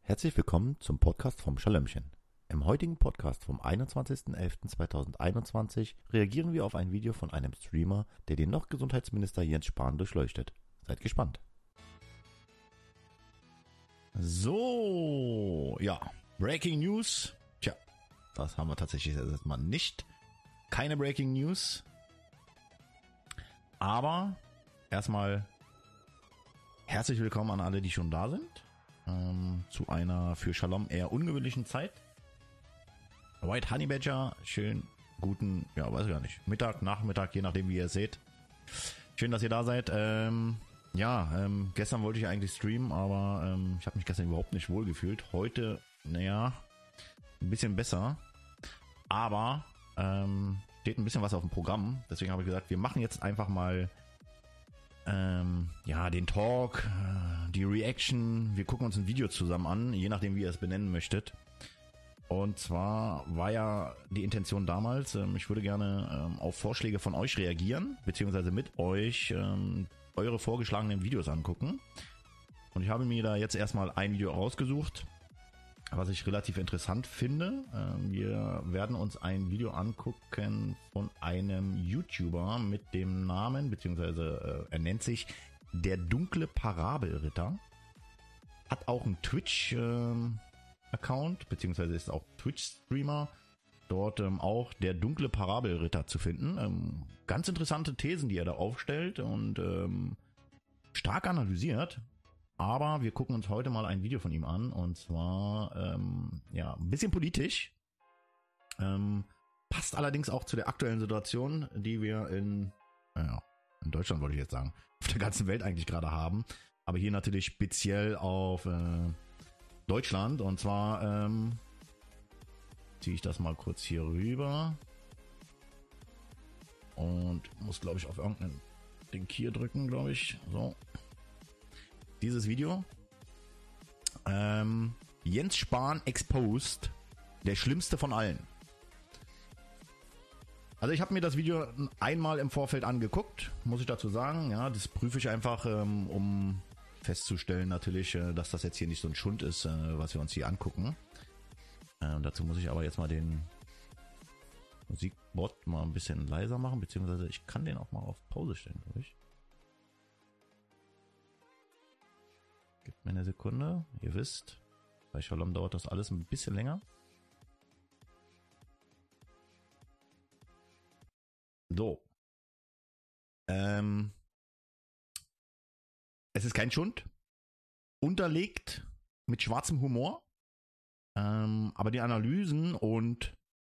Herzlich willkommen zum Podcast vom Schalömchen. Im heutigen Podcast vom 21.11.2021 reagieren wir auf ein Video von einem Streamer, der den noch Gesundheitsminister Jens Spahn durchleuchtet. Seid gespannt. So, ja, Breaking News. Tja, das haben wir tatsächlich erstmal nicht. Keine Breaking News. Aber erstmal herzlich willkommen an alle, die schon da sind. Zu einer für Shalom eher ungewöhnlichen Zeit. White Honey Badger, schön guten, ja, weiß ich gar nicht, Mittag, Nachmittag, je nachdem wie ihr es seht. Schön, dass ihr da seid. Gestern wollte ich eigentlich streamen, aber ich habe mich gestern überhaupt nicht wohl gefühlt. Heute, naja, ein bisschen besser. Aber steht ein bisschen was auf dem Programm. Deswegen habe ich gesagt, wir machen jetzt einfach mal den Talk, die Reaction. Wir gucken uns ein Video zusammen an, je nachdem wie ihr es benennen möchtet. Und zwar war ja die Intention damals, ich würde gerne auf Vorschläge von euch reagieren, beziehungsweise mit euch eure vorgeschlagenen Videos angucken. Und ich habe mir da jetzt erstmal ein Video rausgesucht, was ich relativ interessant finde. Wir werden uns ein Video angucken von einem YouTuber mit dem Namen, beziehungsweise er nennt sich der dunkle Parabelritter. Hat auch einen Twitch-Account, beziehungsweise ist auch Twitch-Streamer. Dort auch der dunkle Parabelritter zu finden. Ganz interessante Thesen, die er da aufstellt und stark analysiert. Aber wir gucken uns heute mal ein Video von ihm an, und zwar ein bisschen politisch. Passt allerdings auch zu der aktuellen Situation, die wir in Deutschland, wollte ich jetzt sagen, auf der ganzen Welt eigentlich gerade haben. Aber hier natürlich speziell auf Deutschland. Und zwar ziehe ich das mal kurz hier rüber. Und muss, glaube ich, auf irgendeinen Link hier drücken, glaube ich. So. Dieses Video. Jens Spahn exposed. Der schlimmste von allen. Also ich habe mir das Video einmal im Vorfeld angeguckt, muss ich dazu sagen. Ja, das prüfe ich einfach, um festzustellen natürlich, dass das jetzt hier nicht so ein Schund ist, was wir uns hier angucken. Dazu muss ich aber jetzt mal den Musikbot mal ein bisschen leiser machen, beziehungsweise ich kann den auch mal auf Pause stellen, glaube ich. Gebt mir eine Sekunde. Ihr wisst, bei Shalom dauert das alles ein bisschen länger. So. Es ist kein Schund. Unterlegt mit schwarzem Humor. Aber die Analysen und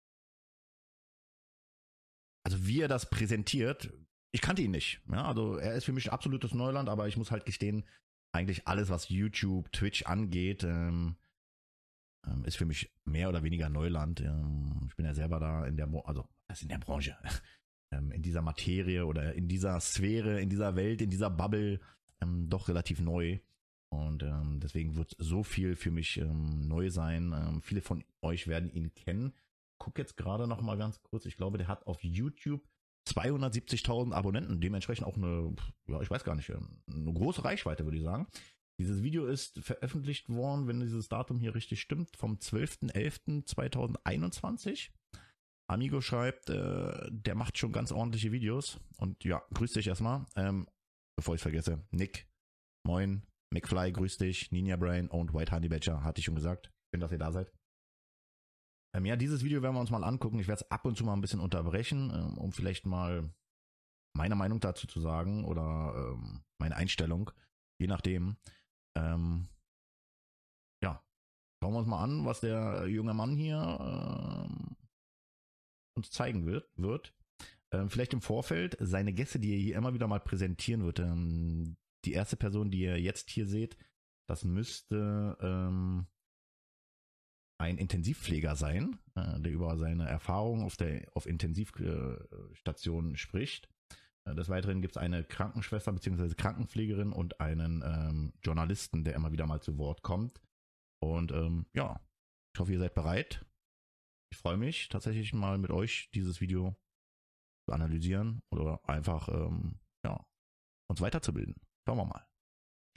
also wie er das präsentiert, ich kannte ihn nicht. Ja, also er ist für mich ein absolutes Neuland, aber ich muss halt gestehen, eigentlich alles, was YouTube, Twitch angeht, ist für mich mehr oder weniger Neuland. Ich bin ja selber da in der Branche, in dieser Materie oder in dieser Sphäre, in dieser Welt, in dieser Bubble doch relativ neu. Und deswegen wird so viel für mich neu sein. Viele von euch werden ihn kennen. Guck jetzt gerade noch mal ganz kurz. Ich glaube, der hat auf YouTube 270.000 Abonnenten, dementsprechend auch eine große Reichweite, würde ich sagen. Dieses Video ist veröffentlicht worden, wenn dieses Datum hier richtig stimmt, vom 12.11.2021. Amigo schreibt, der macht schon ganz ordentliche Videos. Und ja, grüß dich erstmal. Bevor ich vergesse, Nick, moin, McFly, grüß dich, Ninja Brain und White Honey Badger, hatte ich schon gesagt. Schön, dass ihr da seid. Dieses Video werden wir uns mal angucken. Ich werde es ab und zu mal ein bisschen unterbrechen, um vielleicht mal meine Meinung dazu zu sagen oder meine Einstellung, je nachdem. Schauen wir uns mal an, was der junge Mann hier uns zeigen wird. Vielleicht im Vorfeld seine Gäste, die er hier immer wieder mal präsentieren wird. Die erste Person, die ihr jetzt hier seht, das müsste ein Intensivpfleger sein, der über seine Erfahrungen auf Intensivstationen spricht. Des Weiteren gibt es eine Krankenschwester bzw. Krankenpflegerin und einen Journalisten, der immer wieder mal zu Wort kommt. Und ich hoffe, ihr seid bereit. Ich freue mich tatsächlich mal mit euch dieses Video zu analysieren oder einfach uns weiterzubilden. Schauen wir mal. Sterben.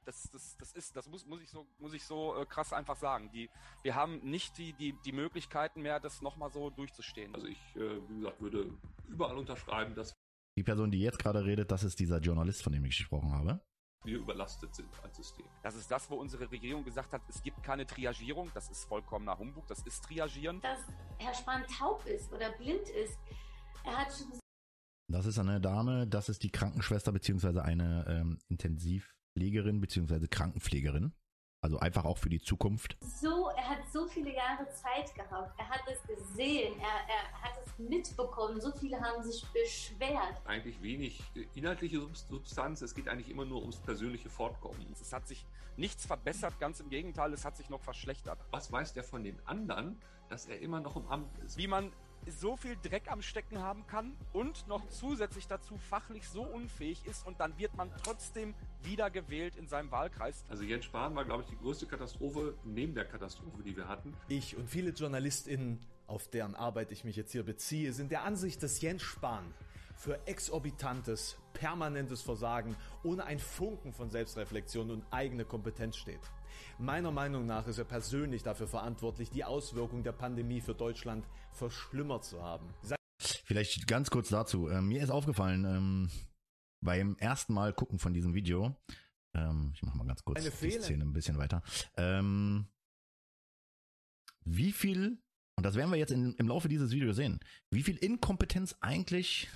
Das muss ich so krass einfach sagen. Wir haben nicht die Möglichkeiten mehr, das nochmal so durchzustehen. Also ich, wie gesagt, würde überall unterschreiben, dass Die Person, die jetzt gerade redet, das ist dieser Journalist, von dem ich gesprochen habe. wir überlastet sind als System. Das ist das, wo unsere Regierung gesagt hat, es gibt keine Triagierung. Das ist vollkommener Humbug, das ist Triagieren. Dass Herr Spahn taub ist oder blind ist. Er hat schon Das ist eine Dame, das ist die Krankenschwester beziehungsweise eine Intensivpflegerin beziehungsweise Krankenpflegerin. Also einfach auch für die Zukunft. er hat so viele Jahre Zeit gehabt. Er hat es gesehen, er hat es mitbekommen. So viele haben sich beschwert. Eigentlich wenig inhaltliche Substanz, es geht eigentlich immer nur ums persönliche Fortkommen. Es hat sich nichts verbessert, ganz im Gegenteil, es hat sich noch verschlechtert. Was weiß der von den anderen, dass er immer noch im Amt ist? Wie man so viel Dreck am Stecken haben kann und noch zusätzlich dazu fachlich so unfähig ist und dann wird man trotzdem wieder gewählt in seinem Wahlkreis. Also Jens Spahn war, glaube ich, die größte Katastrophe neben der Katastrophe, die wir hatten. Ich und viele JournalistInnen, auf deren Arbeit ich mich jetzt hier beziehe, sind der Ansicht, dass Jens Spahn für exorbitantes, permanentes Versagen ohne ein Funken von Selbstreflexion und eigene Kompetenz steht. Meiner Meinung nach ist er persönlich dafür verantwortlich, die Auswirkungen der Pandemie für Deutschland verschlimmert zu haben. Vielleicht ganz kurz dazu. Mir ist aufgefallen, beim ersten Mal gucken von diesem Video, ich mache mal ganz kurz die Szene ein bisschen weiter, wie viel, und das werden wir jetzt im Laufe dieses Videos sehen, wie viel Inkompetenz eigentlich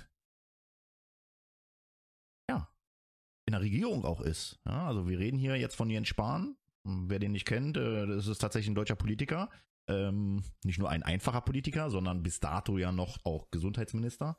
in der Regierung auch ist. Ja, also wir reden hier jetzt von Jens Spahn. Wer den nicht kennt, das ist tatsächlich ein deutscher Politiker. Nicht nur ein einfacher Politiker, sondern bis dato ja noch auch Gesundheitsminister.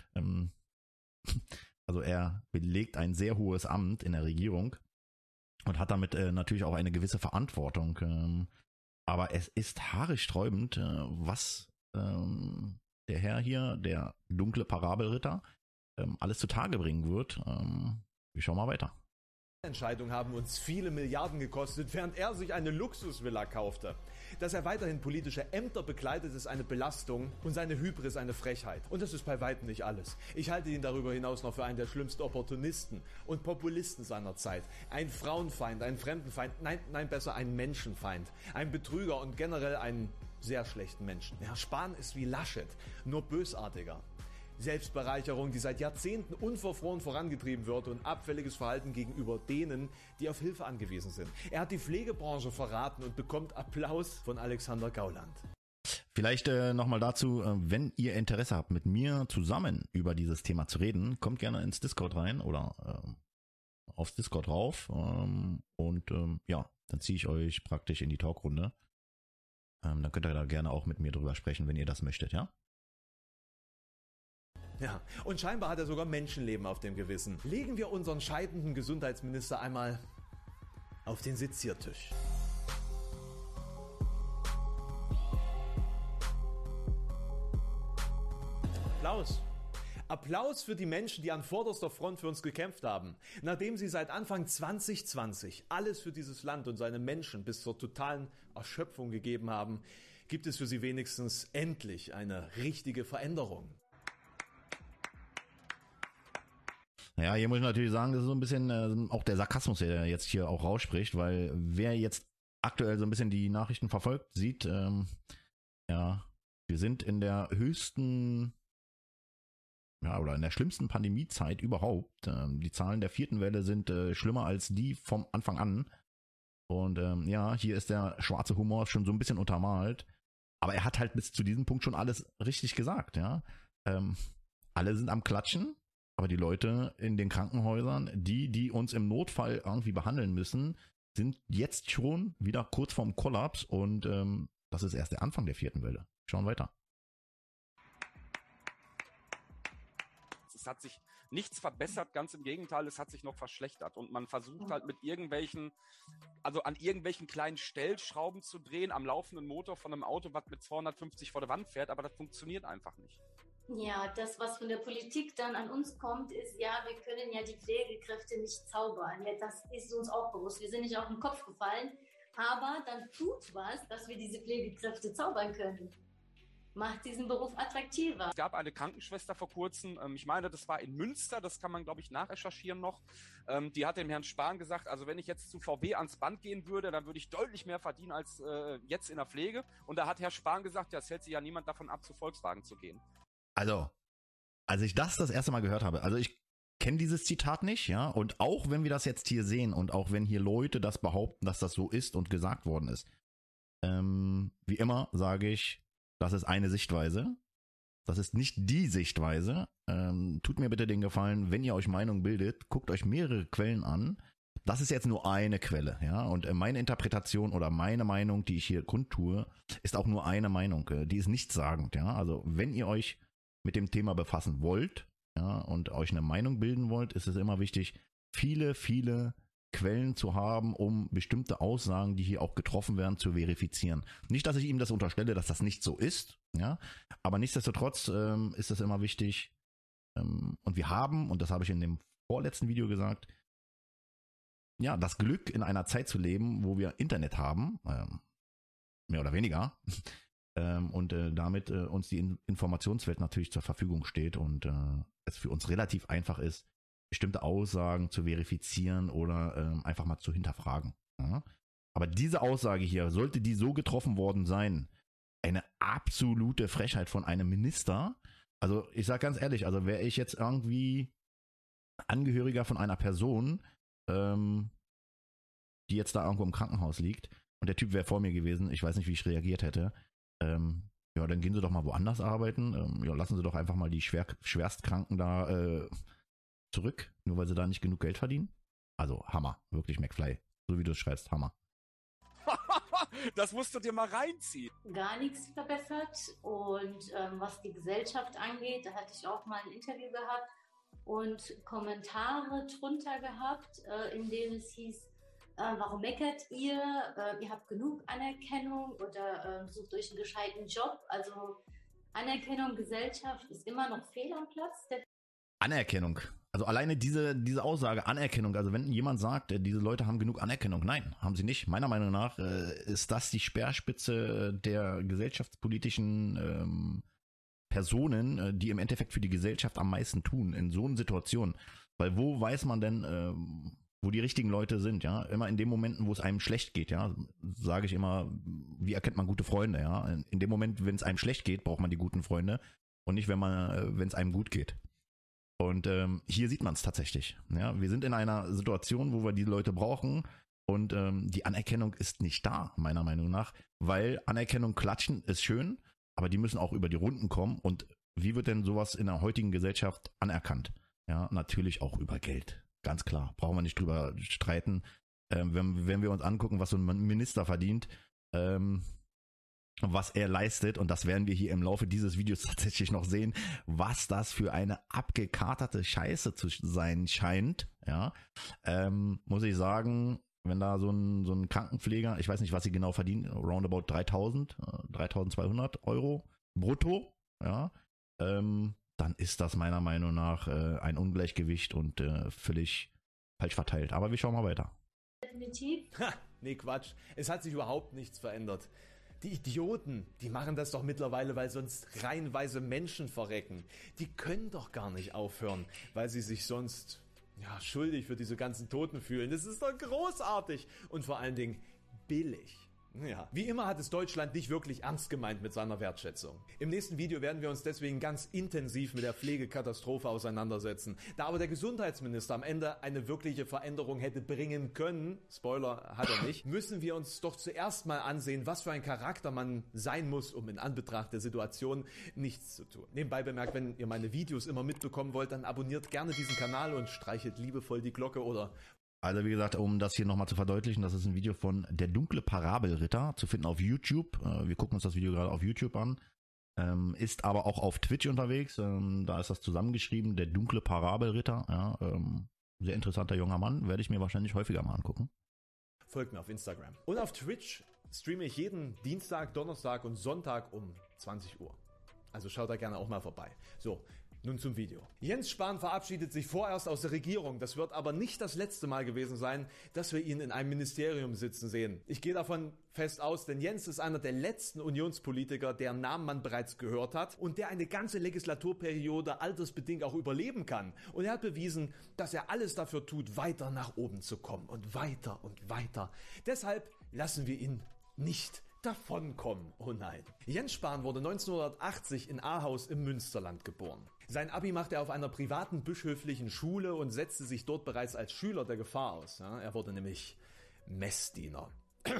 Also er belegt ein sehr hohes Amt in der Regierung und hat damit natürlich auch eine gewisse Verantwortung. Aber es ist haarsträubend, was der Herr hier, der dunkle Parabelritter, alles zutage bringen wird. Wir schauen mal weiter. Entscheidungen haben uns viele Milliarden gekostet, während er sich eine Luxusvilla kaufte. Dass er weiterhin politische Ämter bekleidet, ist eine Belastung und seine Hybris eine Frechheit. Und das ist bei weitem nicht alles. Ich halte ihn darüber hinaus noch für einen der schlimmsten Opportunisten und Populisten seiner Zeit. Ein Frauenfeind, ein Fremdenfeind, nein, besser ein Menschenfeind. Ein Betrüger und generell einen sehr schlechten Menschen. Ja, Spahn ist wie Laschet, nur bösartiger. Selbstbereicherung, die seit Jahrzehnten unverfroren vorangetrieben wird und abfälliges Verhalten gegenüber denen, die auf Hilfe angewiesen sind. Er hat die Pflegebranche verraten und bekommt Applaus von Alexander Gauland. Vielleicht nochmal dazu, wenn ihr Interesse habt, mit mir zusammen über dieses Thema zu reden, kommt gerne ins Discord rein oder aufs Discord rauf ja, dann ziehe ich euch praktisch in die Talkrunde. Dann könnt ihr da gerne auch mit mir drüber sprechen, wenn ihr das möchtet, ja? Ja, und scheinbar hat er sogar Menschenleben auf dem Gewissen. Legen wir unseren scheidenden Gesundheitsminister einmal auf den Seziertisch. Applaus. Applaus für die Menschen, die an vorderster Front für uns gekämpft haben. Nachdem sie seit Anfang 2020 alles für dieses Land und seine Menschen bis zur totalen Erschöpfung gegeben haben, gibt es für sie wenigstens endlich eine richtige Veränderung. Ja, hier muss ich natürlich sagen, das ist so ein bisschen auch der Sarkasmus, der jetzt hier auch rausspricht, weil wer jetzt aktuell so ein bisschen die Nachrichten verfolgt, sieht, wir sind in der höchsten, oder in der schlimmsten Pandemiezeit überhaupt. Die Zahlen der 4. Welle sind schlimmer als die vom Anfang an. Und hier ist der schwarze Humor schon so ein bisschen untermalt. Aber er hat halt bis zu diesem Punkt schon alles richtig gesagt, ja. Alle sind am Klatschen. Aber die Leute in den Krankenhäusern, die uns im Notfall irgendwie behandeln müssen, sind jetzt schon wieder kurz vorm Kollaps und das ist erst der Anfang der 4. Welle. Schauen weiter. Es hat sich nichts verbessert, ganz im Gegenteil, es hat sich noch verschlechtert und man versucht halt mit an irgendwelchen kleinen Stellschrauben zu drehen am laufenden Motor von einem Auto, was mit 250 vor der Wand fährt, aber das funktioniert einfach nicht. Ja, das, was von der Politik dann an uns kommt, ist, ja, wir können ja die Pflegekräfte nicht zaubern. Ja, das ist uns auch bewusst. Wir sind nicht auf den Kopf gefallen, aber dann tut was, dass wir diese Pflegekräfte zaubern können. macht diesen Beruf attraktiver. Es gab eine Krankenschwester vor kurzem, ich meine, das war in Münster, das kann man, glaube ich, nachrecherchieren noch, die hat dem Herrn Spahn gesagt, also wenn ich jetzt zu VW ans Band gehen würde, dann würde ich deutlich mehr verdienen als jetzt in der Pflege. Und da hat Herr Spahn gesagt, ja, es hält sich ja niemand davon ab, zu Volkswagen zu gehen. Also, als ich das erste Mal gehört habe, also ich kenne dieses Zitat nicht, ja, und auch wenn wir das jetzt hier sehen und auch wenn hier Leute das behaupten, dass das so ist und gesagt worden ist, wie immer sage ich, das ist eine Sichtweise, das ist nicht die Sichtweise, tut mir bitte den Gefallen, wenn ihr euch Meinung bildet, guckt euch mehrere Quellen an, das ist jetzt nur eine Quelle, ja, und meine Interpretation oder meine Meinung, die ich hier kundtue, ist auch nur eine Meinung, die ist nichtssagend, ja, also wenn ihr euch mit dem Thema befassen wollt, ja, und euch eine Meinung bilden wollt, ist es immer wichtig, viele Quellen zu haben, um bestimmte Aussagen, die hier auch getroffen werden, zu verifizieren. Nicht, dass ich ihm das unterstelle, dass das nicht so ist, ja, aber nichtsdestotrotz ist es immer wichtig, und wir haben, und das habe ich in dem vorletzten Video gesagt, ja, das Glück in einer Zeit zu leben, wo wir Internet haben, mehr oder weniger, und damit uns die Informationswelt natürlich zur Verfügung steht und es für uns relativ einfach ist, bestimmte Aussagen zu verifizieren oder einfach mal zu hinterfragen. Ja? Aber diese Aussage hier, sollte die so getroffen worden sein, eine absolute Frechheit von einem Minister. Also ich sage ganz ehrlich, also wäre ich jetzt irgendwie Angehöriger von einer Person, die jetzt da irgendwo im Krankenhaus liegt und der Typ wäre vor mir gewesen, ich weiß nicht, wie ich reagiert hätte, ja, dann gehen Sie doch mal woanders arbeiten. Ja, lassen Sie doch einfach mal die Schwerstkranken da zurück, nur weil sie da nicht genug Geld verdienen. Also Hammer, wirklich McFly. So wie du es schreibst, Hammer. Das musst du dir mal reinziehen. Gar nichts verbessert. Und was die Gesellschaft angeht, da hatte ich auch mal ein Interview gehabt und Kommentare drunter gehabt, in denen es hieß, warum meckert ihr? Ihr habt genug Anerkennung oder sucht euch einen gescheiten Job. Also Anerkennung, Gesellschaft ist immer noch fehl am Platz. Anerkennung. Also alleine diese Aussage, Anerkennung, also wenn jemand sagt, diese Leute haben genug Anerkennung, nein, haben sie nicht. Meiner Meinung nach ist das die Speerspitze der gesellschaftspolitischen Personen, die im Endeffekt für die Gesellschaft am meisten tun, in so einer Situation. Weil wo weiß man denn, wo die richtigen Leute sind, ja? Immer in den Momenten, wo es einem schlecht geht, ja, sage ich immer, wie erkennt man gute Freunde, ja? In dem Moment, wenn es einem schlecht geht, braucht man die guten Freunde und nicht, wenn es einem gut geht. Und hier sieht man es tatsächlich. Ja? Wir sind in einer Situation, wo wir die Leute brauchen und die Anerkennung ist nicht da, meiner Meinung nach, weil Anerkennung klatschen ist schön, aber die müssen auch über die Runden kommen. Und wie wird denn sowas in der heutigen Gesellschaft anerkannt? Ja, natürlich auch über Geld. Ganz klar, brauchen wir nicht drüber streiten. Wenn wir uns angucken, was so ein Minister verdient, was er leistet, und das werden wir hier im Laufe dieses Videos tatsächlich noch sehen, was das für eine abgekaterte Scheiße zu sein scheint, ja, muss ich sagen, wenn da so ein Krankenpfleger, ich weiß nicht, was sie genau verdienen, roundabout 3.200 Euro brutto, ja, dann ist das meiner Meinung nach ein Ungleichgewicht und völlig falsch verteilt. Aber wir schauen mal weiter. Definitiv. Nee, Quatsch. Es hat sich überhaupt nichts verändert. Die Idioten, die machen das doch mittlerweile, weil sonst reihenweise Menschen verrecken. Die können doch gar nicht aufhören, weil sie sich sonst schuldig für diese ganzen Toten fühlen. Das ist doch großartig und vor allen Dingen billig. Ja, wie immer hat es Deutschland nicht wirklich ernst gemeint mit seiner Wertschätzung. Im nächsten Video werden wir uns deswegen ganz intensiv mit der Pflegekatastrophe auseinandersetzen. Da aber der Gesundheitsminister am Ende eine wirkliche Veränderung hätte bringen können, Spoiler hat er nicht, müssen wir uns doch zuerst mal ansehen, was für ein Charakter man sein muss, um in Anbetracht der Situation nichts zu tun. Nebenbei bemerkt, wenn ihr meine Videos immer mitbekommen wollt, dann abonniert gerne diesen Kanal und streichelt liebevoll die Glocke oder... Also wie gesagt, um das hier nochmal zu verdeutlichen, das ist ein Video von Der dunkle Parabelritter, zu finden auf YouTube. Wir gucken uns das Video gerade auf YouTube an. Ist aber auch auf Twitch unterwegs. Da ist das zusammengeschrieben, Der dunkle Parabelritter. Ja, sehr interessanter junger Mann, werde ich mir wahrscheinlich häufiger mal angucken. Folgt mir auf Instagram. Und auf Twitch streame ich jeden Dienstag, Donnerstag und Sonntag um 20 Uhr. Also schaut da gerne auch mal vorbei. So, Nun zum Video. Jens Spahn verabschiedet sich vorerst aus der Regierung. Das wird aber nicht das letzte Mal gewesen sein, dass wir ihn in einem Ministerium sitzen sehen. Ich gehe davon fest aus, denn Jens ist einer der letzten Unionspolitiker, deren Namen man bereits gehört hat und der eine ganze Legislaturperiode altersbedingt auch überleben kann. Und er hat bewiesen, dass er alles dafür tut, weiter nach oben zu kommen und weiter und weiter. Deshalb lassen wir ihn nicht davonkommen. Oh nein. Jens Spahn wurde 1980 in Ahaus im Münsterland geboren. Sein Abi machte er auf einer privaten bischöflichen Schule und setzte sich dort bereits als Schüler der Gefahr aus. Ja, er wurde nämlich Messdiener.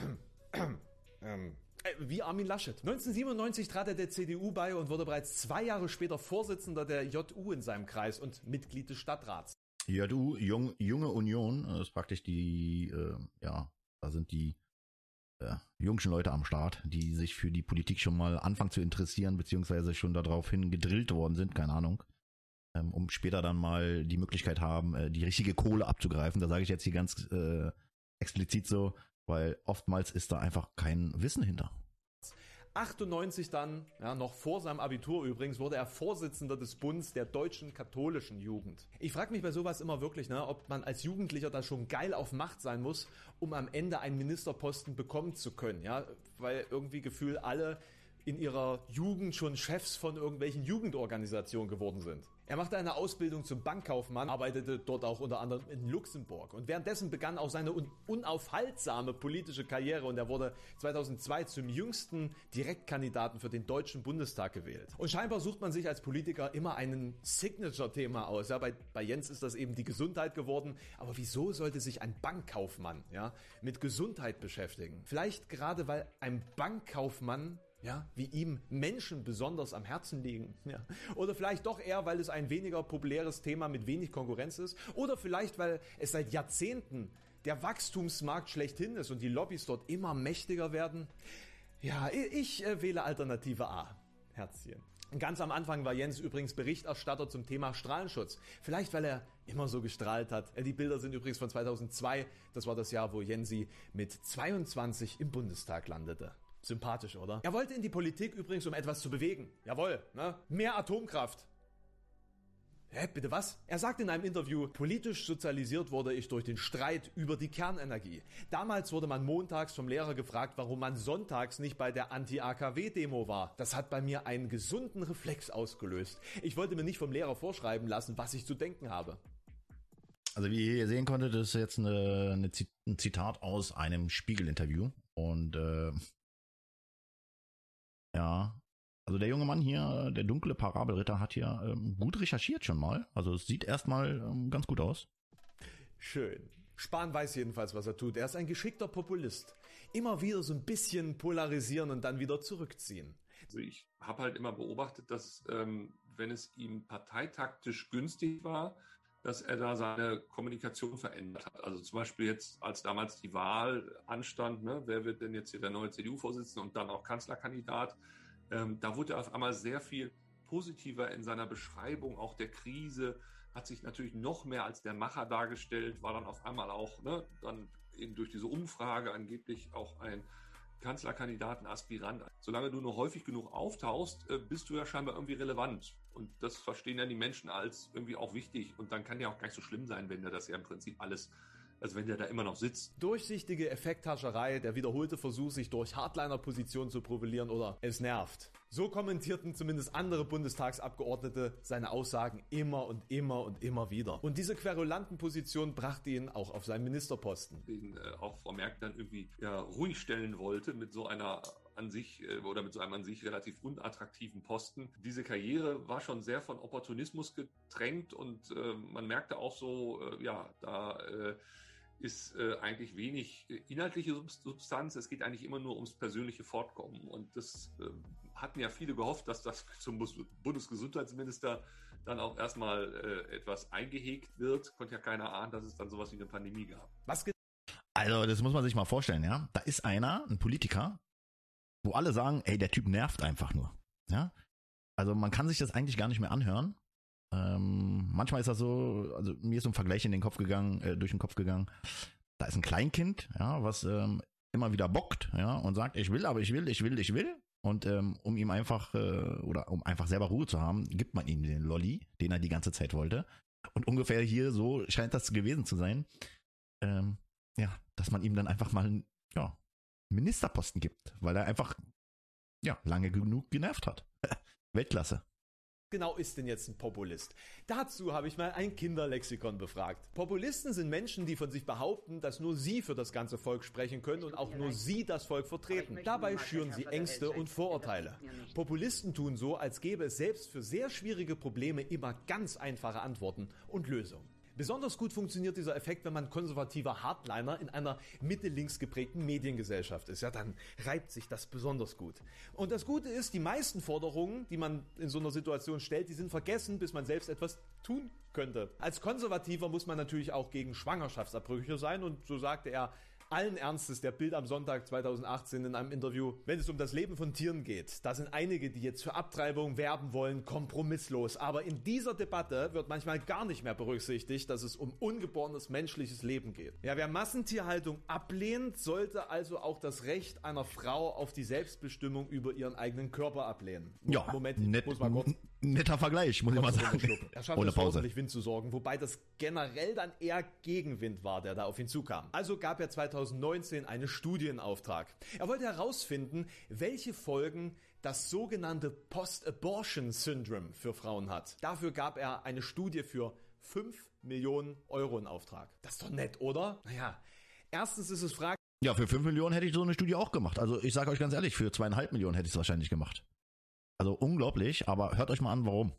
Wie Armin Laschet. 1997 trat er der CDU bei und wurde bereits 2 Jahre später Vorsitzender der JU in seinem Kreis und Mitglied des Stadtrats. JU, Junge Union, ist praktisch die, da sind die jungschen Leute am Start, die sich für die Politik schon mal anfangen zu interessieren, beziehungsweise schon daraufhin gedrillt worden sind, keine Ahnung, um später dann mal die Möglichkeit haben, die richtige Kohle abzugreifen. Da sage ich jetzt hier ganz explizit so, weil oftmals ist da einfach kein Wissen hinter. 98 dann, ja, noch vor seinem Abitur übrigens, wurde er Vorsitzender des Bundes der deutschen katholischen Jugend. Ich frage mich bei sowas immer wirklich, ob man als Jugendlicher da schon geil auf Macht sein muss, um am Ende einen Ministerposten bekommen zu können, ja, weil irgendwie gefühlt alle in ihrer Jugend schon Chefs von irgendwelchen Jugendorganisationen geworden sind. Er machte eine Ausbildung zum Bankkaufmann, arbeitete dort auch unter anderem in Luxemburg und währenddessen begann auch seine unaufhaltsame politische Karriere und er wurde 2002 zum jüngsten Direktkandidaten für den Deutschen Bundestag gewählt. Und scheinbar sucht man sich als Politiker immer einen Signature-Thema aus. Ja, bei Jens ist das eben die Gesundheit geworden, aber wieso sollte sich ein Bankkaufmann mit Gesundheit beschäftigen? Vielleicht gerade, weil ein Bankkaufmann wie ihm Menschen besonders am Herzen liegen. Ja. Oder vielleicht doch eher, weil es ein weniger populäres Thema mit wenig Konkurrenz ist. Oder vielleicht, weil es seit Jahrzehnten der Wachstumsmarkt schlechthin ist und die Lobbys dort immer mächtiger werden. Ja, ich wähle Alternative A. Herzchen. Ganz am Anfang war Jens übrigens Berichterstatter zum Thema Strahlenschutz. Vielleicht, weil er immer so gestrahlt hat. Die Bilder sind übrigens von 2002. Das war das Jahr, wo Jensi mit 22 im Bundestag landete. Sympathisch, oder? Er wollte in die Politik übrigens, um etwas zu bewegen. Jawohl, mehr Atomkraft. Bitte was? Er sagte in einem Interview, politisch sozialisiert wurde ich durch den Streit über die Kernenergie. Damals wurde man montags vom Lehrer gefragt, warum man sonntags nicht bei der Anti-AKW-Demo war. Das hat bei mir einen gesunden Reflex ausgelöst. Ich wollte mir nicht vom Lehrer vorschreiben lassen, was ich zu denken habe. Also wie ihr sehen konntet, das ist jetzt ein Zitat aus einem Spiegel-Interview und also der junge Mann hier, der dunkle Parabelritter, hat hier gut recherchiert schon mal. Also es sieht erstmal ganz gut aus. Schön. Spahn weiß jedenfalls, was er tut. Er ist ein geschickter Populist. Immer wieder so ein bisschen polarisieren und dann wieder zurückziehen. Also ich habe halt immer beobachtet, dass wenn es ihm parteitaktisch günstig war, dass er da seine Kommunikation verändert hat. Also zum Beispiel jetzt, als damals die Wahl anstand, wer wird denn jetzt hier der neue CDU-Vorsitzende und dann auch Kanzlerkandidat, da wurde er auf einmal sehr viel positiver in seiner Beschreibung auch der Krise, hat sich natürlich noch mehr als der Macher dargestellt, war dann auf einmal auch, dann eben durch diese Umfrage angeblich auch ein Kanzlerkandidaten-Aspirant. Solange du nur häufig genug auftauchst, bist du ja scheinbar irgendwie relevant. Und das verstehen ja die Menschen als irgendwie auch wichtig. Und dann kann ja auch gar nicht so schlimm sein, wenn der das ja im Prinzip alles, also wenn der da immer noch sitzt. Durchsichtige Effekthascherei, der wiederholte Versuch, sich durch Hardliner-Position zu profilieren oder es nervt. So kommentierten zumindest andere Bundestagsabgeordnete seine Aussagen immer und immer und immer wieder. Und diese querulanten Position brachte ihn auch auf seinen Ministerposten. Den auch Frau Merkel dann irgendwie ruhig stellen wollte mit so einer an sich oder mit so einem an sich relativ unattraktiven Posten. Diese Karriere war schon sehr von Opportunismus getränkt und man merkte auch so, da ist eigentlich wenig inhaltliche Substanz. Es geht eigentlich immer nur ums persönliche Fortkommen. Und das hatten ja viele gehofft, dass das zum Bundesgesundheitsminister dann auch erstmal etwas eingehegt wird. Konnte ja keiner ahnen, dass es dann sowas wie eine Pandemie gab. Also das muss man sich mal vorstellen, ja. Da ist ein Politiker, wo alle sagen, ey, der Typ nervt einfach nur. Ja. Also man kann sich das eigentlich gar nicht mehr anhören. Manchmal ist das so, also mir ist so ein Vergleich durch den Kopf gegangen. Da ist ein Kleinkind, was immer wieder bockt, und sagt, ich will. Und um ihm einfach, oder um einfach selber Ruhe zu haben, gibt man ihm den Lolli, den er die ganze Zeit wollte. Und ungefähr hier so scheint das gewesen zu sein, dass man ihm dann einfach mal einen Ministerposten gibt, weil er einfach lange genug genervt hat. Weltklasse. Genau ist denn jetzt ein Populist? Dazu habe ich mal ein Kinderlexikon befragt. Populisten sind Menschen, die von sich behaupten, dass nur sie für das ganze Volk sprechen können und auch nur sie das Volk vertreten. Dabei schüren sie Ängste und Vorurteile. Populisten tun so, als gäbe es selbst für sehr schwierige Probleme immer ganz einfache Antworten und Lösungen. Besonders gut funktioniert dieser Effekt, wenn man konservativer Hardliner in einer mitte-links geprägten Mediengesellschaft ist. Ja, dann reibt sich das besonders gut. Und das Gute ist, die meisten Forderungen, die man in so einer Situation stellt, die sind vergessen, bis man selbst etwas tun könnte. Als Konservativer muss man natürlich auch gegen Schwangerschaftsabbrüche sein und so sagte er allen Ernstes der Bild am Sonntag 2018 in einem Interview, wenn es um das Leben von Tieren geht. Da sind einige, die jetzt für Abtreibung werben wollen, kompromisslos. Aber in dieser Debatte wird manchmal gar nicht mehr berücksichtigt, dass es um ungeborenes menschliches Leben geht. Ja, wer Massentierhaltung ablehnt, sollte also auch das Recht einer Frau auf die Selbstbestimmung über ihren eigenen Körper ablehnen. Ja, Moment, muss mal kurz. Netter Vergleich, muss ich mal sagen. Er schafft es, ordentlich Wind zu sorgen, wobei das generell dann eher Gegenwind war, der da auf ihn zukam. Also gab er 2019 einen Studienauftrag. Er wollte herausfinden, welche Folgen das sogenannte Post-Abortion-Syndrome für Frauen hat. Dafür gab er eine Studie für 5 Millionen Euro in Auftrag. Das ist doch nett, oder? Naja, erstens ist es fraglich. Ja, für 5 Millionen hätte ich so eine Studie auch gemacht. Also ich sage euch ganz ehrlich, für 2,5 Millionen hätte ich es wahrscheinlich gemacht. Also unglaublich, aber hört euch mal an, warum.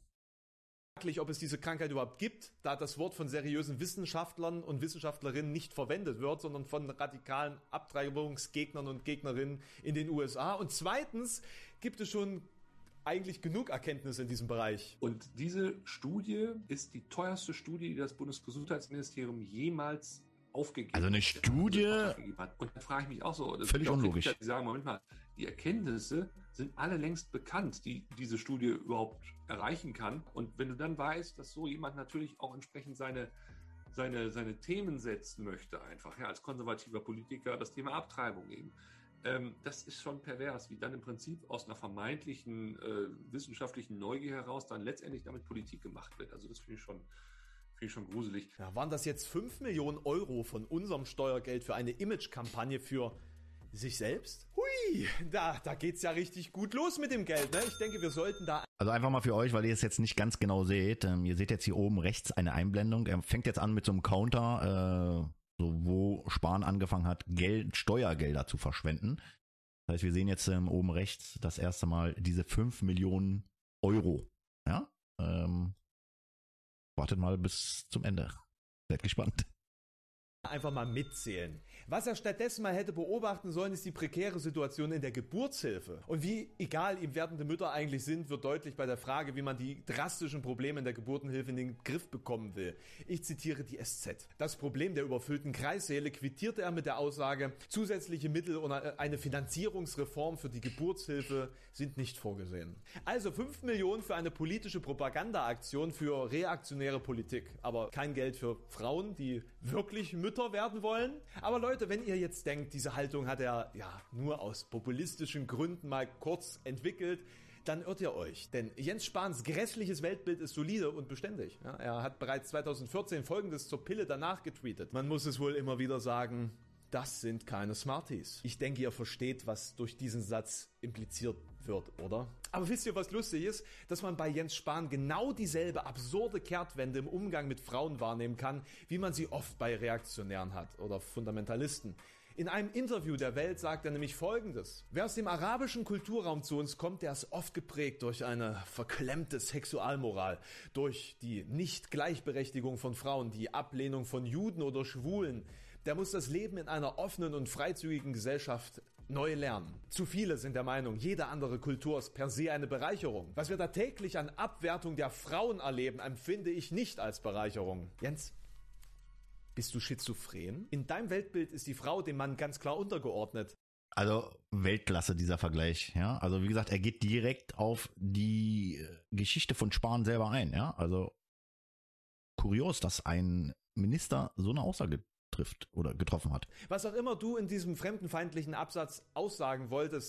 Ob es diese Krankheit überhaupt gibt, da das Wort von seriösen Wissenschaftlern und Wissenschaftlerinnen nicht verwendet wird, sondern von radikalen Abtreibungsgegnern und Gegnerinnen in den USA. Und zweitens gibt es schon eigentlich genug Erkenntnisse in diesem Bereich. Und diese Studie ist die teuerste Studie, die das Bundesgesundheitsministerium jemals aufgegeben hat. Also eine Studie. Und dann frage ich mich auch so, völlig unlogisch. Die sagen, Moment mal, die Erkenntnisse sind alle längst bekannt, die diese Studie überhaupt erreichen kann. Und wenn du dann weißt, dass so jemand natürlich auch entsprechend seine Themen setzen möchte, einfach, ja, als konservativer Politiker, das Thema Abtreibung eben. Das ist schon pervers, wie dann im Prinzip aus einer vermeintlichen wissenschaftlichen Neugier heraus dann letztendlich damit Politik gemacht wird. Also das finde ich schon gruselig. Ja, waren das jetzt 5 Millionen Euro von unserem Steuergeld für eine Imagekampagne für sich selbst? Hui, da geht's ja richtig gut los mit dem Geld, ne? Ich denke, wir sollten da... Also einfach mal für euch, weil ihr es jetzt nicht ganz genau seht. Ihr seht jetzt hier oben rechts eine Einblendung. Er fängt jetzt an mit so einem Counter, wo Spahn angefangen hat, Steuergelder zu verschwenden. Das heißt, wir sehen jetzt oben rechts das erste Mal diese 5 Millionen Euro. Ja? Wartet mal bis zum Ende. Seid gespannt. Einfach mal mitzählen. Was er stattdessen mal hätte beobachten sollen, ist die prekäre Situation in der Geburtshilfe. Und wie egal ihm werdende Mütter eigentlich sind, wird deutlich bei der Frage, wie man die drastischen Probleme in der Geburtenhilfe in den Griff bekommen will. Ich zitiere die SZ. Das Problem der überfüllten Kreissäle quittierte er mit der Aussage, zusätzliche Mittel oder eine Finanzierungsreform für die Geburtshilfe sind nicht vorgesehen. Also 5 Millionen für eine politische Propagandaaktion für reaktionäre Politik. Aber kein Geld für Frauen, die wirklich Mütter werden wollen. Aber Leute, wenn ihr jetzt denkt, diese Haltung hat er ja nur aus populistischen Gründen mal kurz entwickelt, dann irrt ihr euch. Denn Jens Spahns grässliches Weltbild ist solide und beständig. Ja, er hat bereits 2014 Folgendes zur Pille danach getweetet. Man muss es wohl immer wieder sagen, das sind keine Smarties. Ich denke, ihr versteht, was durch diesen Satz impliziert wird, oder? Aber wisst ihr, was lustig ist? Dass man bei Jens Spahn genau dieselbe absurde Kehrtwende im Umgang mit Frauen wahrnehmen kann, wie man sie oft bei Reaktionären hat oder Fundamentalisten. In einem Interview der Welt sagt er nämlich Folgendes. Wer aus dem arabischen Kulturraum zu uns kommt, der ist oft geprägt durch eine verklemmte Sexualmoral, durch die Nicht-Gleichberechtigung von Frauen, die Ablehnung von Juden oder Schwulen. Der muss das Leben in einer offenen und freizügigen Gesellschaft neu lernen. Zu viele sind der Meinung, jede andere Kultur ist per se eine Bereicherung. Was wir da täglich an Abwertung der Frauen erleben, empfinde ich nicht als Bereicherung. Jens, bist du schizophren? In deinem Weltbild ist die Frau dem Mann ganz klar untergeordnet. Also Weltklasse dieser Vergleich, ja. Also wie gesagt, er geht direkt auf die Geschichte von Spahn selber ein, ja. Also kurios, dass ein Minister so eine Aussage trifft oder getroffen hat. Was auch immer du in diesem fremdenfeindlichen Absatz aussagen wolltest,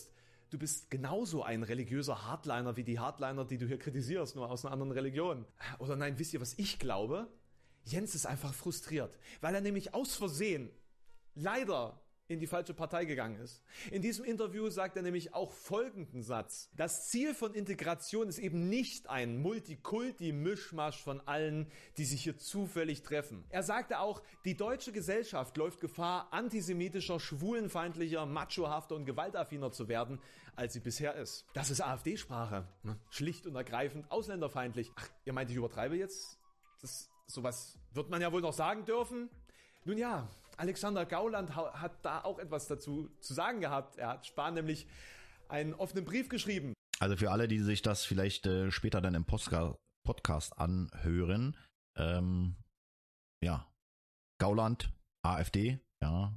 du bist genauso ein religiöser Hardliner wie die Hardliner, die du hier kritisierst, nur aus einer anderen Religion. Oder nein, wisst ihr, was ich glaube? Jens ist einfach frustriert, weil er nämlich aus Versehen leider in die falsche Partei gegangen ist. In diesem Interview sagt er nämlich auch folgenden Satz: Das Ziel von Integration ist eben nicht ein Multikulti-Mischmasch von allen, die sich hier zufällig treffen. Er sagte auch, die deutsche Gesellschaft läuft Gefahr, antisemitischer, schwulenfeindlicher, machohafter und gewaltaffiner zu werden, als sie bisher ist. Das ist AfD-Sprache. Schlicht und ergreifend ausländerfeindlich. Ach, ihr meint, ich übertreibe jetzt? Sowas wird man ja wohl noch sagen dürfen? Nun ja, Alexander Gauland hat da auch etwas dazu zu sagen gehabt. Er hat Spahn nämlich einen offenen Brief geschrieben. Also für alle, die sich das vielleicht später dann im Podcast anhören, ja, Gauland, AfD, ja,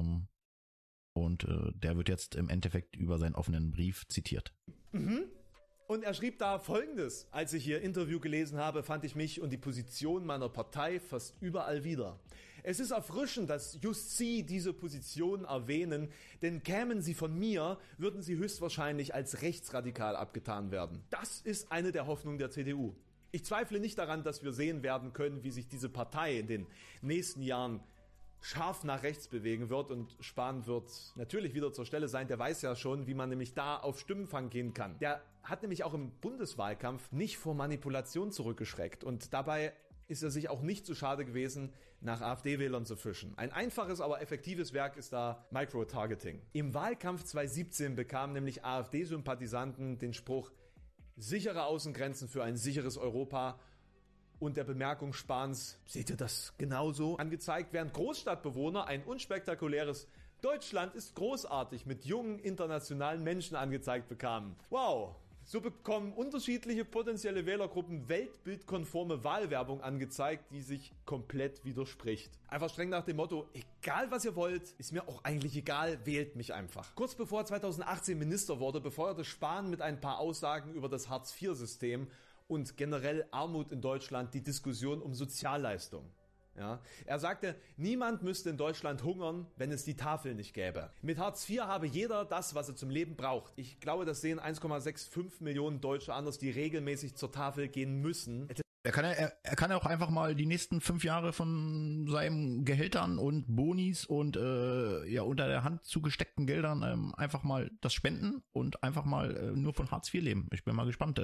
und der wird jetzt im Endeffekt über seinen offenen Brief zitiert. Mhm. Und er schrieb da Folgendes: Als ich Ihr Interview gelesen habe, fand ich mich und die Position meiner Partei fast überall wieder. Es ist erfrischend, dass just Sie diese Position erwähnen, denn kämen Sie von mir, würden Sie höchstwahrscheinlich als rechtsradikal abgetan werden. Das ist eine der Hoffnungen der CDU. Ich zweifle nicht daran, dass wir sehen werden können, wie sich diese Partei in den nächsten Jahren scharf nach rechts bewegen wird, und Spahn wird natürlich wieder zur Stelle sein. Der weiß ja schon, wie man nämlich da auf Stimmenfang gehen kann. Der hat nämlich auch im Bundeswahlkampf nicht vor Manipulation zurückgeschreckt, und dabei ist er sich auch nicht zu schade gewesen, nach AfD-Wählern zu fischen. Ein einfaches, aber effektives Werk ist da Micro-Targeting. Im Wahlkampf 2017 bekamen nämlich AfD-Sympathisanten den Spruch "sichere Außengrenzen für ein sicheres Europa" und der Bemerkung Spahns "seht ihr das genauso?" angezeigt, während Großstadtbewohner ein unspektakuläres "Deutschland ist großartig" mit jungen internationalen Menschen angezeigt bekamen. Wow! So bekommen unterschiedliche potenzielle Wählergruppen weltbildkonforme Wahlwerbung angezeigt, die sich komplett widerspricht. Einfach streng nach dem Motto: egal was ihr wollt, ist mir auch eigentlich egal, wählt mich einfach. Kurz bevor er 2018 Minister wurde, befeuerte Spahn mit ein paar Aussagen über das Hartz-IV-System und generell Armut in Deutschland die Diskussion um Sozialleistungen. Ja, er sagte, niemand müsste in Deutschland hungern, wenn es die Tafel nicht gäbe. Mit Hartz IV habe jeder das, was er zum Leben braucht. Ich glaube, das sehen 1,65 Millionen Deutsche anders, die regelmäßig zur Tafel gehen müssen. Er kann ja auch einfach mal die nächsten 5 Jahre von seinen Gehältern und Bonis und ja unter der Hand zugesteckten Geldern einfach mal das spenden und einfach mal nur von Hartz IV leben. Ich bin mal gespannt,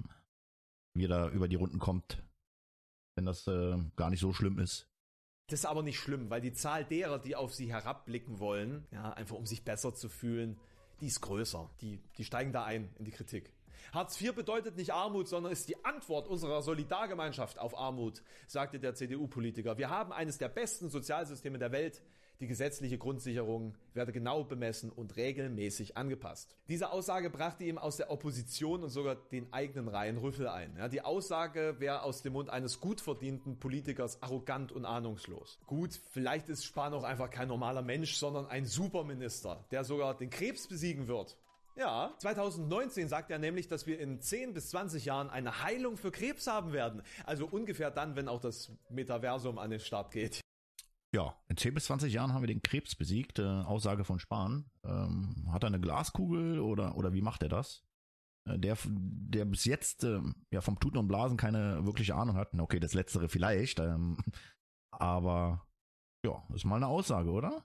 wie er da über die Runden kommt, wenn das gar nicht so schlimm ist. Das ist aber nicht schlimm, weil die Zahl derer, die auf sie herabblicken wollen, ja, einfach um sich besser zu fühlen, die ist größer. Die steigen da ein in die Kritik. Hartz IV bedeutet nicht Armut, sondern ist die Antwort unserer Solidargemeinschaft auf Armut, sagte der CDU-Politiker. Wir haben eines der besten Sozialsysteme der Welt. Die gesetzliche Grundsicherung werde genau bemessen und regelmäßig angepasst. Diese Aussage brachte ihm aus der Opposition und sogar den eigenen Reihen Rüffel ein. Ja, die Aussage wäre aus dem Mund eines gut verdienten Politikers arrogant und ahnungslos. Gut, vielleicht ist Spahn auch einfach kein normaler Mensch, sondern ein Superminister, der sogar den Krebs besiegen wird. Ja, 2019 sagt er nämlich, dass wir in 10 bis 20 Jahren eine Heilung für Krebs haben werden. Also ungefähr dann, wenn auch das Metaversum an den Start geht. Ja, in 10 bis 20 Jahren haben wir den Krebs besiegt. Aussage von Spahn. Hat er eine Glaskugel oder wie macht er das? Der bis jetzt ja vom Tuten und Blasen keine wirkliche Ahnung hat. Okay, das Letztere vielleicht. Aber ja, ist mal eine Aussage, oder?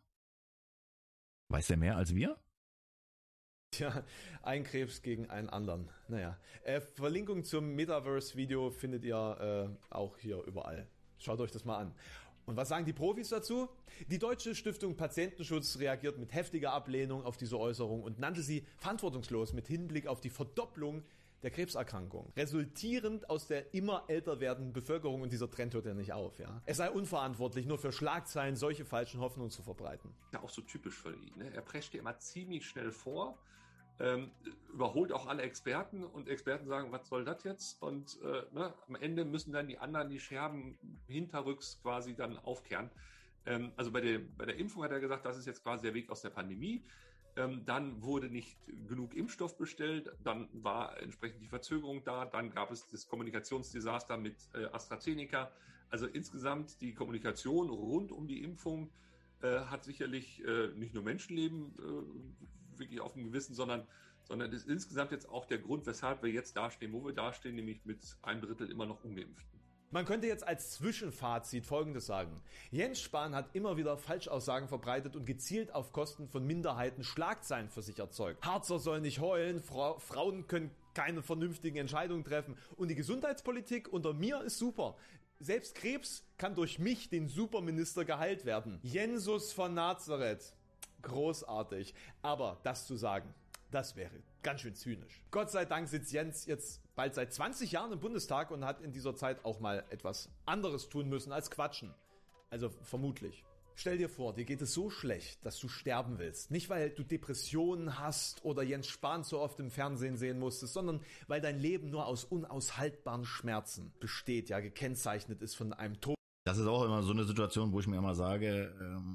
Weiß der mehr als wir? Tja, ein Krebs gegen einen anderen. Naja, Verlinkung zum Metaverse-Video findet ihr auch hier überall. Schaut euch das mal an. Und was sagen die Profis dazu? Die Deutsche Stiftung Patientenschutz reagiert mit heftiger Ablehnung auf diese Äußerung und nannte sie verantwortungslos mit Hinblick auf die Verdopplung der Krebserkrankung, resultierend aus der immer älter werdenden Bevölkerung, und dieser Trend hört ja nicht auf. Ja? Es sei unverantwortlich, nur für Schlagzeilen solche falschen Hoffnungen zu verbreiten. Ja, auch so typisch für ihn. Ne? Er prescht ja immer ziemlich schnell vor, überholt auch alle Experten, und Experten sagen, was soll das jetzt? Und am Ende müssen dann die anderen die Scherben hinterrücks quasi dann aufkehren. Also bei der Impfung hat er gesagt, das ist jetzt quasi der Weg aus der Pandemie. Dann wurde nicht genug Impfstoff bestellt, dann war entsprechend die Verzögerung da, dann gab es das Kommunikationsdesaster mit AstraZeneca. Also insgesamt die Kommunikation rund um die Impfung hat sicherlich nicht nur Menschenleben wirklich auf dem Gewissen, sondern ist insgesamt jetzt auch der Grund, weshalb wir jetzt dastehen, wo wir dastehen, nämlich mit 1/3 immer noch Ungeimpften. Man könnte jetzt als Zwischenfazit Folgendes sagen. Jens Spahn hat immer wieder Falschaussagen verbreitet und gezielt auf Kosten von Minderheiten Schlagzeilen für sich erzeugt. Harzer soll nicht heulen, Frauen können keine vernünftigen Entscheidungen treffen und die Gesundheitspolitik unter mir ist super. Selbst Krebs kann durch mich, den Superminister, geheilt werden. Jesus von Nazareth. Großartig. Aber das zu sagen, das wäre ganz schön zynisch. Gott sei Dank sitzt Jens jetzt bald seit 20 Jahren im Bundestag und hat in dieser Zeit auch mal etwas anderes tun müssen als quatschen. Also vermutlich. Stell dir vor, dir geht es so schlecht, dass du sterben willst. Nicht, weil du Depressionen hast oder Jens Spahn so oft im Fernsehen sehen musstest, sondern weil dein Leben nur aus unaushaltbaren Schmerzen besteht, ja, gekennzeichnet ist von einem Tod. Das ist auch immer so eine Situation, wo ich mir immer sage,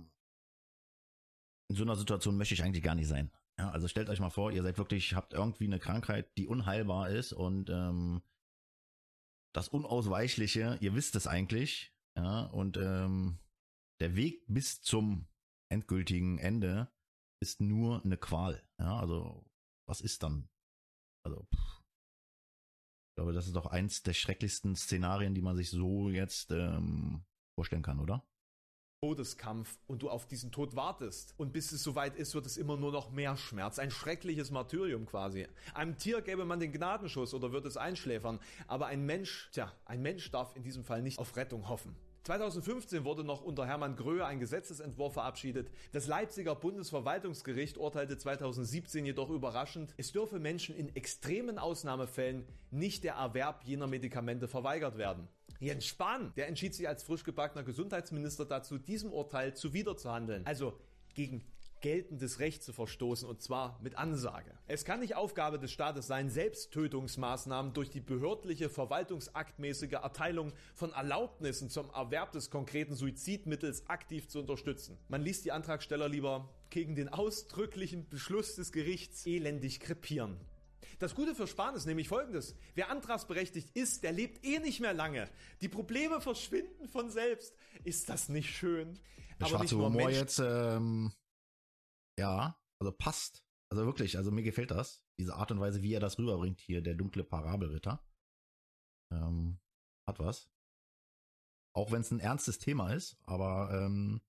in so einer Situation möchte ich eigentlich gar nicht sein. Ja, also stellt euch mal vor, ihr habt irgendwie eine Krankheit, die unheilbar ist und das Unausweichliche, ihr wisst es eigentlich, ja, und der Weg bis zum endgültigen Ende ist nur eine Qual. Ja, also was ist dann? Also ich glaube, das ist doch eins der schrecklichsten Szenarien, die man sich so jetzt vorstellen kann, oder? Todeskampf und du auf diesen Tod wartest. Und bis es soweit ist, wird es immer nur noch mehr Schmerz. Ein schreckliches Martyrium quasi. Einem Tier gäbe man den Gnadenschuss oder würde es einschläfern. Aber ein Mensch darf in diesem Fall nicht auf Rettung hoffen. 2015 wurde noch unter Hermann Gröhe ein Gesetzesentwurf verabschiedet. Das Leipziger Bundesverwaltungsgericht urteilte 2017 jedoch überraschend, es dürfe Menschen in extremen Ausnahmefällen nicht der Erwerb jener Medikamente verweigert werden. Jens Spahn, der entschied sich als frisch gebackener Gesundheitsminister dazu, diesem Urteil zuwiderzuhandeln. Also gegen geltendes Recht zu verstoßen, und zwar mit Ansage. Es kann nicht Aufgabe des Staates sein, Selbsttötungsmaßnahmen durch die behördliche, verwaltungsaktmäßige Erteilung von Erlaubnissen zum Erwerb des konkreten Suizidmittels aktiv zu unterstützen. Man liest die Antragsteller lieber gegen den ausdrücklichen Beschluss des Gerichts elendig krepieren. Das Gute für Spahn ist nämlich Folgendes. Wer antragsberechtigt ist, der lebt eh nicht mehr lange. Die Probleme verschwinden von selbst. Ist das nicht schön? Der schwarze Humor jetzt, ja, also passt. Also wirklich, also mir gefällt das. Diese Art und Weise, wie er das rüberbringt hier, der dunkle Parabelritter. Hat was. Auch wenn es ein ernstes Thema ist, aber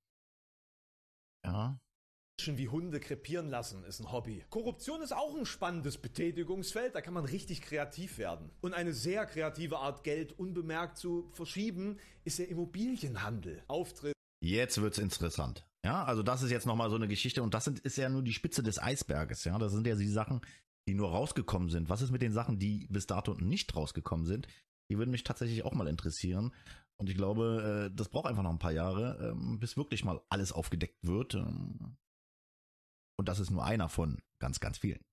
ja. Menschen wie Hunde krepieren lassen ist ein Hobby. Korruption ist auch ein spannendes Betätigungsfeld, da kann man richtig kreativ werden. Und eine sehr kreative Art, Geld unbemerkt zu verschieben, ist der Immobilienhandel. Auftritt. Jetzt wird's interessant. Ja, also das ist jetzt nochmal so eine Geschichte und das ist ja nur die Spitze des Eisberges. Ja, das sind ja die Sachen, die nur rausgekommen sind. Was ist mit den Sachen, die bis dato nicht rausgekommen sind? Die würden mich tatsächlich auch mal interessieren. Und ich glaube, das braucht einfach noch ein paar Jahre, bis wirklich mal alles aufgedeckt wird. Und das ist nur einer von ganz, ganz vielen.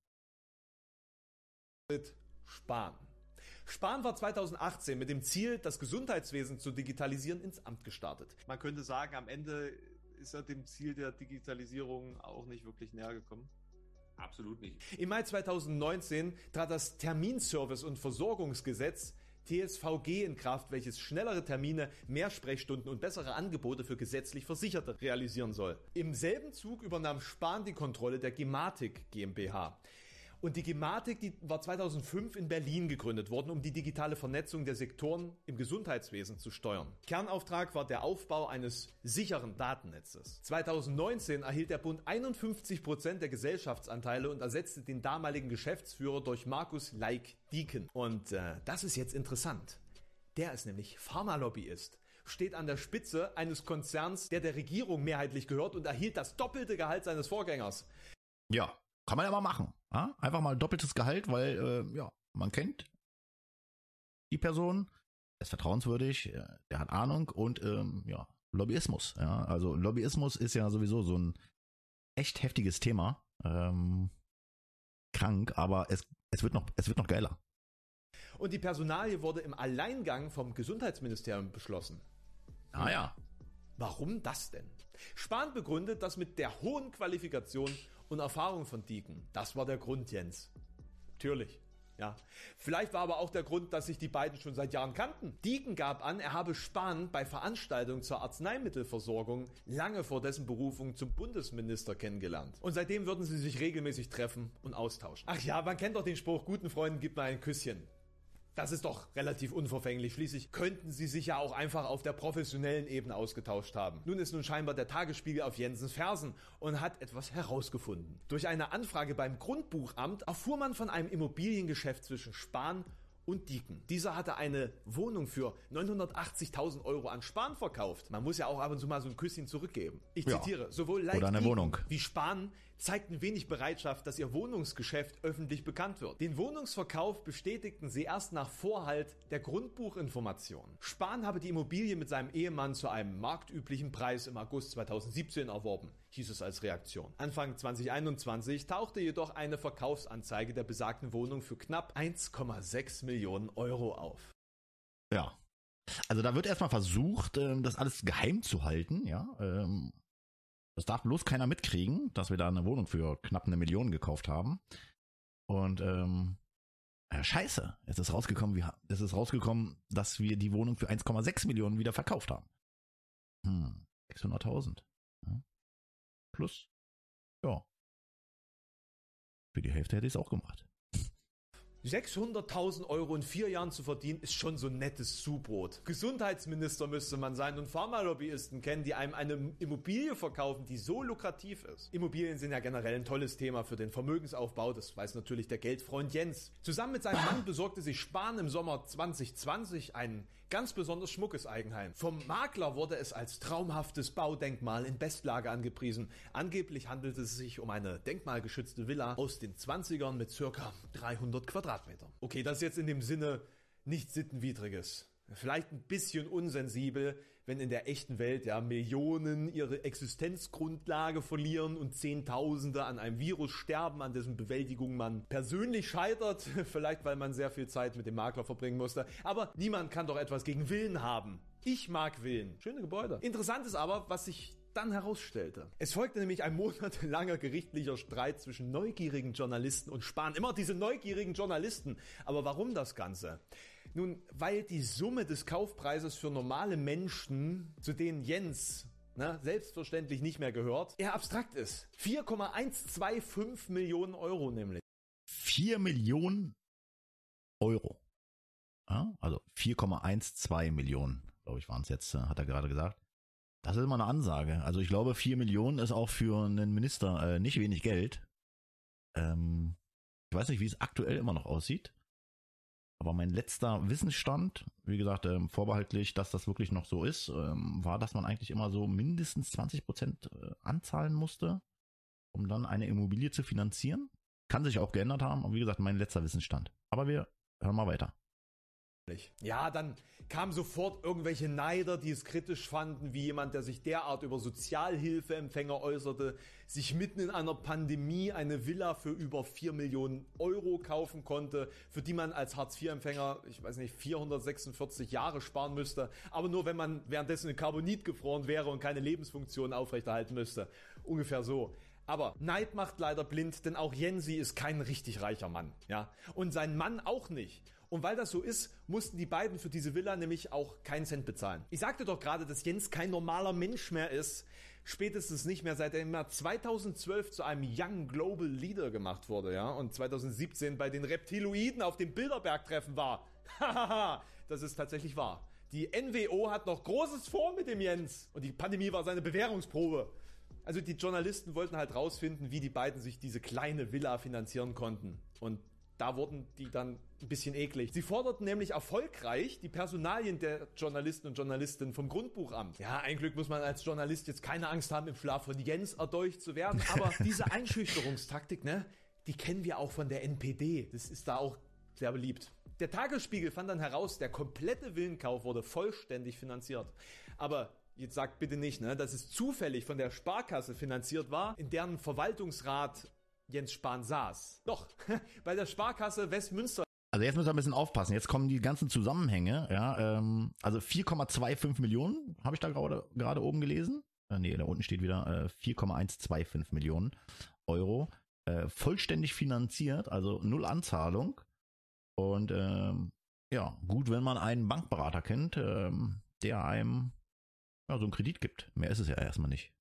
Spahn. Spahn war 2018 mit dem Ziel, das Gesundheitswesen zu digitalisieren, ins Amt gestartet. Man könnte sagen, am Ende ist er dem Ziel der Digitalisierung auch nicht wirklich näher gekommen. Absolut nicht. Im Mai 2019 trat das Terminservice- und Versorgungsgesetz TSVG in Kraft, welches schnellere Termine, mehr Sprechstunden und bessere Angebote für gesetzlich Versicherte realisieren soll. Im selben Zug übernahm Spahn die Kontrolle der Gematik GmbH. Und die Gematik, die war 2005 in Berlin gegründet worden, um die digitale Vernetzung der Sektoren im Gesundheitswesen zu steuern. Kernauftrag war der Aufbau eines sicheren Datennetzes. 2019 erhielt der Bund 51% der Gesellschaftsanteile und ersetzte den damaligen Geschäftsführer durch Markus Laik-Dieken. Und das ist jetzt interessant. Der ist nämlich Pharmalobbyist, steht an der Spitze eines Konzerns, der Regierung mehrheitlich gehört und erhielt das doppelte Gehalt seines Vorgängers. Ja. Kann man ja mal machen. Ja? Einfach mal doppeltes Gehalt, weil man kennt die Person, er ist vertrauenswürdig, der hat Ahnung und Lobbyismus. Ja? Also Lobbyismus ist ja sowieso so ein echt heftiges Thema. Krank, aber es wird noch geiler. Und die Personalie wurde im Alleingang vom Gesundheitsministerium beschlossen. Ah ja. Warum das denn? Spahn begründet das mit der hohen Qualifikation und Erfahrung von Dieken. Das war der Grund, Jens. Natürlich. Ja, vielleicht war aber auch der Grund, dass sich die beiden schon seit Jahren kannten. Dieken gab an, er habe Spahn bei Veranstaltungen zur Arzneimittelversorgung lange vor dessen Berufung zum Bundesminister kennengelernt. Und seitdem würden sie sich regelmäßig treffen und austauschen. Ach ja, man kennt doch den Spruch, guten Freunden gibt man ein Küsschen. Das ist doch relativ unverfänglich. Schließlich könnten sie sich ja auch einfach auf der professionellen Ebene ausgetauscht haben. Nun ist scheinbar der Tagesspiegel auf Jensens Fersen und hat etwas herausgefunden. Durch eine Anfrage beim Grundbuchamt erfuhr man von einem Immobiliengeschäft zwischen Spahn und Dieken. Dieser hatte eine Wohnung für 980.000 Euro an Spahn verkauft. Man muss ja auch ab und zu mal so ein Küsschen zurückgeben. Ich zitiere, sowohl oder eine Dieken Wohnung wie Spahn zeigten wenig Bereitschaft, dass ihr Wohnungsgeschäft öffentlich bekannt wird. Den Wohnungsverkauf bestätigten sie erst nach Vorhalt der Grundbuchinformation. Spahn habe die Immobilie mit seinem Ehemann zu einem marktüblichen Preis im August 2017 erworben, hieß es als Reaktion. Anfang 2021 tauchte jedoch eine Verkaufsanzeige der besagten Wohnung für knapp 1,6 Millionen Euro auf. Ja. Also da wird erstmal versucht, das alles geheim zu halten, ja. Das darf bloß keiner mitkriegen, dass wir da eine Wohnung für knapp 1 Million gekauft haben. Und scheiße, es ist rausgekommen, dass wir die Wohnung für 1,6 Millionen wieder verkauft haben. 600.000. Ja. Plus, ja. Für die Hälfte hätte ich es auch gemacht. 600.000 Euro in 4 Jahren zu verdienen, ist schon so ein nettes Zubrot. Gesundheitsminister müsste man sein und Pharmalobbyisten kennen, die einem eine Immobilie verkaufen, die so lukrativ ist. Immobilien sind ja generell ein tolles Thema für den Vermögensaufbau, das weiß natürlich der Geldfreund Jens. Zusammen mit seinem Mann besorgte sich Spahn im Sommer 2020 ein ganz besonders schmuckes Eigenheim. Vom Makler wurde es als traumhaftes Baudenkmal in Bestlage angepriesen. Angeblich handelte es sich um eine denkmalgeschützte Villa aus den 20ern mit ca. 300 Quadratmetern. Okay, das ist jetzt in dem Sinne nichts Sittenwidriges. Vielleicht ein bisschen unsensibel, wenn in der echten Welt ja Millionen ihre Existenzgrundlage verlieren und Zehntausende an einem Virus sterben, an dessen Bewältigung man persönlich scheitert, vielleicht weil man sehr viel Zeit mit dem Makler verbringen musste. Aber niemand kann doch etwas gegen Villen haben. Ich mag Villen. Schöne Gebäude. Interessant ist aber, was sich dann herausstellte. Es folgte nämlich ein monatelanger gerichtlicher Streit zwischen neugierigen Journalisten und Spahn. Immer diese neugierigen Journalisten. Aber warum das Ganze? Nun, weil die Summe des Kaufpreises für normale Menschen, zu denen Jens selbstverständlich nicht mehr gehört, eher abstrakt ist. 4,125 Millionen Euro nämlich. 4 Millionen Euro. Ja, also 4,12 Millionen, glaube ich, waren es jetzt, hat er gerade gesagt. Das ist immer eine Ansage. Also ich glaube, 4 Millionen ist auch für einen Minister nicht wenig Geld. Ich weiß nicht, wie es aktuell immer noch aussieht. Aber mein letzter Wissensstand, wie gesagt, vorbehaltlich, dass das wirklich noch so ist, war, dass man eigentlich immer so mindestens 20% anzahlen musste, um dann eine Immobilie zu finanzieren. Kann sich auch geändert haben. Und wie gesagt, mein letzter Wissensstand. Aber wir hören mal weiter. Ja, dann kamen sofort irgendwelche Neider, die es kritisch fanden, wie jemand, der sich derart über Sozialhilfeempfänger äußerte, sich mitten in einer Pandemie eine Villa für über 4 Millionen Euro kaufen konnte, für die man als Hartz-IV-Empfänger, 446 Jahre sparen müsste, aber nur wenn man währenddessen in Carbonit gefroren wäre und keine Lebensfunktion aufrechterhalten müsste. Ungefähr so. Aber Neid macht leider blind, denn auch Jensi ist kein richtig reicher Mann. Ja? Und sein Mann auch nicht. Und weil das so ist, mussten die beiden für diese Villa nämlich auch keinen Cent bezahlen. Ich sagte doch gerade, dass Jens kein normaler Mensch mehr ist. Spätestens nicht mehr, seit er im Jahr 2012 zu einem Young Global Leader gemacht wurde, ja, und 2017 bei den Reptiloiden auf dem Bilderberg-Treffen war. Hahaha, das ist tatsächlich wahr. Die NWO hat noch Großes vor mit dem Jens. Und die Pandemie war seine Bewährungsprobe. Also die Journalisten wollten halt rausfinden, wie die beiden sich diese kleine Villa finanzieren konnten. Und da wurden die dann ein bisschen eklig. Sie forderten nämlich erfolgreich die Personalien der Journalisten und Journalistinnen vom Grundbuchamt. Ja, ein Glück muss man als Journalist jetzt keine Angst haben, im Schlaf von Jens erdolcht zu werden. Aber diese Einschüchterungstaktik, die kennen wir auch von der NPD. Das ist da auch sehr beliebt. Der Tagesspiegel fand dann heraus, der komplette Villenkauf wurde vollständig finanziert. Aber jetzt sagt bitte nicht, dass es zufällig von der Sparkasse finanziert war, in deren Verwaltungsrat Jens Spahn saß. Doch, bei der Sparkasse Westmünster. Also jetzt müssen wir ein bisschen aufpassen. Jetzt kommen die ganzen Zusammenhänge. Ja, also 4,25 Millionen habe ich da gerade oben gelesen. Da unten steht wieder 4,125 Millionen Euro. Vollständig finanziert, also null Anzahlung. Und ja, gut, wenn man einen Bankberater kennt, der einem so einen Kredit gibt. Mehr ist es ja erstmal nicht.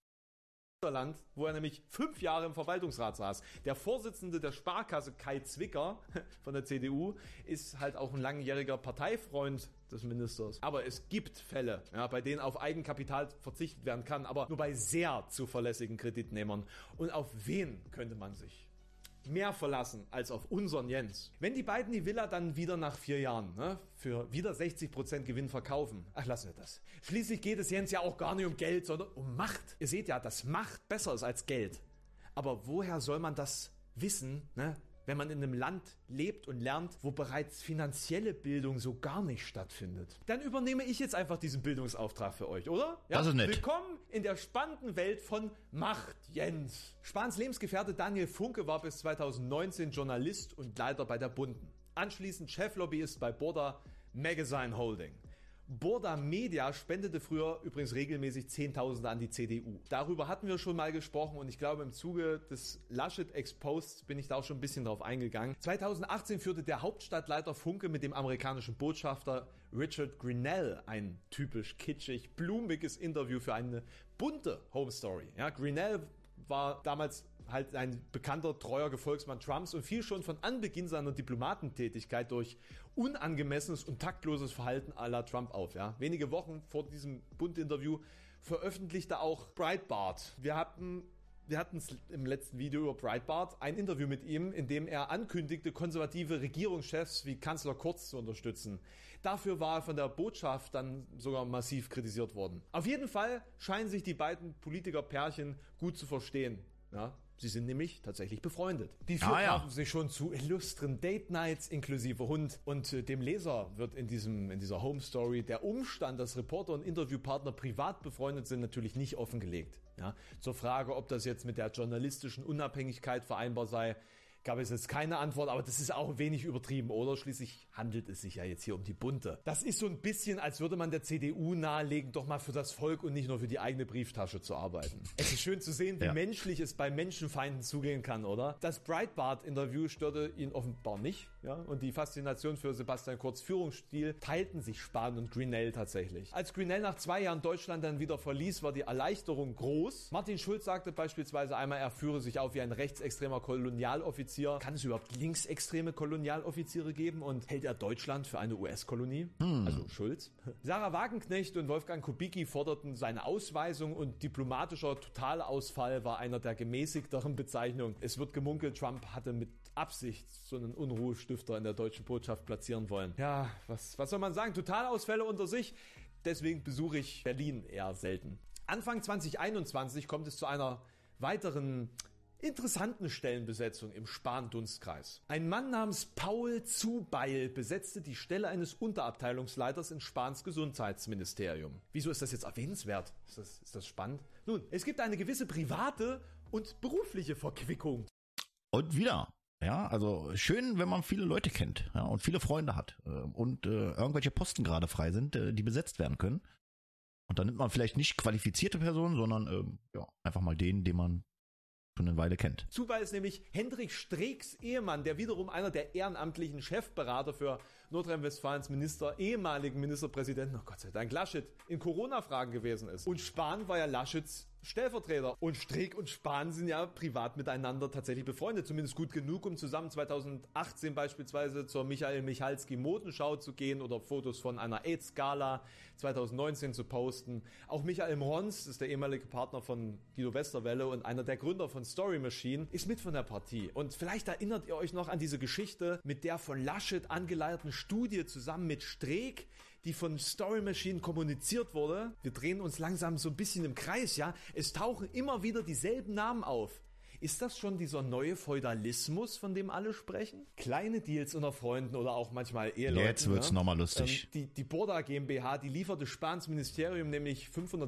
Land, wo er nämlich 5 Jahre im Verwaltungsrat saß. Der Vorsitzende der Sparkasse, Kai Zwicker von der CDU, ist halt auch ein langjähriger Parteifreund des Ministers. Aber es gibt Fälle, bei denen auf Eigenkapital verzichtet werden kann, aber nur bei sehr zuverlässigen Kreditnehmern. Und auf wen könnte man sich mehr verlassen als auf unseren Jens? Wenn die beiden die Villa dann wieder nach 4 Jahren für wieder 60% Gewinn verkaufen, lassen wir das. Schließlich geht es Jens ja auch gar nicht um Geld, sondern um Macht. Ihr seht ja, dass Macht besser ist als Geld. Aber woher soll man das wissen, wenn man in einem Land lebt und lernt, wo bereits finanzielle Bildung so gar nicht stattfindet? Dann übernehme ich jetzt einfach diesen Bildungsauftrag für euch, oder? Ja? Das ist nett. Willkommen in der spannenden Welt von Macht, Jens. Spahns Lebensgefährte Daniel Funke war bis 2019 Journalist und Leiter bei der Bunden. Anschließend Cheflobbyist bei Burda Magazine Holding. Burda Media spendete früher übrigens regelmäßig Zehntausende an die CDU. Darüber hatten wir schon mal gesprochen und ich glaube im Zuge des Laschet Exposed bin ich da auch schon ein bisschen drauf eingegangen. 2018 führte der Hauptstadtleiter Funke mit dem amerikanischen Botschafter Richard Grenell ein typisch kitschig, blumiges Interview für eine bunte Home Story. Ja, Grenell war damals halt ein bekannter, treuer Gefolgsmann Trumps und fiel schon von Anbeginn seiner Diplomatentätigkeit durch unangemessenes und taktloses Verhalten à la Trump auf. Ja. Wenige Wochen vor diesem Bund-Interview veröffentlichte auch Breitbart. Wir hatten es im letzten Video über Breitbart, ein Interview mit ihm, in dem er ankündigte, konservative Regierungschefs wie Kanzler Kurz zu unterstützen. Dafür war er von der Botschaft dann sogar massiv kritisiert worden. Auf jeden Fall scheinen sich die beiden Politikerpärchen gut zu verstehen. Ja, sie sind nämlich tatsächlich befreundet. Die vier trafen sich schon zu illustren Date-Nights inklusive Hund. Und dem Leser wird in dieser Home-Story der Umstand, dass Reporter und Interviewpartner privat befreundet sind, natürlich nicht offengelegt. Ja, zur Frage, ob das jetzt mit der journalistischen Unabhängigkeit vereinbar sei, gab es jetzt keine Antwort, aber das ist auch wenig übertrieben, oder? Schließlich handelt es sich ja jetzt hier um die Bunte. Das ist so ein bisschen, als würde man der CDU nahelegen, doch mal für das Volk und nicht nur für die eigene Brieftasche zu arbeiten. Es ist schön zu sehen, wie menschlich es bei Menschenfeinden zugehen kann, oder? Das Breitbart-Interview störte ihn offenbar nicht, ja? Und die Faszination für Sebastian Kurz' Führungsstil teilten sich Spahn und Grenell tatsächlich. Als Grenell nach 2 Jahren Deutschland dann wieder verließ, war die Erleichterung groß. Martin Schulz sagte beispielsweise einmal, er führe sich auf wie ein rechtsextremer Kolonialoffizier. Kann es überhaupt linksextreme Kolonialoffiziere geben und hält er Deutschland für eine US-Kolonie? Also Schulz. Sarah Wagenknecht und Wolfgang Kubicki forderten seine Ausweisung und diplomatischer Totalausfall war einer der gemäßigteren Bezeichnungen. Es wird gemunkelt, Trump hatte mit Absicht so einen Unruhestifter in der deutschen Botschaft platzieren wollen. Ja, was soll man sagen? Totalausfälle unter sich. Deswegen besuche ich Berlin eher selten. Anfang 2021 kommt es zu einer weiteren interessanten Stellenbesetzung im Spahn-Dunstkreis. Ein Mann namens Paul Zubeil besetzte die Stelle eines Unterabteilungsleiters in Spahns Gesundheitsministerium. Wieso ist das jetzt erwähnenswert? Ist das spannend? Nun, es gibt eine gewisse private und berufliche Verquickung. Und wieder. Ja, also schön, wenn man viele Leute kennt, ja, und viele Freunde hat und irgendwelche Posten gerade frei sind, die besetzt werden können. Und dann nimmt man vielleicht nicht qualifizierte Personen, sondern einfach mal den man schon eine Weile kennt. Zubeil ist nämlich Hendrik Streecks Ehemann, der wiederum einer der ehrenamtlichen Chefberater für Nordrhein-Westfalens ehemaligen Ministerpräsidenten, oh Gott sei Dank, Laschet, in Corona-Fragen gewesen ist. Und Spahn war ja Laschets Stellvertreter. Und Streeck und Spahn sind ja privat miteinander tatsächlich befreundet. Zumindest gut genug, um zusammen 2018 beispielsweise zur Michael Michalski Modenschau zu gehen oder Fotos von einer AIDS-Gala 2019 zu posten. Auch Michael Mrons ist der ehemalige Partner von Guido Westerwelle und einer der Gründer von Story Machine, ist mit von der Partie. Und vielleicht erinnert ihr euch noch an diese Geschichte mit der von Laschet angeleiteten Studie zusammen mit Streeck, die von Story Machine kommuniziert wurde. Wir drehen uns langsam so ein bisschen im Kreis, ja. Es tauchen immer wieder dieselben Namen auf. Ist das schon dieser neue Feudalismus, von dem alle sprechen? Kleine Deals unter Freunden oder auch manchmal Eheleuten. Jetzt wird's nochmal lustig. Die Burda GmbH, die lieferte Spahns Ministerium nämlich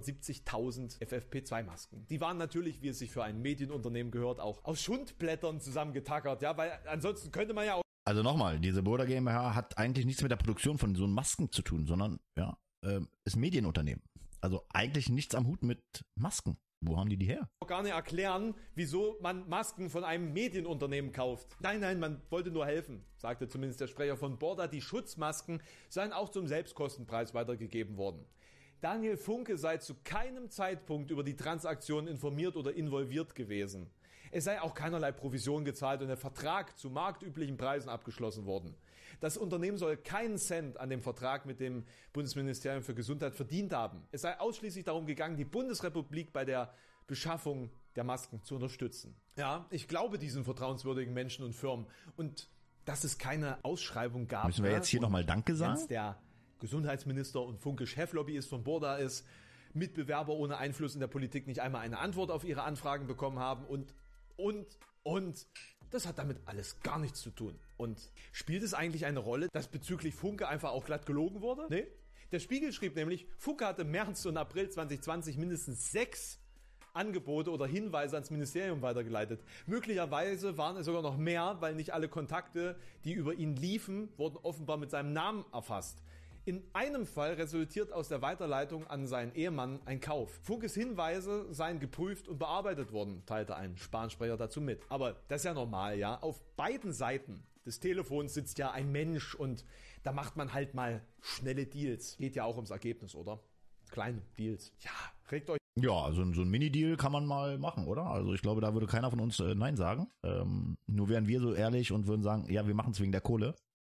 570.000 FFP2-Masken. Die waren natürlich, wie es sich für ein Medienunternehmen gehört, auch aus Schundblättern zusammengetackert, ja, weil ansonsten könnte man ja auch... Also nochmal, diese Burda GmbH hat eigentlich nichts mit der Produktion von so Masken zu tun, sondern ist ein Medienunternehmen. Also eigentlich nichts am Hut mit Masken. Wo haben die her? Gar nicht erklären, wieso man Masken von einem Medienunternehmen kauft. Nein, man wollte nur helfen, sagte zumindest der Sprecher von Borda. Die Schutzmasken seien auch zum Selbstkostenpreis weitergegeben worden. Daniel Funke sei zu keinem Zeitpunkt über die Transaktion informiert oder involviert gewesen. Es sei auch keinerlei Provision gezahlt und der Vertrag zu marktüblichen Preisen abgeschlossen worden. Das Unternehmen soll keinen Cent an dem Vertrag mit dem Bundesministerium für Gesundheit verdient haben. Es sei ausschließlich darum gegangen, die Bundesrepublik bei der Beschaffung der Masken zu unterstützen. Ja, ich glaube diesen vertrauenswürdigen Menschen und Firmen. Und dass es keine Ausschreibung gab. Müssen wir jetzt hier nochmal Danke sagen? Jens, der Gesundheitsminister und Funke-Cheflobbyist von Borda ist, Mitbewerber ohne Einfluss in der Politik nicht einmal eine Antwort auf ihre Anfragen bekommen haben und das hat damit alles gar nichts zu tun. Und spielt es eigentlich eine Rolle, dass bezüglich Funke einfach auch glatt gelogen wurde? Nee. Der Spiegel schrieb nämlich, Funke hatte im März und April 2020 mindestens 6 Angebote oder Hinweise ans Ministerium weitergeleitet. Möglicherweise waren es sogar noch mehr, weil nicht alle Kontakte, die über ihn liefen, wurden offenbar mit seinem Namen erfasst. In einem Fall resultiert aus der Weiterleitung an seinen Ehemann ein Kauf. Funkes Hinweise seien geprüft und bearbeitet worden, teilte ein Spahn-Sprecher dazu mit. Aber das ist ja normal, ja. Auf beiden Seiten des Telefons sitzt ja ein Mensch und da macht man halt mal schnelle Deals. Geht ja auch ums Ergebnis, oder? Kleine Deals. Ja, regt euch. Ja, also so ein Mini-Deal kann man mal machen, oder? Also ich glaube, da würde keiner von uns Nein sagen. Nur wären wir so ehrlich und würden sagen, ja, wir machen es wegen der Kohle.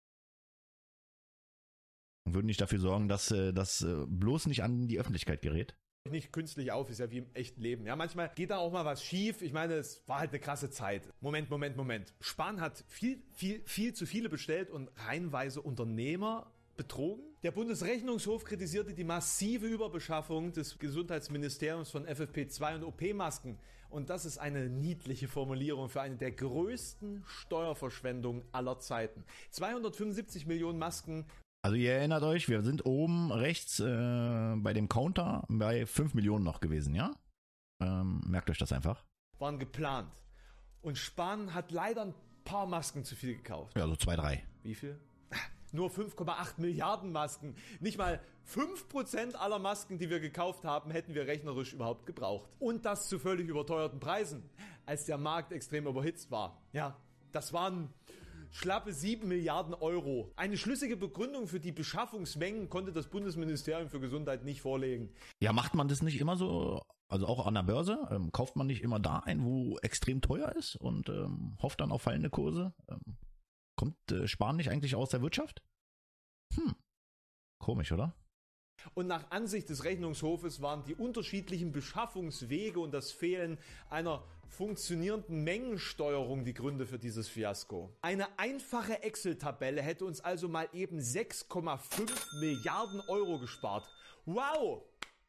Und würden nicht dafür sorgen, dass das bloß nicht an die Öffentlichkeit gerät. Nicht künstlich auf, ist ja wie im echten Leben. Ja, manchmal geht da auch mal was schief. Ich meine, es war halt eine krasse Zeit. Moment. Spahn hat viel zu viele bestellt und reihenweise Unternehmer betrogen. Der Bundesrechnungshof kritisierte die massive Überbeschaffung des Gesundheitsministeriums von FFP2 und OP-Masken. Und das ist eine niedliche Formulierung für eine der größten Steuerverschwendungen aller Zeiten. 275 Millionen Masken. Also ihr erinnert euch, wir sind oben rechts bei dem Counter bei 5 Millionen noch gewesen, ja? Merkt euch das einfach. Waren geplant. Und Spahn hat leider ein paar Masken zu viel gekauft. Ja, so 2, 3. Wie viel? Nur 5,8 Milliarden Masken. Nicht mal 5% aller Masken, die wir gekauft haben, hätten wir rechnerisch überhaupt gebraucht. Und das zu völlig überteuerten Preisen, als der Markt extrem überhitzt war. Ja, das waren schlappe 7 Milliarden Euro. Eine schlüssige Begründung für die Beschaffungsmengen konnte das Bundesministerium für Gesundheit nicht vorlegen. Ja, macht man das nicht immer so, also auch an der Börse? Kauft man nicht immer da ein, wo extrem teuer ist und hofft dann auf fallende Kurse? Kommt Spahn nicht eigentlich aus der Wirtschaft? Komisch, oder? Und nach Ansicht des Rechnungshofes waren die unterschiedlichen Beschaffungswege und das Fehlen einer funktionierenden Mengensteuerung die Gründe für dieses Fiasko. Eine einfache Excel-Tabelle hätte uns also mal eben 6,5 Milliarden Euro gespart. Wow!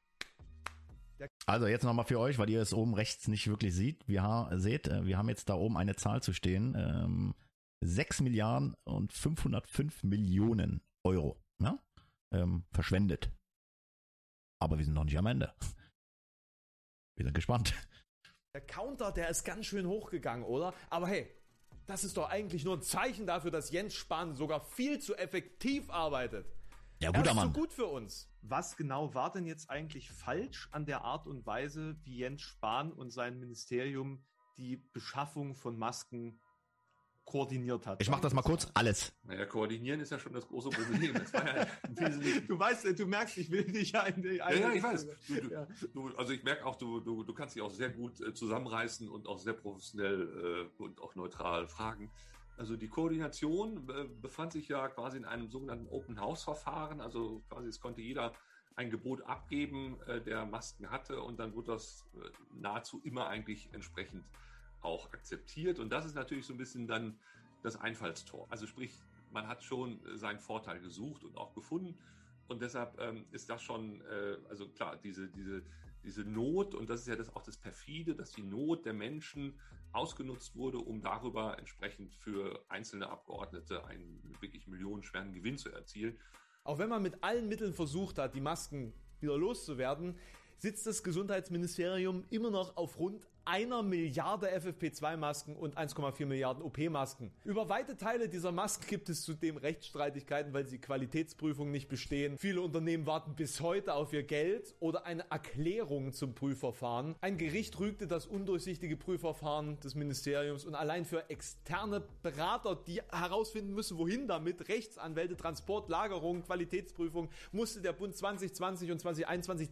Also jetzt nochmal für euch, weil ihr es oben rechts nicht wirklich seht. Wir haben jetzt da oben eine Zahl zu stehen. 6 Milliarden und 505 Millionen Euro, ja? Verschwendet. Aber wir sind noch nicht am Ende. Wir sind gespannt. Der Counter, der ist ganz schön hochgegangen, oder? Aber hey, das ist doch eigentlich nur ein Zeichen dafür, dass Jens Spahn sogar viel zu effektiv arbeitet. Ja, guter Mann. Er ist so gut für uns. Was genau war denn jetzt eigentlich falsch an der Art und Weise, wie Jens Spahn und sein Ministerium die Beschaffung von Masken koordiniert hat? Ich mach das mal kurz. Alles. Naja, koordinieren ist ja schon das große Problem. Das war ja du merkst, ich will dich ja in die Ja, ich weiß. Also ich merke auch, du kannst dich auch sehr gut zusammenreißen und auch sehr professionell und auch neutral fragen. Also die Koordination befand sich ja quasi in einem sogenannten Open-House-Verfahren. Also quasi es konnte jeder ein Gebot abgeben, der Masken hatte, und dann wurde das nahezu immer eigentlich entsprechend auch akzeptiert. Und das ist natürlich so ein bisschen dann das Einfallstor. Also sprich, man hat schon seinen Vorteil gesucht und auch gefunden. Und deshalb ist das schon, also klar, diese Not, und das ist ja auch das Perfide, dass die Not der Menschen ausgenutzt wurde, um darüber entsprechend für einzelne Abgeordnete einen wirklich millionenschweren Gewinn zu erzielen. Auch wenn man mit allen Mitteln versucht hat, die Masken wieder loszuwerden, sitzt das Gesundheitsministerium immer noch auf rund 1 Milliarde FFP2-Masken und 1,4 Milliarden OP-Masken. Über weite Teile dieser Masken gibt es zudem Rechtsstreitigkeiten, weil sie Qualitätsprüfungen nicht bestehen. Viele Unternehmen warten bis heute auf ihr Geld oder eine Erklärung zum Prüfverfahren. Ein Gericht rügte das undurchsichtige Prüfverfahren des Ministeriums und allein für externe Berater, die herausfinden müssen, wohin damit, Rechtsanwälte, Transport, Lagerung, Qualitätsprüfung, musste der Bund 2020 und 2021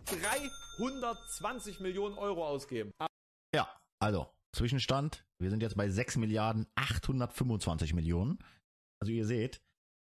320 Millionen Euro ausgeben. Ja, also Zwischenstand, wir sind jetzt bei 6 Milliarden 825 Millionen. Also ihr seht,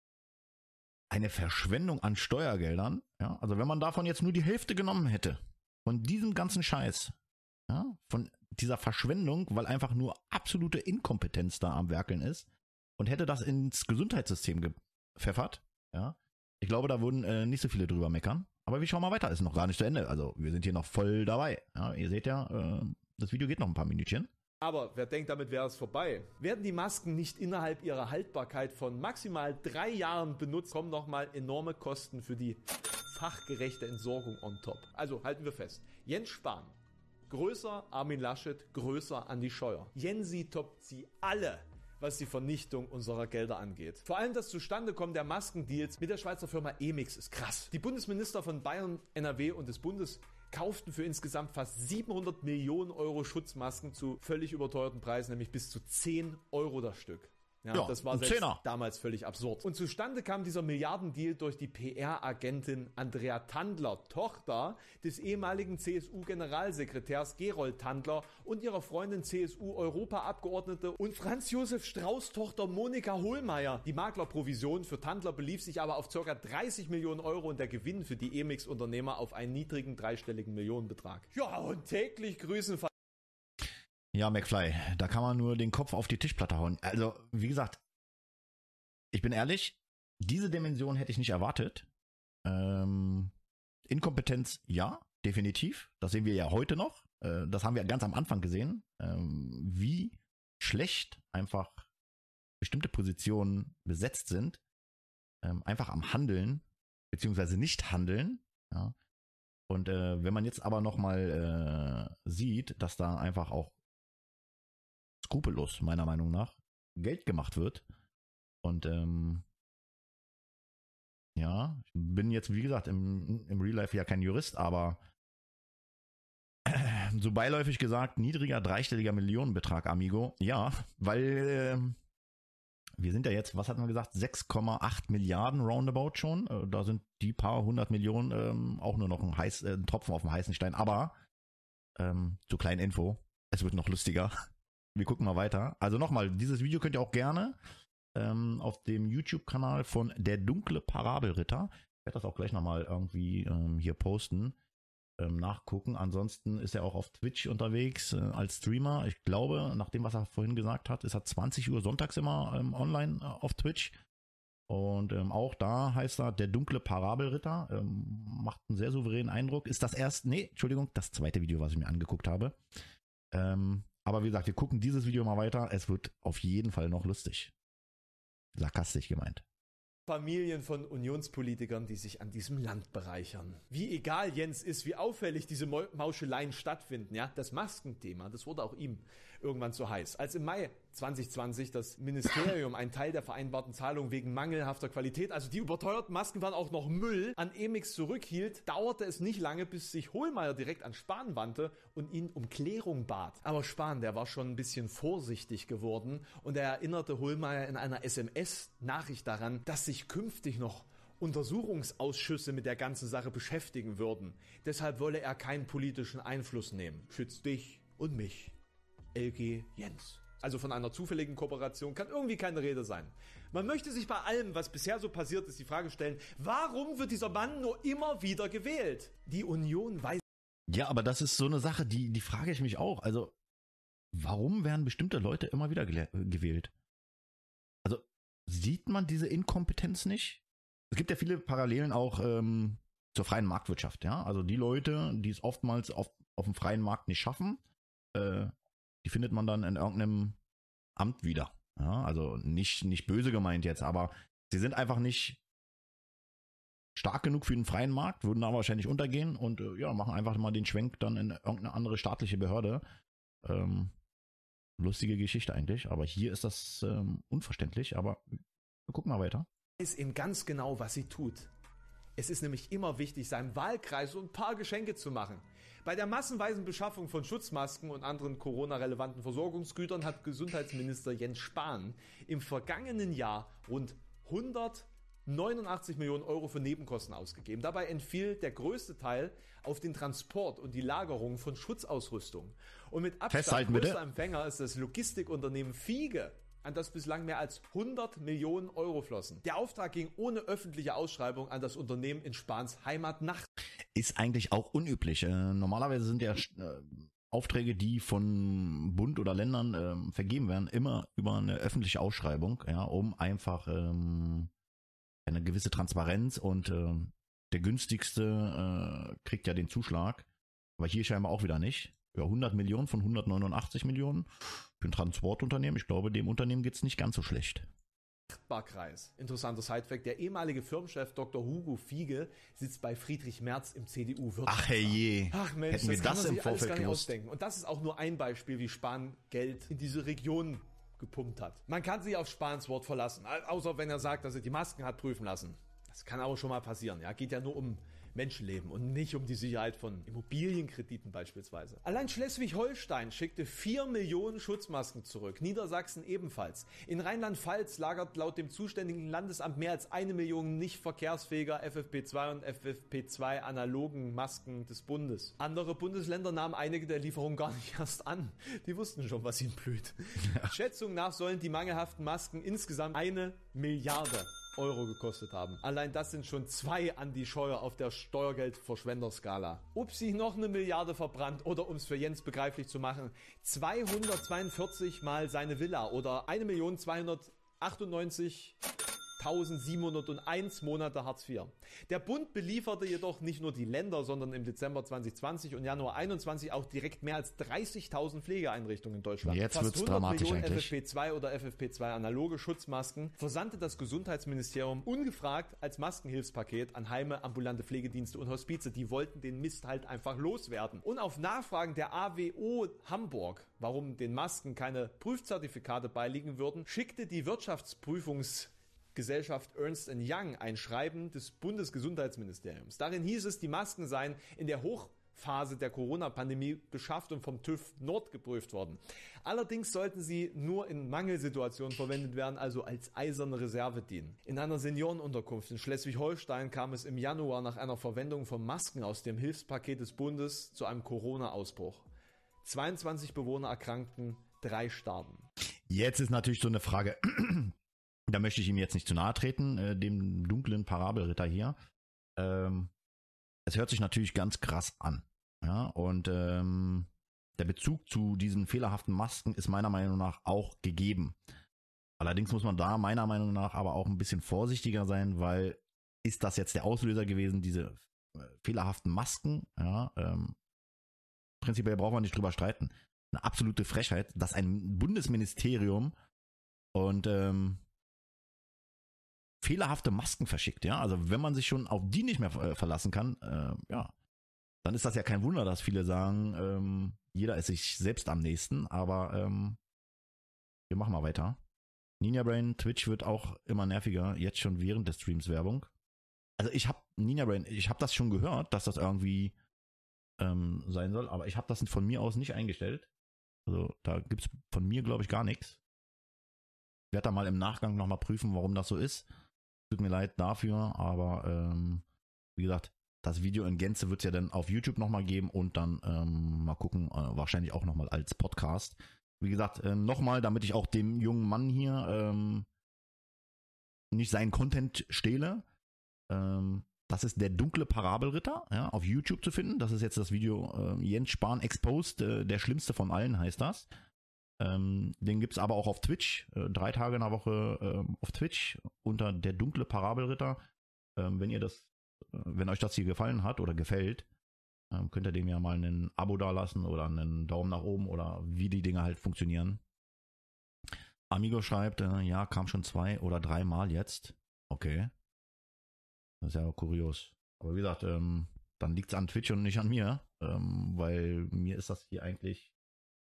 eine Verschwendung an Steuergeldern. Ja, also wenn man davon jetzt nur die Hälfte genommen hätte, von diesem ganzen Scheiß, ja, von dieser Verschwendung, weil einfach nur absolute Inkompetenz da am Werkeln ist, und hätte das ins Gesundheitssystem gepfeffert, ja, ich glaube, da würden nicht so viele drüber meckern. Aber wir schauen mal weiter, ist noch gar nicht zu Ende. Also wir sind hier noch voll dabei. Ja, ihr seht ja, das Video geht noch ein paar Minütchen. Aber wer denkt, damit wäre es vorbei? Werden die Masken nicht innerhalb ihrer Haltbarkeit von maximal 3 Jahren benutzt, kommen nochmal enorme Kosten für die fachgerechte Entsorgung on top. Also halten wir fest. Jens Spahn, größer Armin Laschet, größer Andi Scheuer. Jensi toppt sie alle, was die Vernichtung unserer Gelder angeht. Vor allem das Zustandekommen der Maskendeals mit der Schweizer Firma Emix ist krass. Die Bundesminister von Bayern, NRW und des Bundes kauften für insgesamt fast 700 Millionen Euro Schutzmasken zu völlig überteuerten Preisen, nämlich bis zu 10 Euro das Stück. Ja, das war selbst damals völlig absurd. Und zustande kam dieser Milliardendeal durch die PR-Agentin Andrea Tandler, Tochter des ehemaligen CSU-Generalsekretärs Gerold Tandler und ihrer Freundin CSU-Europaabgeordnete und Franz Josef Strauß' Tochter Monika Hohlmeier. Die Maklerprovision für Tandler belief sich aber auf ca. 30 Millionen Euro und der Gewinn für die Emix-Unternehmer auf einen niedrigen dreistelligen Millionenbetrag. Ja, und täglich grüßen Ja, McFly, da kann man nur den Kopf auf die Tischplatte hauen. Also, wie gesagt, ich bin ehrlich, diese Dimension hätte ich nicht erwartet. Inkompetenz, ja, definitiv. Das sehen wir ja heute noch. Das haben wir ganz am Anfang gesehen, wie schlecht einfach bestimmte Positionen besetzt sind. Einfach am Handeln, beziehungsweise nicht handeln. Ja. Und wenn man jetzt aber nochmal sieht, dass da einfach auch skrupellos, meiner Meinung nach, Geld gemacht wird. Und ja, ich bin jetzt, wie gesagt, im Real Life ja kein Jurist, aber so beiläufig gesagt, niedriger dreistelliger Millionenbetrag, Amigo. Ja, weil wir sind ja jetzt, was hatten wir gesagt, 6,8 Milliarden roundabout schon. Da sind die paar 100 Millionen auch nur noch ein Tropfen auf dem heißen Stein. Aber zur kleinen Info, es wird noch lustiger. Wir gucken mal weiter. Also nochmal, dieses Video könnt ihr auch gerne auf dem YouTube-Kanal von Der dunkle Parabelritter, ich werde das auch gleich nochmal irgendwie hier posten, nachgucken. Ansonsten ist er auch auf Twitch unterwegs als Streamer. Ich glaube, nach dem, was er vorhin gesagt hat, ist er 20 Uhr sonntags immer online auf Twitch. Und auch da heißt er Der dunkle Parabelritter. Macht einen sehr souveränen Eindruck. Ist das das zweite Video, was ich mir angeguckt habe. Aber wie gesagt, wir gucken dieses Video mal weiter. Es wird auf jeden Fall noch lustig. Sarkastisch gemeint. Familien von Unionspolitikern, die sich an diesem Land bereichern. Wie egal Jens ist, wie auffällig diese Mauscheleien stattfinden, ja, das Maskenthema, das wurde auch ihm irgendwann zu heiß. Als im Mai 2020 das Ministerium einen Teil der vereinbarten Zahlung wegen mangelhafter Qualität, also die überteuerten Masken waren auch noch Müll, an Emix zurückhielt, dauerte es nicht lange, bis sich Hohlmeier direkt an Spahn wandte und ihn um Klärung bat. Aber Spahn, der war schon ein bisschen vorsichtig geworden und er erinnerte Hohlmeier in einer SMS-Nachricht daran, dass sich künftig noch Untersuchungsausschüsse mit der ganzen Sache beschäftigen würden. Deshalb wolle er keinen politischen Einfluss nehmen. Schütz dich und mich. LG Jens. Also von einer zufälligen Kooperation kann irgendwie keine Rede sein. Man möchte sich bei allem, was bisher so passiert ist, die Frage stellen, warum wird dieser Mann nur immer wieder gewählt? Die Union weiß... Ja, aber das ist so eine Sache, die frage ich mich auch. Also, warum werden bestimmte Leute immer wieder gewählt? Also, sieht man diese Inkompetenz nicht? Es gibt ja viele Parallelen auch zur freien Marktwirtschaft, ja. Also die Leute, die es oftmals auf dem freien Markt nicht schaffen, die findet man dann in irgendeinem Amt wieder. Ja, also nicht böse gemeint jetzt, aber sie sind einfach nicht stark genug für den freien Markt, würden da wahrscheinlich untergehen und machen einfach mal den Schwenk dann in irgendeine andere staatliche Behörde. Lustige Geschichte eigentlich, aber hier ist das unverständlich, aber wir gucken mal weiter. Weiß eben ganz genau, was sie tut. Es ist nämlich immer wichtig, seinem Wahlkreis so ein paar Geschenke zu machen. Bei der massenweisen Beschaffung von Schutzmasken und anderen Corona-relevanten Versorgungsgütern hat Gesundheitsminister Jens Spahn im vergangenen Jahr rund 189 Millionen Euro für Nebenkosten ausgegeben. Dabei entfiel der größte Teil auf den Transport und die Lagerung von Schutzausrüstung. Und mit Abstand größter Empfänger ist das Logistikunternehmen Fiege, an das bislang mehr als 100 Millionen Euro flossen. Der Auftrag ging ohne öffentliche Ausschreibung an das Unternehmen in Spahns Heimat Nacht. Ist eigentlich auch unüblich. Normalerweise sind ja Aufträge, die von Bund oder Ländern vergeben werden, immer über eine öffentliche Ausschreibung, ja, um einfach eine gewisse Transparenz und der günstigste kriegt ja den Zuschlag, aber hier scheinbar auch wieder nicht. Ja, 100 Millionen von 189 Millionen für ein Transportunternehmen. Ich glaube, dem Unternehmen geht's nicht ganz so schlecht. Nachbarkreis. Interessanter Sidefact, der ehemalige Firmenchef Dr. Hugo Fiege sitzt bei Friedrich Merz im CDU-Wirtschaftsrat. Ach herrje, ach Mensch, hätten wir das kann das man im sich alles Vorfeld gar nicht gewusst. ausdenken. Und das ist auch nur ein Beispiel, wie Spahn Geld in diese Region gepumpt hat. Man kann sich auf Spahns Wort verlassen, außer wenn er sagt, dass er die Masken hat prüfen lassen. Das kann aber schon mal passieren. Ja, geht ja nur um Menschenleben und nicht um die Sicherheit von Immobilienkrediten beispielsweise. Allein Schleswig-Holstein schickte 4 Millionen Schutzmasken zurück, Niedersachsen ebenfalls. In Rheinland-Pfalz lagert laut dem zuständigen Landesamt mehr als 1 Million nicht verkehrsfähiger FFP2 und FFP2 analogen Masken des Bundes. Andere Bundesländer nahmen einige der Lieferungen gar nicht erst an. Die wussten schon, was ihnen blüht. Ja. Schätzungen nach sollen die mangelhaften Masken insgesamt 1 Milliarde Euro gekostet haben. Allein das sind schon 2 an die Scheuer auf der Steuergeldverschwenderskala. Ob sie noch 1 Milliarde verbrannt oder, um es für Jens begreiflich zu machen, 242 mal seine Villa oder 1.298.701 Monate Hartz IV. Der Bund belieferte jedoch nicht nur die Länder, sondern im Dezember 2020 und Januar 2021 auch direkt mehr als 30.000 Pflegeeinrichtungen in Deutschland. Jetzt Fast wird's 100 dramatisch Millionen eigentlich. FFP2 oder FFP2 analoge Schutzmasken versandte das Gesundheitsministerium ungefragt als Maskenhilfspaket an Heime, ambulante Pflegedienste und Hospize. Die wollten den Mist halt einfach loswerden. Und auf Nachfragen der AWO Hamburg, warum den Masken keine Prüfzertifikate beiliegen würden, schickte die Wirtschaftsprüfungsgesellschaft Ernst Young ein Schreiben des Bundesgesundheitsministeriums. Darin hieß es, die Masken seien in der Hochphase der Corona-Pandemie beschafft und vom TÜV Nord geprüft worden. Allerdings sollten sie nur in Mangelsituationen verwendet werden, also als eiserne Reserve dienen. In einer Seniorenunterkunft in Schleswig-Holstein kam es im Januar nach einer Verwendung von Masken aus dem Hilfspaket des Bundes zu einem Corona-Ausbruch. 22 Bewohner erkrankten, 3 starben. Jetzt ist natürlich so eine Frage, da möchte ich ihm jetzt nicht zu nahe treten, dem dunklen Parabelritter hier. Es hört sich natürlich ganz krass an. Ja, und der Bezug zu diesen fehlerhaften Masken ist meiner Meinung nach auch gegeben. Allerdings muss man da meiner Meinung nach aber auch ein bisschen vorsichtiger sein, weil ist das jetzt der Auslöser gewesen, diese fehlerhaften Masken? Ja, prinzipiell braucht man nicht drüber streiten. Eine absolute Frechheit, dass ein Bundesministerium und fehlerhafte Masken verschickt, ja. Also wenn man sich schon auf die nicht mehr verlassen kann, ja, dann ist das ja kein Wunder, dass viele sagen, jeder ist sich selbst am nächsten, aber wir machen mal weiter. Ninja Brain, Twitch wird auch immer nerviger, jetzt schon während des Streams Werbung. Also ich habe das schon gehört, dass das irgendwie sein soll, aber ich habe das von mir aus nicht eingestellt. Also da gibt's von mir, glaube ich, gar nichts. Ich werde da mal im Nachgang nochmal prüfen, warum das so ist. Tut mir leid dafür, aber wie gesagt, das Video in Gänze wird es ja dann auf YouTube nochmal geben und dann mal gucken, wahrscheinlich auch nochmal als Podcast. Wie gesagt, nochmal, damit ich auch dem jungen Mann hier nicht seinen Content stehle. Das ist der dunkle Parabelritter, ja, auf YouTube zu finden. Das ist jetzt das Video Jens Spahn Exposed, der schlimmste von allen heißt das. Den gibt's aber auch auf Twitch, 3 Tage in der Woche auf Twitch unter der dunkle Parabelritter. Wenn euch das hier gefallen hat oder gefällt, könnt ihr dem ja mal ein Abo dalassen oder einen Daumen nach oben oder wie die Dinge halt funktionieren. Amigo schreibt, ja, kam schon 2 oder 3 Mal jetzt. Okay. Das ist ja kurios. Aber wie gesagt, dann liegt's an Twitch und nicht an mir, weil mir ist das hier eigentlich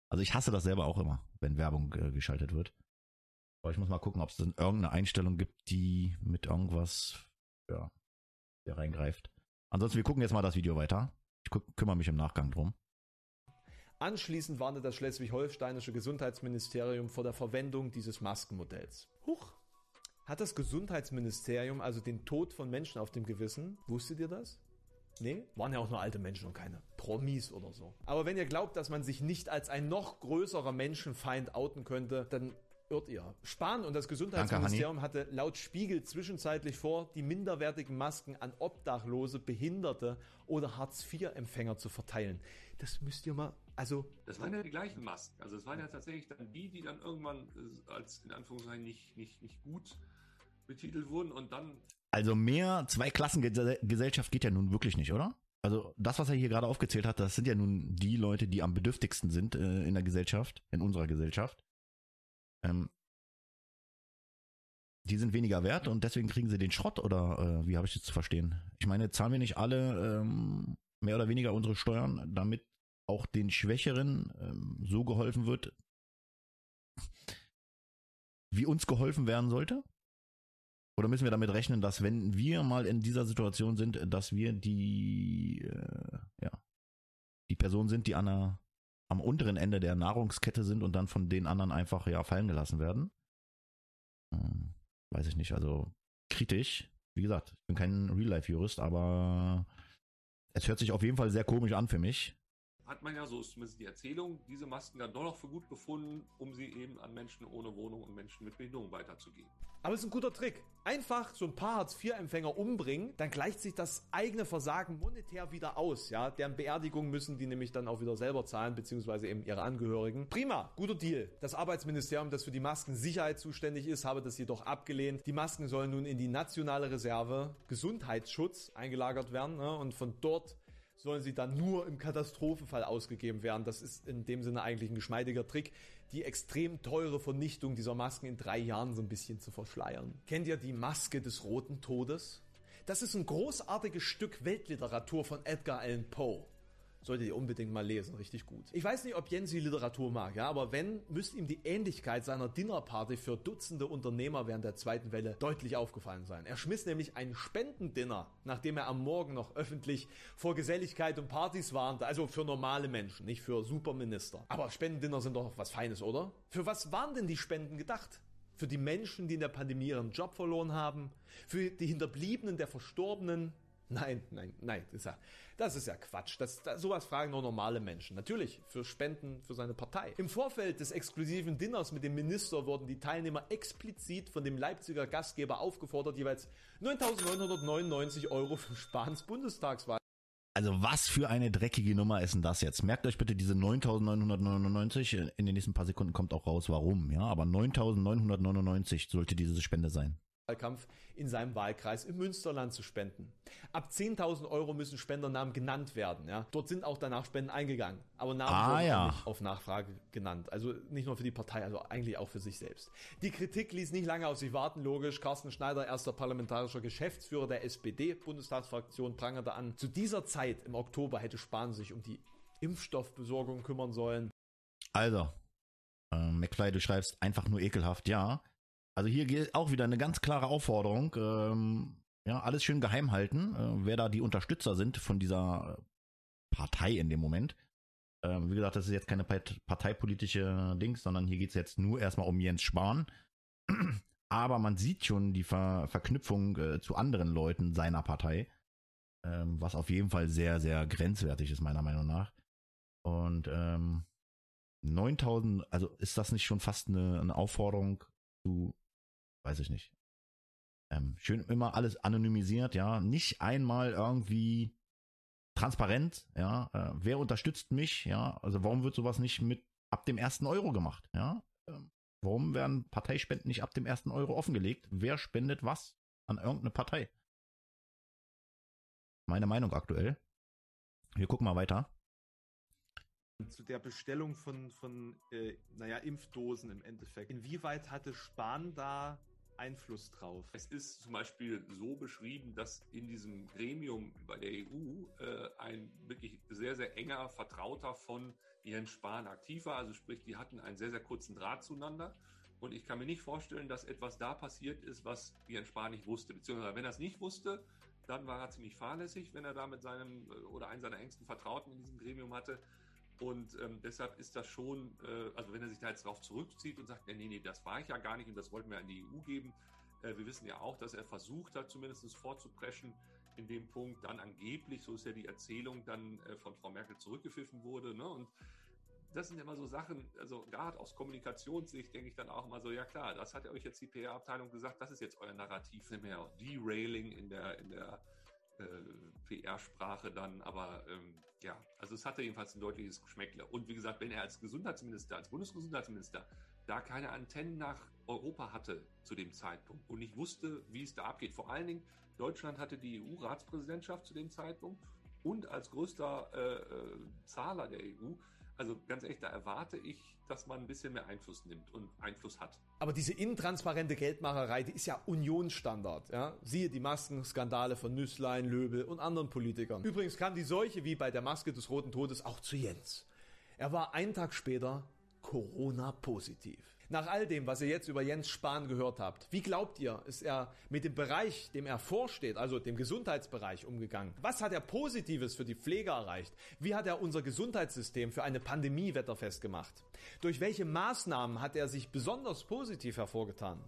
Also ich hasse das selber auch immer, wenn Werbung geschaltet wird. Aber ich muss mal gucken, ob es dann irgendeine Einstellung gibt, die mit irgendwas hier reingreift. Ansonsten, wir gucken jetzt mal das Video weiter. Ich kümmere mich im Nachgang drum. Anschließend warnte das schleswig-holsteinische Gesundheitsministerium vor der Verwendung dieses Maskenmodells. Huch! Hat das Gesundheitsministerium also den Tod von Menschen auf dem Gewissen? Wusstet ihr das? Nee, waren ja auch nur alte Menschen und keine Promis oder so. Aber wenn ihr glaubt, dass man sich nicht als ein noch größerer Menschenfeind outen könnte, dann irrt ihr. Spahn und das Gesundheitsministerium hatte laut Spiegel zwischenzeitlich vor, die minderwertigen Masken an Obdachlose, Behinderte oder Hartz-IV-Empfänger zu verteilen. Das müsst ihr mal, Das waren ja die gleichen Masken. Also es waren ja tatsächlich dann die dann irgendwann als in Anführungszeichen nicht gut betitelt wurden und dann... Also mehr Zweiklassengesellschaft geht ja nun wirklich nicht, oder? Also das, was er hier gerade aufgezählt hat, das sind ja nun die Leute, die am bedürftigsten sind in der Gesellschaft, in unserer Gesellschaft. Die sind weniger wert und deswegen kriegen sie den Schrott oder wie habe ich das zu verstehen? Ich meine, zahlen wir nicht alle mehr oder weniger unsere Steuern, damit auch den Schwächeren so geholfen wird, wie uns geholfen werden sollte? Oder müssen wir damit rechnen, dass wenn wir mal in dieser Situation sind, dass wir die Person sind, die am unteren Ende der Nahrungskette sind und dann von den anderen einfach fallen gelassen werden? Weiß ich nicht, also kritisch. Wie gesagt, ich bin kein Real-Life-Jurist, aber es hört sich auf jeden Fall sehr komisch an für mich. Hat man ja, so ist zumindest die Erzählung, diese Masken dann doch noch für gut befunden, um sie eben an Menschen ohne Wohnung und Menschen mit Behinderung weiterzugeben. Aber es ist ein guter Trick. Einfach so ein paar Hartz-IV-Empfänger umbringen, dann gleicht sich das eigene Versagen monetär wieder aus. Ja, deren Beerdigung müssen die nämlich dann auch wieder selber zahlen, beziehungsweise eben ihre Angehörigen. Prima, guter Deal. Das Arbeitsministerium, das für die Maskensicherheit zuständig ist, habe das jedoch abgelehnt. Die Masken sollen nun in die nationale Reserve Gesundheitsschutz eingelagert werden, ne? Und von dort sollen sie dann nur im Katastrophenfall ausgegeben werden. Das ist in dem Sinne eigentlich ein geschmeidiger Trick, die extrem teure Vernichtung dieser Masken in 3 Jahren so ein bisschen zu verschleiern. Kennt ihr die Maske des Roten Todes? Das ist ein großartiges Stück Weltliteratur von Edgar Allan Poe. Solltet ihr unbedingt mal lesen, richtig gut. Ich weiß nicht, ob Jens die Literatur mag, ja, aber wenn, müsste ihm die Ähnlichkeit seiner Dinnerparty für Dutzende Unternehmer während der zweiten Welle deutlich aufgefallen sein. Er schmiss nämlich ein Spendendinner, nachdem er am Morgen noch öffentlich vor Geselligkeit und Partys warnte, also für normale Menschen, nicht für Superminister. Aber Spendendinner sind doch was Feines, oder? Für was waren denn die Spenden gedacht? Für die Menschen, die in der Pandemie ihren Job verloren haben? Für die Hinterbliebenen der Verstorbenen? Nein, das ist ja Quatsch. Sowas fragen nur normale Menschen. Natürlich, für Spenden für seine Partei. Im Vorfeld des exklusiven Dinners mit dem Minister wurden die Teilnehmer explizit von dem Leipziger Gastgeber aufgefordert, jeweils 9.999 € für Spahns Bundestagswahl. Also was für eine dreckige Nummer ist denn das jetzt? Merkt euch bitte diese 9.999, in den nächsten paar Sekunden kommt auch raus, warum, ja, aber 9.999 sollte diese Spende sein. Wahlkampf in seinem Wahlkreis im Münsterland zu spenden. Ab 10.000 € müssen Spendernamen genannt werden. Ja? Dort sind auch danach Spenden eingegangen. Aber Namen wurden nicht auf Nachfrage genannt. Also nicht nur für die Partei, also eigentlich auch für sich selbst. Die Kritik ließ nicht lange auf sich warten, logisch. Carsten Schneider, erster parlamentarischer Geschäftsführer der SPD-Bundestagsfraktion, prangerte an. Zu dieser Zeit im Oktober hätte Spahn sich um die Impfstoffbesorgung kümmern sollen. Also, McFly, du schreibst einfach nur ekelhaft, ja. Also hier geht auch wieder eine ganz klare Aufforderung, alles schön geheim halten, wer da die Unterstützer sind von dieser Partei in dem Moment. Wie gesagt, das ist jetzt keine parteipolitische Dings, sondern hier geht es jetzt nur erstmal um Jens Spahn. Aber man sieht schon die Verknüpfung zu anderen Leuten seiner Partei, was auf jeden Fall sehr, sehr grenzwertig ist, meiner Meinung nach. Und 9.000, also ist das nicht schon fast eine Aufforderung zu, weiß ich nicht. Schön immer alles anonymisiert, ja, nicht einmal irgendwie transparent, ja, wer unterstützt mich, ja, also warum wird sowas nicht mit ab dem 1. Euro gemacht, ja, warum werden Parteispenden nicht ab dem 1. Euro offengelegt, wer spendet was an irgendeine Partei? Meine Meinung aktuell. Wir gucken mal weiter. Zu der Bestellung von Impfdosen im Endeffekt. Inwieweit hatte Spahn da Einfluss drauf? Es ist zum Beispiel so beschrieben, dass in diesem Gremium bei der EU ein wirklich sehr, sehr enger Vertrauter von Jens Spahn aktiv war. Also sprich, die hatten einen sehr, sehr kurzen Draht zueinander. Und ich kann mir nicht vorstellen, dass etwas da passiert ist, was Jens Spahn nicht wusste. Beziehungsweise, wenn er es nicht wusste, dann war er ziemlich fahrlässig, wenn er da mit seinem oder einen seiner engsten Vertrauten in diesem Gremium hatte. Und deshalb ist das schon, also wenn er sich da jetzt drauf zurückzieht und sagt, nee, das war ich ja gar nicht und das wollten wir an die EU geben. Wir wissen ja auch, dass er versucht hat, zumindest vorzupreschen in dem Punkt, dann angeblich, so ist ja die Erzählung, dann von Frau Merkel zurückgepfiffen wurde. Ne? Und das sind immer so Sachen, also gerade aus Kommunikationssicht denke ich dann auch immer so, ja klar, das hat ja euch jetzt die PR-Abteilung gesagt, das ist jetzt euer Narrativ, nicht mehr Derailing in der PR-Sprache dann, aber ja, also es hatte jedenfalls ein deutliches Geschmäckle. Und wie gesagt, wenn er als Gesundheitsminister, als Bundesgesundheitsminister da keine Antennen nach Europa hatte zu dem Zeitpunkt und nicht wusste, wie es da abgeht. Vor allen Dingen, Deutschland hatte die EU-Ratspräsidentschaft zu dem Zeitpunkt und als größter Zahler der EU. Also ganz ehrlich, da erwarte ich, dass man ein bisschen mehr Einfluss nimmt und Einfluss hat. Aber diese intransparente Geldmacherei, die ist ja Unionsstandard. Ja? Siehe die Maskenskandale von Nüßlein, Löbel und anderen Politikern. Übrigens kam die Seuche wie bei der Maske des Roten Todes auch zu Jens. Er war einen Tag später Corona-positiv. Nach all dem, was ihr jetzt über Jens Spahn gehört habt, wie glaubt ihr, ist er mit dem Bereich, dem er vorsteht, also dem Gesundheitsbereich, umgegangen? Was hat er Positives für die Pflege erreicht? Wie hat er unser Gesundheitssystem für eine Pandemie wetterfest gemacht? Durch welche Maßnahmen hat er sich besonders positiv hervorgetan?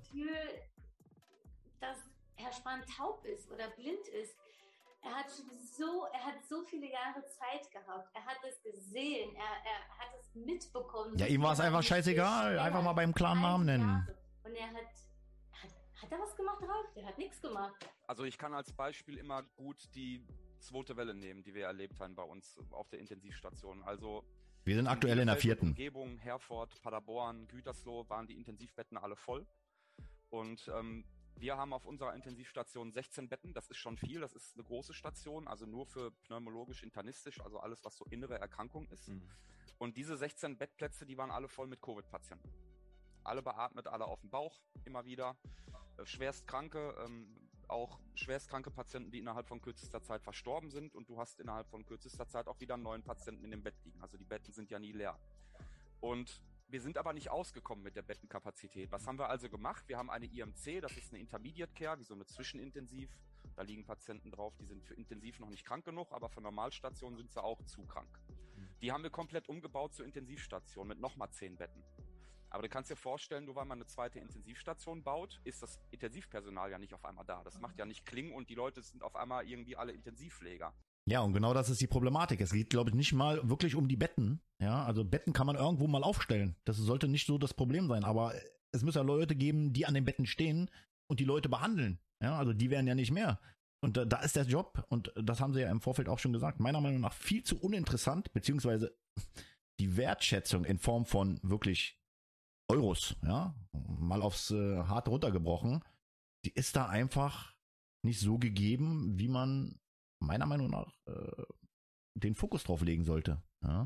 Dass Herr Spahn taub ist oder blind ist. Er hat so viele Jahre Zeit gehabt. Er hat es gesehen. Er hat es mitbekommen. Ja, ihm war es einfach scheißegal. Einfach mal beim klaren Namen nennen. Und hat er was gemacht, Ralf? Der hat nichts gemacht. Also ich kann als Beispiel immer gut die zweite Welle nehmen, die wir erlebt haben bei uns auf der Intensivstation. Also wir sind aktuell in der 4. Umgebung, Herford, Paderborn, Gütersloh waren die Intensivbetten alle voll. Und wir haben auf unserer Intensivstation 16 Betten, das ist schon viel, das ist eine große Station, also nur für pneumologisch-internistisch, also alles, was so innere Erkrankung ist. Und diese 16 Bettplätze, die waren alle voll mit Covid-Patienten. Alle beatmet, alle auf dem Bauch, immer wieder. Schwerstkranke, auch schwerstkranke Patienten, die innerhalb von kürzester Zeit verstorben sind und du hast innerhalb von kürzester Zeit auch wieder einen neuen Patienten in dem Bett liegen. Also die Betten sind ja nie leer. Und wir sind aber nicht ausgekommen mit der Bettenkapazität. Was haben wir also gemacht? Wir haben eine IMC, das ist eine Intermediate Care, wie so eine Zwischenintensiv. Da liegen Patienten drauf, die sind für Intensiv noch nicht krank genug, aber für Normalstationen sind sie auch zu krank. Die haben wir komplett umgebaut zur Intensivstation mit nochmal 10 Betten. Aber du kannst dir vorstellen, nur weil man eine zweite Intensivstation baut, ist das Intensivpersonal ja nicht auf einmal da. Das macht ja nicht Kling und die Leute sind auf einmal irgendwie alle Intensivpfleger. Ja, und genau das ist die Problematik. Es geht, glaube ich, nicht mal wirklich um die Betten. Ja, also Betten kann man irgendwo mal aufstellen. Das sollte nicht so das Problem sein. Aber es muss ja Leute geben, die an den Betten stehen und die Leute behandeln. Ja, also die werden ja nicht mehr. Und da ist der Job, und das haben sie ja im Vorfeld auch schon gesagt, meiner Meinung nach viel zu uninteressant, beziehungsweise die Wertschätzung in Form von wirklich Euros, ja, mal aufs Harte runtergebrochen, die ist da einfach nicht so gegeben, wie man meiner Meinung nach den Fokus drauf legen sollte. Ja?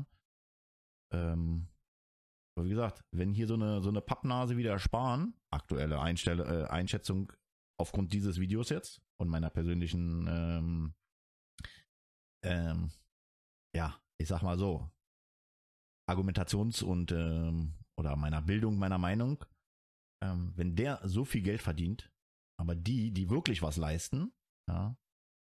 Aber wie gesagt, wenn hier so eine Pappnase wieder Spahn, aktuelle Einschätzung aufgrund dieses Videos jetzt und meiner persönlichen, ja, ich sag mal so, Argumentations- und oder meiner Bildung, meiner Meinung, wenn der so viel Geld verdient, aber die wirklich was leisten, ja,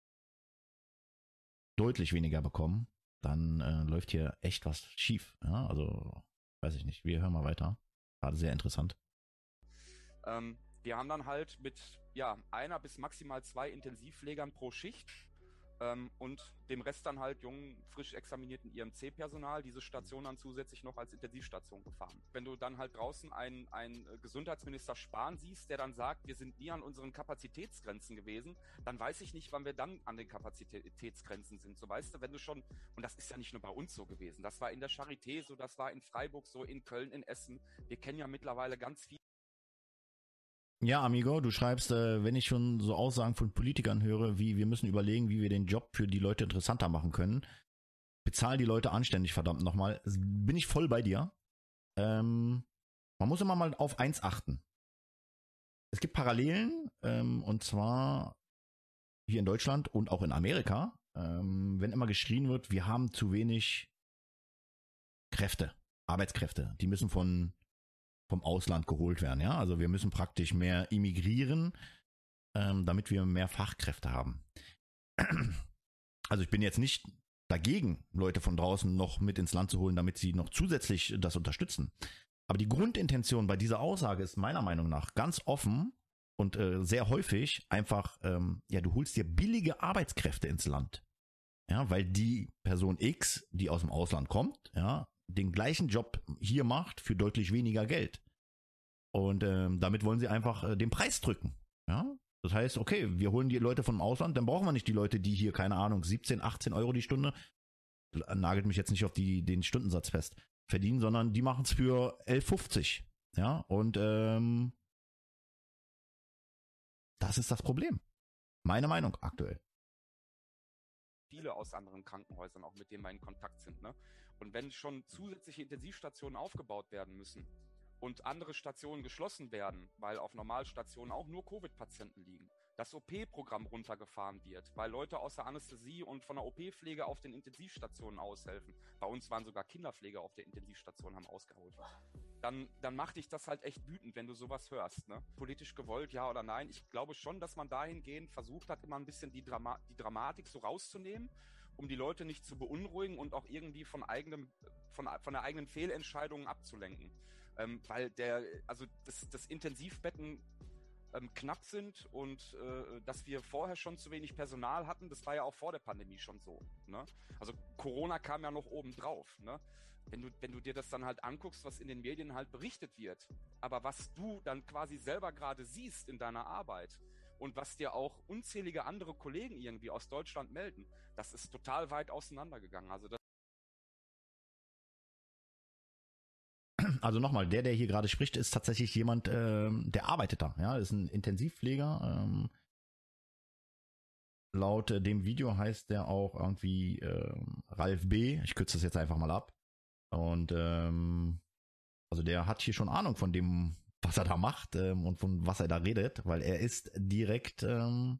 deutlich weniger bekommen, dann läuft hier echt was schief. Ja? Also, weiß ich nicht. Wir hören mal weiter. Gerade sehr interessant. Wir haben dann halt mit 1 bis maximal 2 Intensivpflegern pro Schicht und dem Rest dann halt jungen, frisch examinierten IMC-Personal diese Station dann zusätzlich noch als Intensivstation gefahren. Wenn du dann halt draußen einen Gesundheitsminister Spahn siehst, der dann sagt, wir sind nie an unseren Kapazitätsgrenzen gewesen, dann weiß ich nicht, wann wir dann an den Kapazitätsgrenzen sind. So, weißt du, wenn du schon, und das ist ja nicht nur bei uns so gewesen, das war in der Charité so, das war in Freiburg so, in Köln, in Essen. Wir kennen ja mittlerweile ganz viel. Ja, Amigo, du schreibst, wenn ich schon so Aussagen von Politikern höre, wie wir müssen überlegen, wie wir den Job für die Leute interessanter machen können. Bezahl die Leute anständig, verdammt nochmal. Bin ich voll bei dir. Man muss immer mal auf eins achten. Es gibt Parallelen, und zwar hier in Deutschland und auch in Amerika, wenn immer geschrien wird, wir haben zu wenig Kräfte, Arbeitskräfte, die müssen vom Ausland geholt werden, ja, also wir müssen praktisch mehr immigrieren, damit wir mehr Fachkräfte haben. Also ich bin jetzt nicht dagegen, Leute von draußen noch mit ins Land zu holen, damit sie noch zusätzlich das unterstützen. Aber die Grundintention bei dieser Aussage ist meiner Meinung nach ganz offen und sehr häufig einfach, du holst dir billige Arbeitskräfte ins Land. Ja, weil die Person X, die aus dem Ausland kommt, ja, den gleichen Job hier macht für deutlich weniger Geld. Und damit wollen sie einfach den Preis drücken. Ja, das heißt, okay, wir holen die Leute vom Ausland, dann brauchen wir nicht die Leute, die hier, keine Ahnung, 17, 18 Euro die Stunde, nagelt mich jetzt nicht auf den Stundensatz fest, verdienen, sondern die machen es für 11,50. Ja, und das ist das Problem. Meine Meinung aktuell. Viele aus anderen Krankenhäusern, auch mit denen wir in Kontakt sind, ne? Und wenn schon zusätzliche Intensivstationen aufgebaut werden müssen und andere Stationen geschlossen werden, weil auf Normalstationen auch nur Covid-Patienten liegen, das OP-Programm runtergefahren wird, weil Leute aus der Anästhesie und von der OP-Pflege auf den Intensivstationen aushelfen. Bei uns waren sogar Kinderpfleger auf der Intensivstation, haben ausgeholt. Dann macht dich das halt echt wütend, wenn du sowas hörst, ne? Politisch gewollt, ja oder nein? Ich glaube schon, dass man dahingehend versucht hat, immer ein bisschen die Dramatik so rauszunehmen, um die Leute nicht zu beunruhigen und auch irgendwie von der eigenen Fehlentscheidungen abzulenken. Weil das Intensivbetten knapp sind und dass wir vorher schon zu wenig Personal hatten, das war ja auch vor der Pandemie schon so, ne? Also Corona kam ja noch oben drauf, ne? Wenn du dir das dann halt anguckst, was in den Medien halt berichtet wird, aber was du dann quasi selber gerade siehst in deiner Arbeit und was dir auch unzählige andere Kollegen irgendwie aus Deutschland melden, das ist total weit auseinandergegangen. Also nochmal, der hier gerade spricht, ist tatsächlich jemand, der arbeitet da, ja, ist ein Intensivpfleger. Laut dem Video heißt der auch irgendwie Ralf B. Ich kürze das jetzt einfach mal ab. Und also der hat hier schon Ahnung von dem, was er da macht und von was er da redet, weil er ist direkt am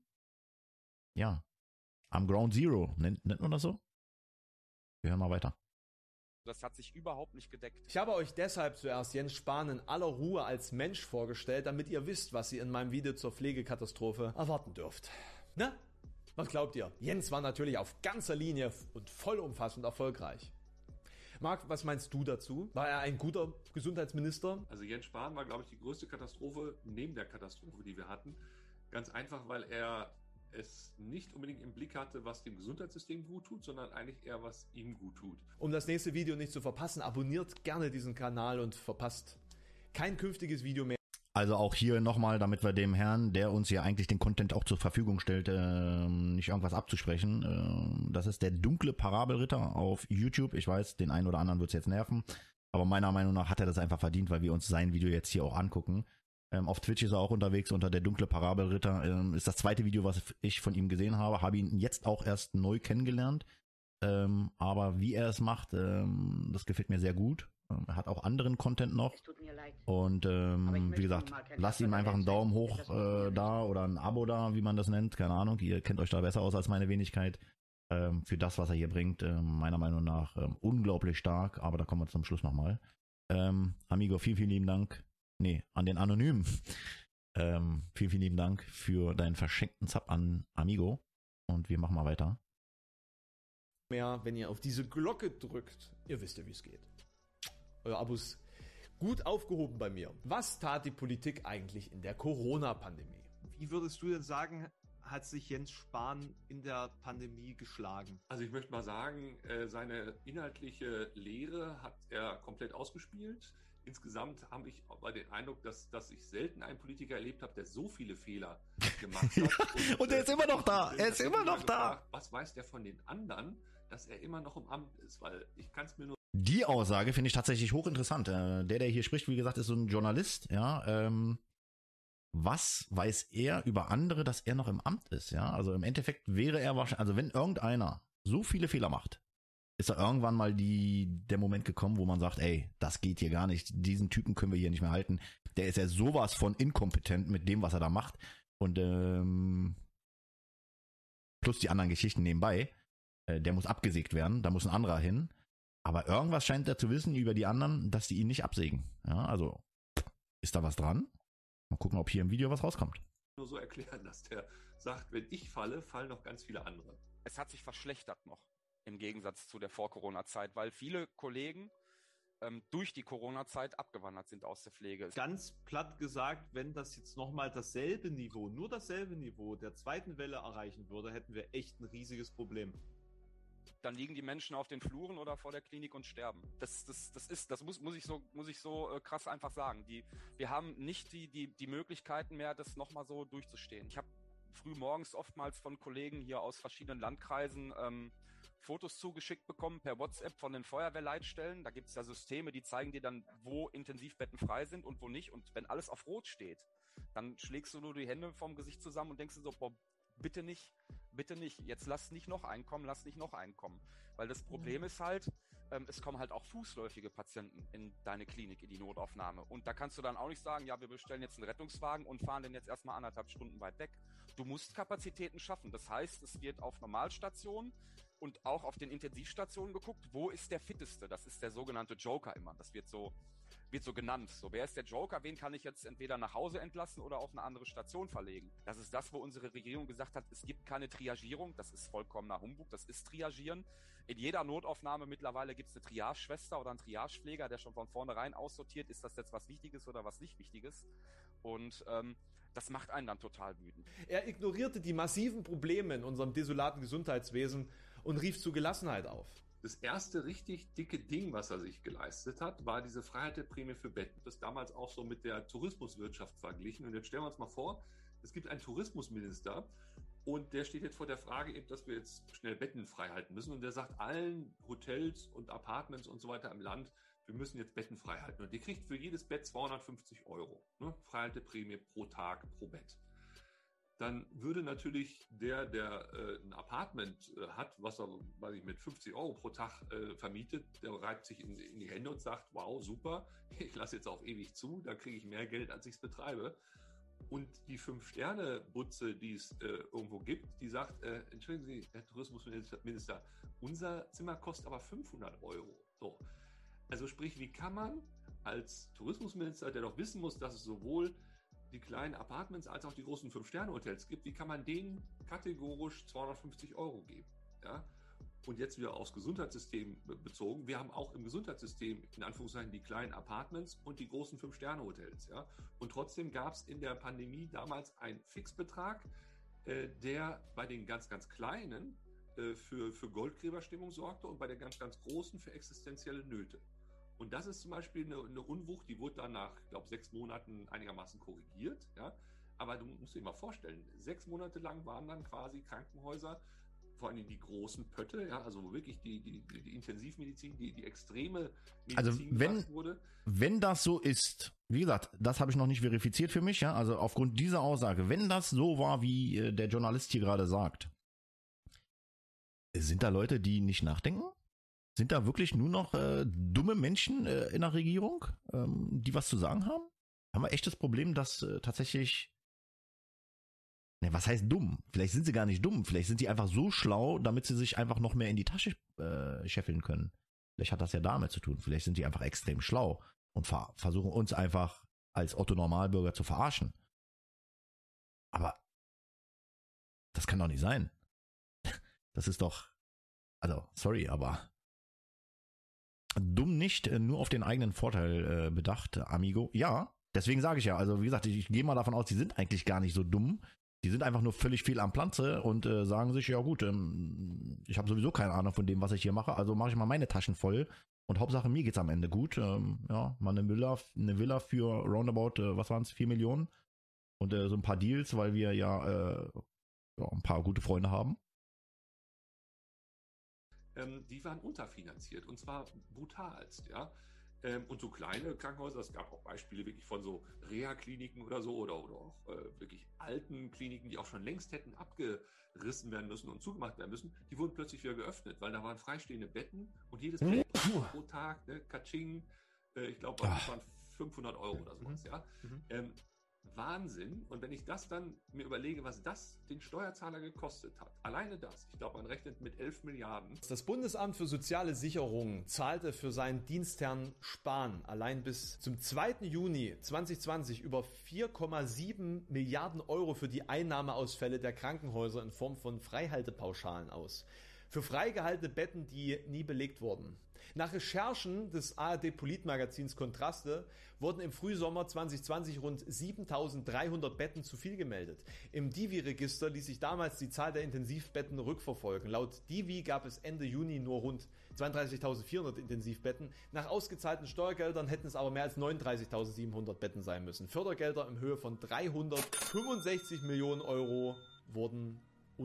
Ground Zero, nennt man das so? Wir hören mal weiter. Das hat sich überhaupt nicht gedeckt. Ich habe euch deshalb zuerst Jens Spahn in aller Ruhe als Mensch vorgestellt, damit ihr wisst, was ihr in meinem Video zur Pflegekatastrophe erwarten dürft. Na, was glaubt ihr? Jens war natürlich auf ganzer Linie und vollumfassend erfolgreich. Marc, was meinst du dazu? War er ein guter Gesundheitsminister? Also Jens Spahn war, glaube ich, die größte Katastrophe neben der Katastrophe, die wir hatten. Ganz einfach, weil er es nicht unbedingt im Blick hatte, was dem Gesundheitssystem gut tut, sondern eigentlich eher, was ihm gut tut. Um das nächste Video nicht zu verpassen, abonniert gerne diesen Kanal und verpasst kein künftiges Video mehr. Also auch hier nochmal, damit wir dem Herrn, der uns ja eigentlich den Content auch zur Verfügung stellt, nicht irgendwas abzusprechen. Das ist der dunkle Parabelritter auf YouTube. Ich weiß, den einen oder anderen wird es jetzt nerven, aber meiner Meinung nach hat er das einfach verdient, weil wir uns sein Video jetzt hier auch angucken. Auf Twitch ist er auch unterwegs unter der dunkle Parabelritter. Ist das zweite Video, was ich von ihm gesehen habe. Habe ihn jetzt auch erst neu kennengelernt. Aber wie er es macht, das gefällt mir sehr gut. Er hat auch anderen Content noch. Und wie gesagt, lasst ihm einfach einen Daumen hoch da oder ein Abo da, wie man das nennt. Keine Ahnung, ihr kennt euch da besser aus als meine Wenigkeit. Für das, was er hier bringt, meiner Meinung nach unglaublich stark. Aber da kommen wir zum Schluss nochmal. Amigo, vielen, vielen lieben Dank. Nee, an den Anonymen. Vielen, vielen lieben Dank für deinen verschenkten Zap an Amigo. Und wir machen mal weiter. Mehr, wenn ihr auf diese Glocke drückt. Ihr wisst ja, wie es geht. Euer Abo ist gut aufgehoben bei mir. Was tat die Politik eigentlich in der Corona-Pandemie? Wie würdest du denn sagen, hat sich Jens Spahn in der Pandemie geschlagen? Also ich möchte mal sagen, seine inhaltliche Lehre hat er komplett ausgespielt. Insgesamt habe ich aber den Eindruck, dass ich selten einen Politiker erlebt habe, der so viele Fehler gemacht hat. Ja, und er ist immer noch da. Er ist immer noch da. Was weiß der von den anderen, dass er immer noch im Amt ist? Weil ich kann es mir nur... Die Aussage finde ich tatsächlich hochinteressant. Der hier spricht, wie gesagt, ist so ein Journalist. Ja, was weiß er über andere, dass er noch im Amt ist? Ja, also im Endeffekt wäre er wahrscheinlich, also wenn irgendeiner so viele Fehler macht, ist da irgendwann mal der Moment gekommen, wo man sagt, ey, das geht hier gar nicht, diesen Typen können wir hier nicht mehr halten. Der ist ja sowas von inkompetent mit dem, was er da macht. Und plus die anderen Geschichten nebenbei. Der muss abgesägt werden, da muss ein anderer hin. Aber irgendwas scheint er zu wissen über die anderen, dass die ihn nicht absägen. Ja, also ist da was dran? Mal gucken, ob hier im Video was rauskommt. Nur so erklären, dass der sagt, wenn ich falle, fallen noch ganz viele andere. Es hat sich verschlechtert noch im Gegensatz zu der Vor-Corona-Zeit, weil viele Kollegen durch die Corona-Zeit abgewandert sind aus der Pflege. Ganz platt gesagt, wenn das jetzt nochmal dasselbe Niveau, nur dasselbe Niveau der zweiten Welle erreichen würde, hätten wir echt ein riesiges Problem. Dann liegen die Menschen auf den Fluren oder vor der Klinik und sterben. Das muss ich so krass einfach sagen. Wir haben nicht die Möglichkeiten mehr, das nochmal so durchzustehen. Ich habe früh morgens oftmals von Kollegen hier aus verschiedenen Landkreisen Fotos zugeschickt bekommen per WhatsApp von den Feuerwehrleitstellen. Da gibt es ja Systeme, die zeigen dir dann, wo Intensivbetten frei sind und wo nicht. Und wenn alles auf Rot steht, dann schlägst du nur die Hände vom Gesicht zusammen und denkst dir so, boah, bitte nicht, jetzt lass nicht noch einen kommen. Weil das Problem ist halt, es kommen halt auch fußläufige Patienten in deine Klinik, in die Notaufnahme. Und da kannst du dann auch nicht sagen, ja, wir bestellen jetzt einen Rettungswagen und fahren den jetzt erstmal 1,5 Stunden weit weg. Du musst Kapazitäten schaffen. Das heißt, es wird auf Normalstationen und auch auf den Intensivstationen geguckt, wo ist der Fitteste? Das ist der sogenannte Joker immer. Das wird so genannt. So, wer ist der Joker? Wen kann ich jetzt entweder nach Hause entlassen oder auf eine andere Station verlegen? Das ist das, wo unsere Regierung gesagt hat, es gibt keine Triagierung. Das ist vollkommener Humbug. Das ist Triagieren. In jeder Notaufnahme mittlerweile gibt es eine Triage-Schwester oder einen Triagepfleger, der schon von vornherein aussortiert, ist das jetzt was Wichtiges oder was nicht Wichtiges? Und das macht einen dann total wütend. Er ignorierte die massiven Probleme in unserem desolaten Gesundheitswesen und rief zu Gelassenheit auf. Das erste richtig dicke Ding, was er sich geleistet hat, war diese Freiheitsprämie für Betten. Das damals auch so mit der Tourismuswirtschaft verglichen. Und jetzt stellen wir uns mal vor, es gibt einen Tourismusminister und der steht jetzt vor der Frage, eben, dass wir jetzt schnell Betten frei halten müssen. Und der sagt allen Hotels und Apartments und so weiter im Land, wir müssen jetzt Betten frei halten. Und die kriegt für jedes Bett 250 €. Ne? Freihalteprämie pro Tag, pro Bett. Dann würde natürlich der ein Apartment hat, was er, weiß ich, mit 50 € pro Tag vermietet, der reibt sich in die Hände und sagt, wow, super, ich lasse jetzt auf ewig zu, da kriege ich mehr Geld, als ich es betreibe. Und die 5-Sterne-Butze, die es irgendwo gibt, die sagt, entschuldigen Sie, Herr Tourismusminister, unser Zimmer kostet aber 500 €. So. Also sprich, wie kann man als Tourismusminister, der doch wissen muss, dass es sowohl die kleinen Apartments als auch die großen 5-Sterne-Hotels gibt, wie kann man denen kategorisch 250 € geben? Ja? Und jetzt wieder aufs Gesundheitssystem bezogen. Wir haben auch im Gesundheitssystem in Anführungszeichen die kleinen Apartments und die großen 5-Sterne-Hotels. Ja? Und trotzdem gab es in der Pandemie damals einen Fixbetrag, der bei den ganz, ganz kleinen für Goldgräberstimmung sorgte und bei den ganz, ganz großen für existenzielle Nöte. Und das ist zum Beispiel eine Unwucht, die wurde dann nach, ich glaube, 6 Monaten einigermaßen korrigiert. Ja? Aber du musst dir mal vorstellen, 6 Monate lang waren dann quasi Krankenhäuser, vor allem die großen Pötte, ja, also wo wirklich die Intensivmedizin, die extreme Medizin also wurde. Wenn das so ist, wie gesagt, das habe ich noch nicht verifiziert für mich, ja, also aufgrund dieser Aussage, wenn das so war, wie der Journalist hier gerade sagt, sind da Leute, die nicht nachdenken? Sind da wirklich nur noch dumme Menschen in der Regierung, die was zu sagen haben? Haben wir echt das Problem, dass tatsächlich... Ne, was heißt dumm? Vielleicht sind sie gar nicht dumm. Vielleicht sind sie einfach so schlau, damit sie sich einfach noch mehr in die Tasche scheffeln können. Vielleicht hat das ja damit zu tun. Vielleicht sind die einfach extrem schlau und versuchen uns einfach als Otto-Normalbürger zu verarschen. Aber das kann doch nicht sein. Das ist doch... Also, sorry, aber... Dumm nicht, nur auf den eigenen Vorteil bedacht, Amigo. Ja, deswegen sage ich ja, also wie gesagt, ich gehe mal davon aus, die sind eigentlich gar nicht so dumm. Die sind einfach nur völlig fehl am Platze und sagen sich, ja gut, ich habe sowieso keine Ahnung von dem, was ich hier mache, also mache ich mal meine Taschen voll und Hauptsache mir geht's am Ende gut. Ja, mal eine Villa für roundabout, was waren es, 4 Millionen und so ein paar Deals, weil wir ja ein paar gute Freunde haben. Die waren unterfinanziert und zwar brutalst, ja. Und so kleine Krankenhäuser, es gab auch Beispiele wirklich von so Reha-Kliniken oder so oder auch wirklich alten Kliniken, die auch schon längst hätten abgerissen werden müssen und zugemacht werden müssen, die wurden plötzlich wieder geöffnet, weil da waren freistehende Betten und jedes Bett pro Tag, ne, Katsching, ich glaube, das waren 500 € oder sowas, ja. Wahnsinn. Und wenn ich das dann mir überlege, was das den Steuerzahler gekostet hat, alleine das, ich glaube, man rechnet mit 11 Milliarden. Das Bundesamt für soziale Sicherung zahlte für seinen Dienstherrn Spahn allein bis zum 2. Juni 2020 über 4,7 Milliarden € für die Einnahmeausfälle der Krankenhäuser in Form von Freihaltepauschalen aus. Für freigehaltene Betten, die nie belegt wurden. Nach Recherchen des ARD-Politmagazins Kontraste wurden im Frühsommer 2020 rund 7.300 Betten zu viel gemeldet. Im Divi-Register ließ sich damals die Zahl der Intensivbetten rückverfolgen. Laut Divi gab es Ende Juni nur rund 32.400 Intensivbetten. Nach ausgezahlten Steuergeldern hätten es aber mehr als 39.700 Betten sein müssen. Fördergelder in Höhe von 365 Millionen € wurden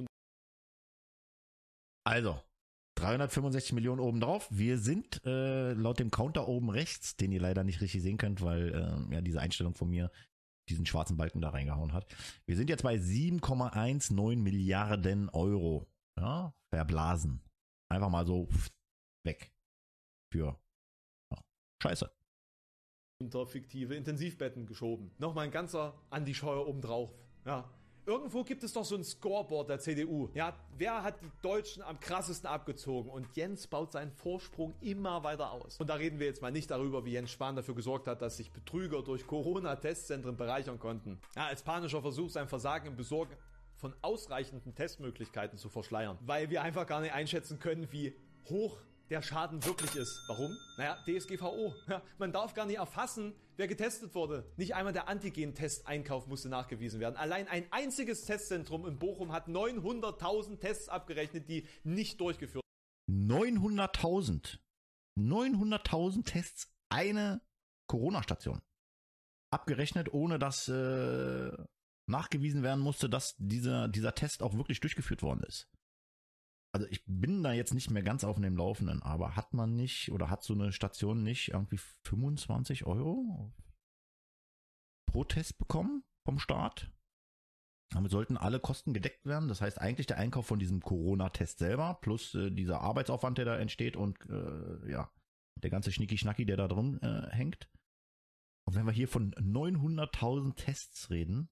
Also, 365 Millionen oben drauf. Wir sind laut dem Counter oben rechts, den ihr leider nicht richtig sehen könnt, weil diese Einstellung von mir diesen schwarzen Balken da reingehauen hat. Wir sind jetzt bei 7,19 Milliarden €. Ja, verblasen. Einfach mal so weg. Für Scheiße. unter fiktive Intensivbetten geschoben. Nochmal ein ganzer Andi Scheuer obendrauf. Ja. Irgendwo gibt es doch so ein Scoreboard der CDU. Ja, wer hat die Deutschen am krassesten abgezogen? Und Jens baut seinen Vorsprung immer weiter aus. Und da reden wir jetzt mal nicht darüber, wie Jens Spahn dafür gesorgt hat, dass sich Betrüger durch Corona-Testzentren bereichern konnten. Ja, als panischer Versuch, sein Versagen im Besorgen von ausreichenden Testmöglichkeiten zu verschleiern. Weil wir einfach gar nicht einschätzen können, wie hoch der Schaden wirklich ist. Warum? Naja, DSGVO. Ja, man darf gar nicht erfassen, wer getestet wurde. Nicht einmal der Antigen-Testeinkauf musste nachgewiesen werden. Allein ein einziges Testzentrum in Bochum hat 900.000 Tests abgerechnet, die nicht durchgeführt wurden. 900.000. 900.000 Tests, eine Corona-Station. Abgerechnet, ohne dass nachgewiesen werden musste, dass dieser Test auch wirklich durchgeführt worden ist. Also ich bin da jetzt nicht mehr ganz auf dem Laufenden, aber hat man nicht oder hat so eine Station nicht irgendwie 25 € pro Test bekommen vom Staat? Damit sollten alle Kosten gedeckt werden. Das heißt eigentlich der Einkauf von diesem Corona-Test selber plus dieser Arbeitsaufwand, der da entsteht und der ganze Schnicki-Schnacki, der da drum hängt. Und wenn wir hier von 900.000 Tests reden,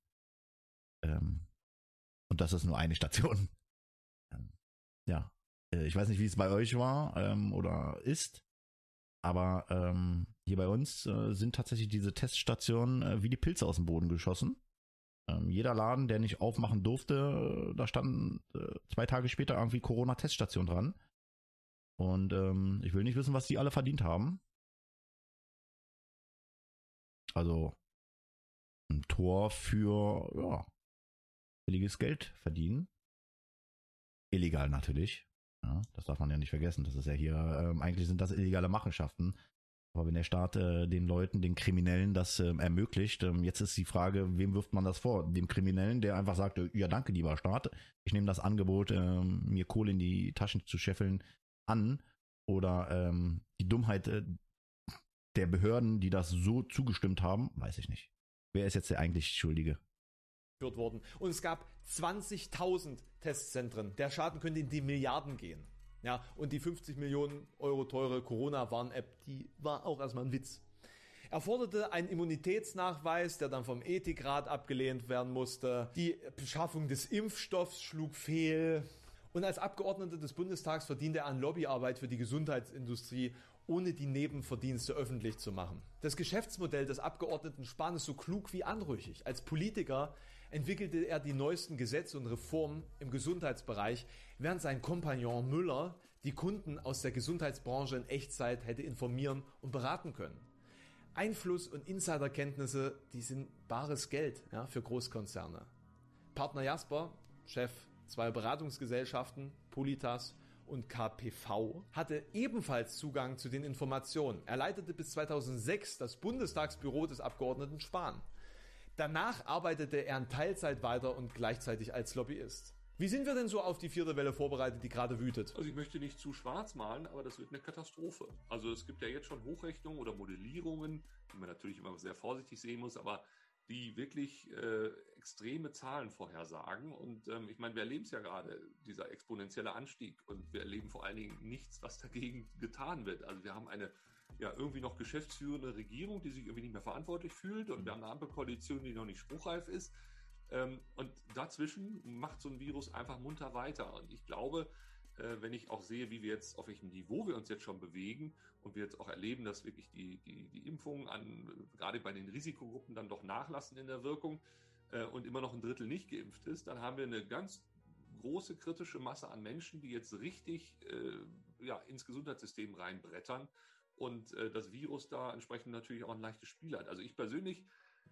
und das ist nur eine Station, ich weiß nicht, wie es bei euch war oder ist, aber hier bei uns sind tatsächlich diese Teststationen wie die Pilze aus dem Boden geschossen. Jeder Laden, der nicht aufmachen durfte, da standen 2 Tage später irgendwie Corona-Teststation dran. Und ich will nicht wissen, was die alle verdient haben. Also ein Tor für billiges Geld verdienen. Illegal natürlich. Ja, das darf man ja nicht vergessen. Das ist ja hier, eigentlich sind das illegale Machenschaften. Aber wenn der Staat den Leuten, den Kriminellen das ermöglicht, jetzt ist die Frage, wem wirft man das vor? Dem Kriminellen, der einfach sagt, ja danke lieber Staat, ich nehme das Angebot, mir Kohle in die Taschen zu scheffeln, an. Oder die Dummheit der Behörden, die das so zugestimmt haben, weiß ich nicht. Wer ist jetzt der eigentlich Schuldige? Worden. Und es gab 20.000 Testzentren. Der Schaden könnte in die Milliarden gehen. Ja, und die 50 Millionen € teure Corona-Warn-App, die war auch erstmal ein Witz. Er forderte einen Immunitätsnachweis, der dann vom Ethikrat abgelehnt werden musste. Die Beschaffung des Impfstoffs schlug fehl. Und als Abgeordneter des Bundestags verdiente er an Lobbyarbeit für die Gesundheitsindustrie, ohne die Nebenverdienste öffentlich zu machen. Das Geschäftsmodell des Abgeordneten Spahn ist so klug wie anrüchig. Als Politiker entwickelte er die neuesten Gesetze und Reformen im Gesundheitsbereich, während sein Kompagnon Müller die Kunden aus der Gesundheitsbranche in Echtzeit hätte informieren und beraten können. Einfluss und Insiderkenntnisse, die sind bares Geld für Großkonzerne. Partner Jasper, Chef 2 Beratungsgesellschaften, Politas und KPV, hatte ebenfalls Zugang zu den Informationen. Er leitete bis 2006 das Bundestagsbüro des Abgeordneten Spahn. Danach arbeitete er in Teilzeit weiter und gleichzeitig als Lobbyist. Wie sind wir denn so auf die 4. Welle vorbereitet, die gerade wütet? Also ich möchte nicht zu schwarz malen, aber das wird eine Katastrophe. Also es gibt ja jetzt schon Hochrechnungen oder Modellierungen, die man natürlich immer sehr vorsichtig sehen muss, aber die wirklich extreme Zahlen vorhersagen. Und ich meine, wir erleben es ja gerade, dieser exponentielle Anstieg. Und wir erleben vor allen Dingen nichts, was dagegen getan wird. Also wir haben eine irgendwie noch geschäftsführende Regierung, die sich irgendwie nicht mehr verantwortlich fühlt. Und wir haben eine Ampelkoalition, die noch nicht spruchreif ist. Und dazwischen macht so ein Virus einfach munter weiter. Und ich glaube, wenn ich auch sehe, wie wir jetzt, auf welchem Niveau wir uns jetzt schon bewegen und wir jetzt auch erleben, dass wirklich die Impfungen gerade bei den Risikogruppen dann doch nachlassen in der Wirkung und immer noch ein Drittel nicht geimpft ist, dann haben wir eine ganz große kritische Masse an Menschen, die jetzt richtig ins Gesundheitssystem reinbrettern und das Virus da entsprechend natürlich auch ein leichtes Spiel hat. Also ich persönlich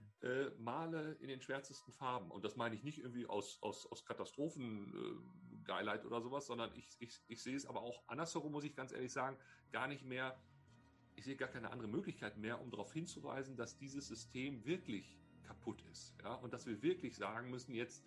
male in den schwärzesten Farben. Und das meine ich nicht irgendwie aus Katastrophengeilheit oder sowas, sondern ich sehe es aber auch andersherum, muss ich ganz ehrlich sagen, gar nicht mehr, ich sehe gar keine andere Möglichkeit mehr, um darauf hinzuweisen, dass dieses System wirklich kaputt ist. Ja? Und dass wir wirklich sagen müssen, jetzt,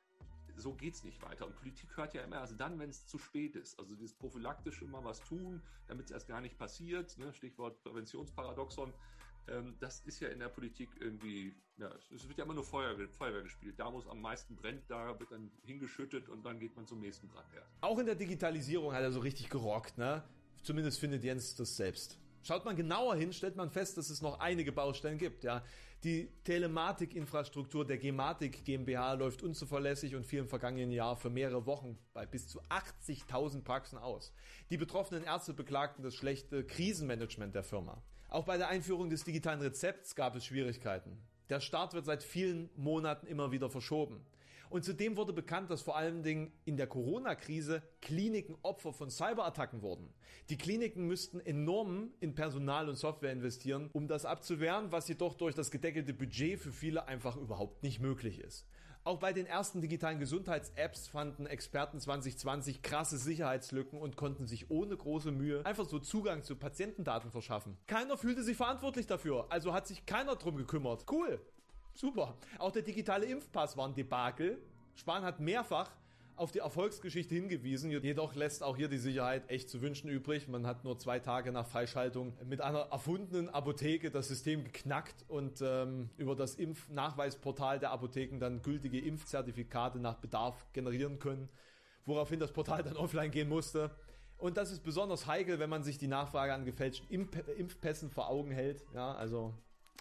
so geht's nicht weiter. Und Politik hört ja immer erst dann, wenn es zu spät ist. Also dieses prophylaktische mal was tun, damit es erst gar nicht passiert, ne? Stichwort Präventionsparadoxon. Das ist ja in der Politik irgendwie, es wird ja immer nur Feuerwehr gespielt. Da, wo es am meisten brennt, da wird dann hingeschüttet und dann geht man zum nächsten Brandherd. Auch in der Digitalisierung hat er so richtig gerockt, ne? Zumindest findet Jens das selbst. Schaut man genauer hin, stellt man fest, dass es noch einige Baustellen gibt, ja. Die Telematikinfrastruktur der Gematik GmbH läuft unzuverlässig und fiel im vergangenen Jahr für mehrere Wochen bei bis zu 80.000 Praxen aus. Die betroffenen Ärzte beklagten das schlechte Krisenmanagement der Firma. Auch bei der Einführung des digitalen Rezepts gab es Schwierigkeiten. Der Start wird seit vielen Monaten immer wieder verschoben. Und zudem wurde bekannt, dass vor allen Dingen in der Corona-Krise Kliniken Opfer von Cyberattacken wurden. Die Kliniken müssten enorm in Personal und Software investieren, um das abzuwehren, was jedoch durch das gedeckelte Budget für viele einfach überhaupt nicht möglich ist. Auch bei den ersten digitalen Gesundheits-Apps fanden Experten 2020 krasse Sicherheitslücken und konnten sich ohne große Mühe einfach so Zugang zu Patientendaten verschaffen. Keiner fühlte sich verantwortlich dafür, also hat sich keiner drum gekümmert. Cool, super. Auch der digitale Impfpass war ein Debakel. Spahn hat mehrfach auf die Erfolgsgeschichte hingewiesen, jedoch lässt auch hier die Sicherheit echt zu wünschen übrig. Man hat nur 2 Tage nach Freischaltung mit einer erfundenen Apotheke das System geknackt und über das Impfnachweisportal der Apotheken dann gültige Impfzertifikate nach Bedarf generieren können, woraufhin das Portal dann offline gehen musste. Und das ist besonders heikel, wenn man sich die Nachfrage an gefälschten Impfpässen vor Augen hält. Ja, also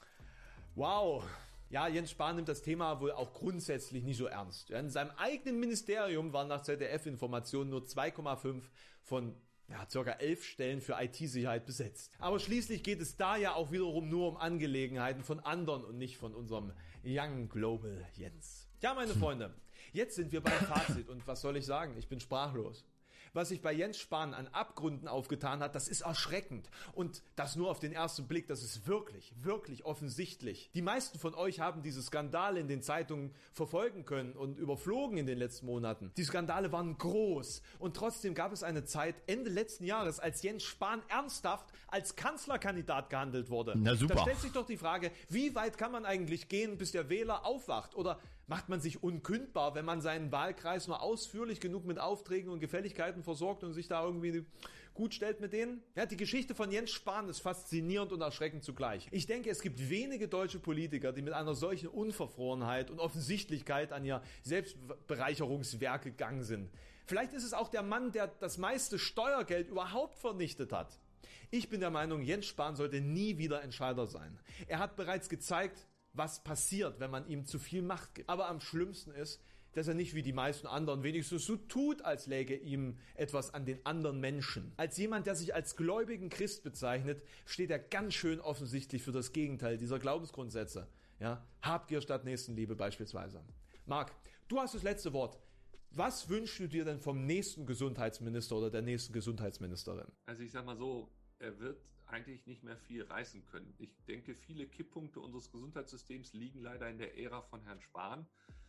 wow. Ja, Jens Spahn nimmt das Thema wohl auch grundsätzlich nicht so ernst. In seinem eigenen Ministerium waren nach ZDF-Informationen nur 2,5 von ca. 11 Stellen für IT-Sicherheit besetzt. Aber schließlich geht es da ja auch wiederum nur um Angelegenheiten von anderen und nicht von unserem Young Global Jens. Ja, meine Freunde, jetzt sind wir beim Fazit und was soll ich sagen? Ich bin sprachlos. Was sich bei Jens Spahn an Abgründen aufgetan hat, das ist erschreckend. Und das nur auf den ersten Blick, das ist wirklich, wirklich offensichtlich. Die meisten von euch haben diese Skandale in den Zeitungen verfolgen können und überflogen in den letzten Monaten. Die Skandale waren groß und trotzdem gab es eine Zeit Ende letzten Jahres, als Jens Spahn ernsthaft als Kanzlerkandidat gehandelt wurde. Na super. Da stellt sich doch die Frage, wie weit kann man eigentlich gehen, bis der Wähler aufwacht? Oder macht man sich unkündbar, wenn man seinen Wahlkreis nur ausführlich genug mit Aufträgen und Gefälligkeiten versorgt und sich da irgendwie gut stellt mit denen? Ja, die Geschichte von Jens Spahn ist faszinierend und erschreckend zugleich. Ich denke, es gibt wenige deutsche Politiker, die mit einer solchen Unverfrorenheit und Offensichtlichkeit an ihr Selbstbereicherungswerk gegangen sind. Vielleicht ist es auch der Mann, der das meiste Steuergeld überhaupt vernichtet hat. Ich bin der Meinung, Jens Spahn sollte nie wieder Entscheider sein. Er hat bereits gezeigt, was passiert, wenn man ihm zu viel Macht gibt. Aber am schlimmsten ist, dass er nicht wie die meisten anderen wenigstens so tut, als läge ihm etwas an den anderen Menschen. Als jemand, der sich als gläubigen Christ bezeichnet, steht er ganz schön offensichtlich für das Gegenteil dieser Glaubensgrundsätze. Ja? Habgier statt Nächstenliebe beispielsweise. Marc, du hast das letzte Wort. Was wünschst du dir denn vom nächsten Gesundheitsminister oder der nächsten Gesundheitsministerin? Also ich sag mal so, er wird eigentlich nicht mehr viel reißen können. Ich denke, viele Kipppunkte unseres Gesundheitssystems liegen leider in der Ära von Herrn Spahn.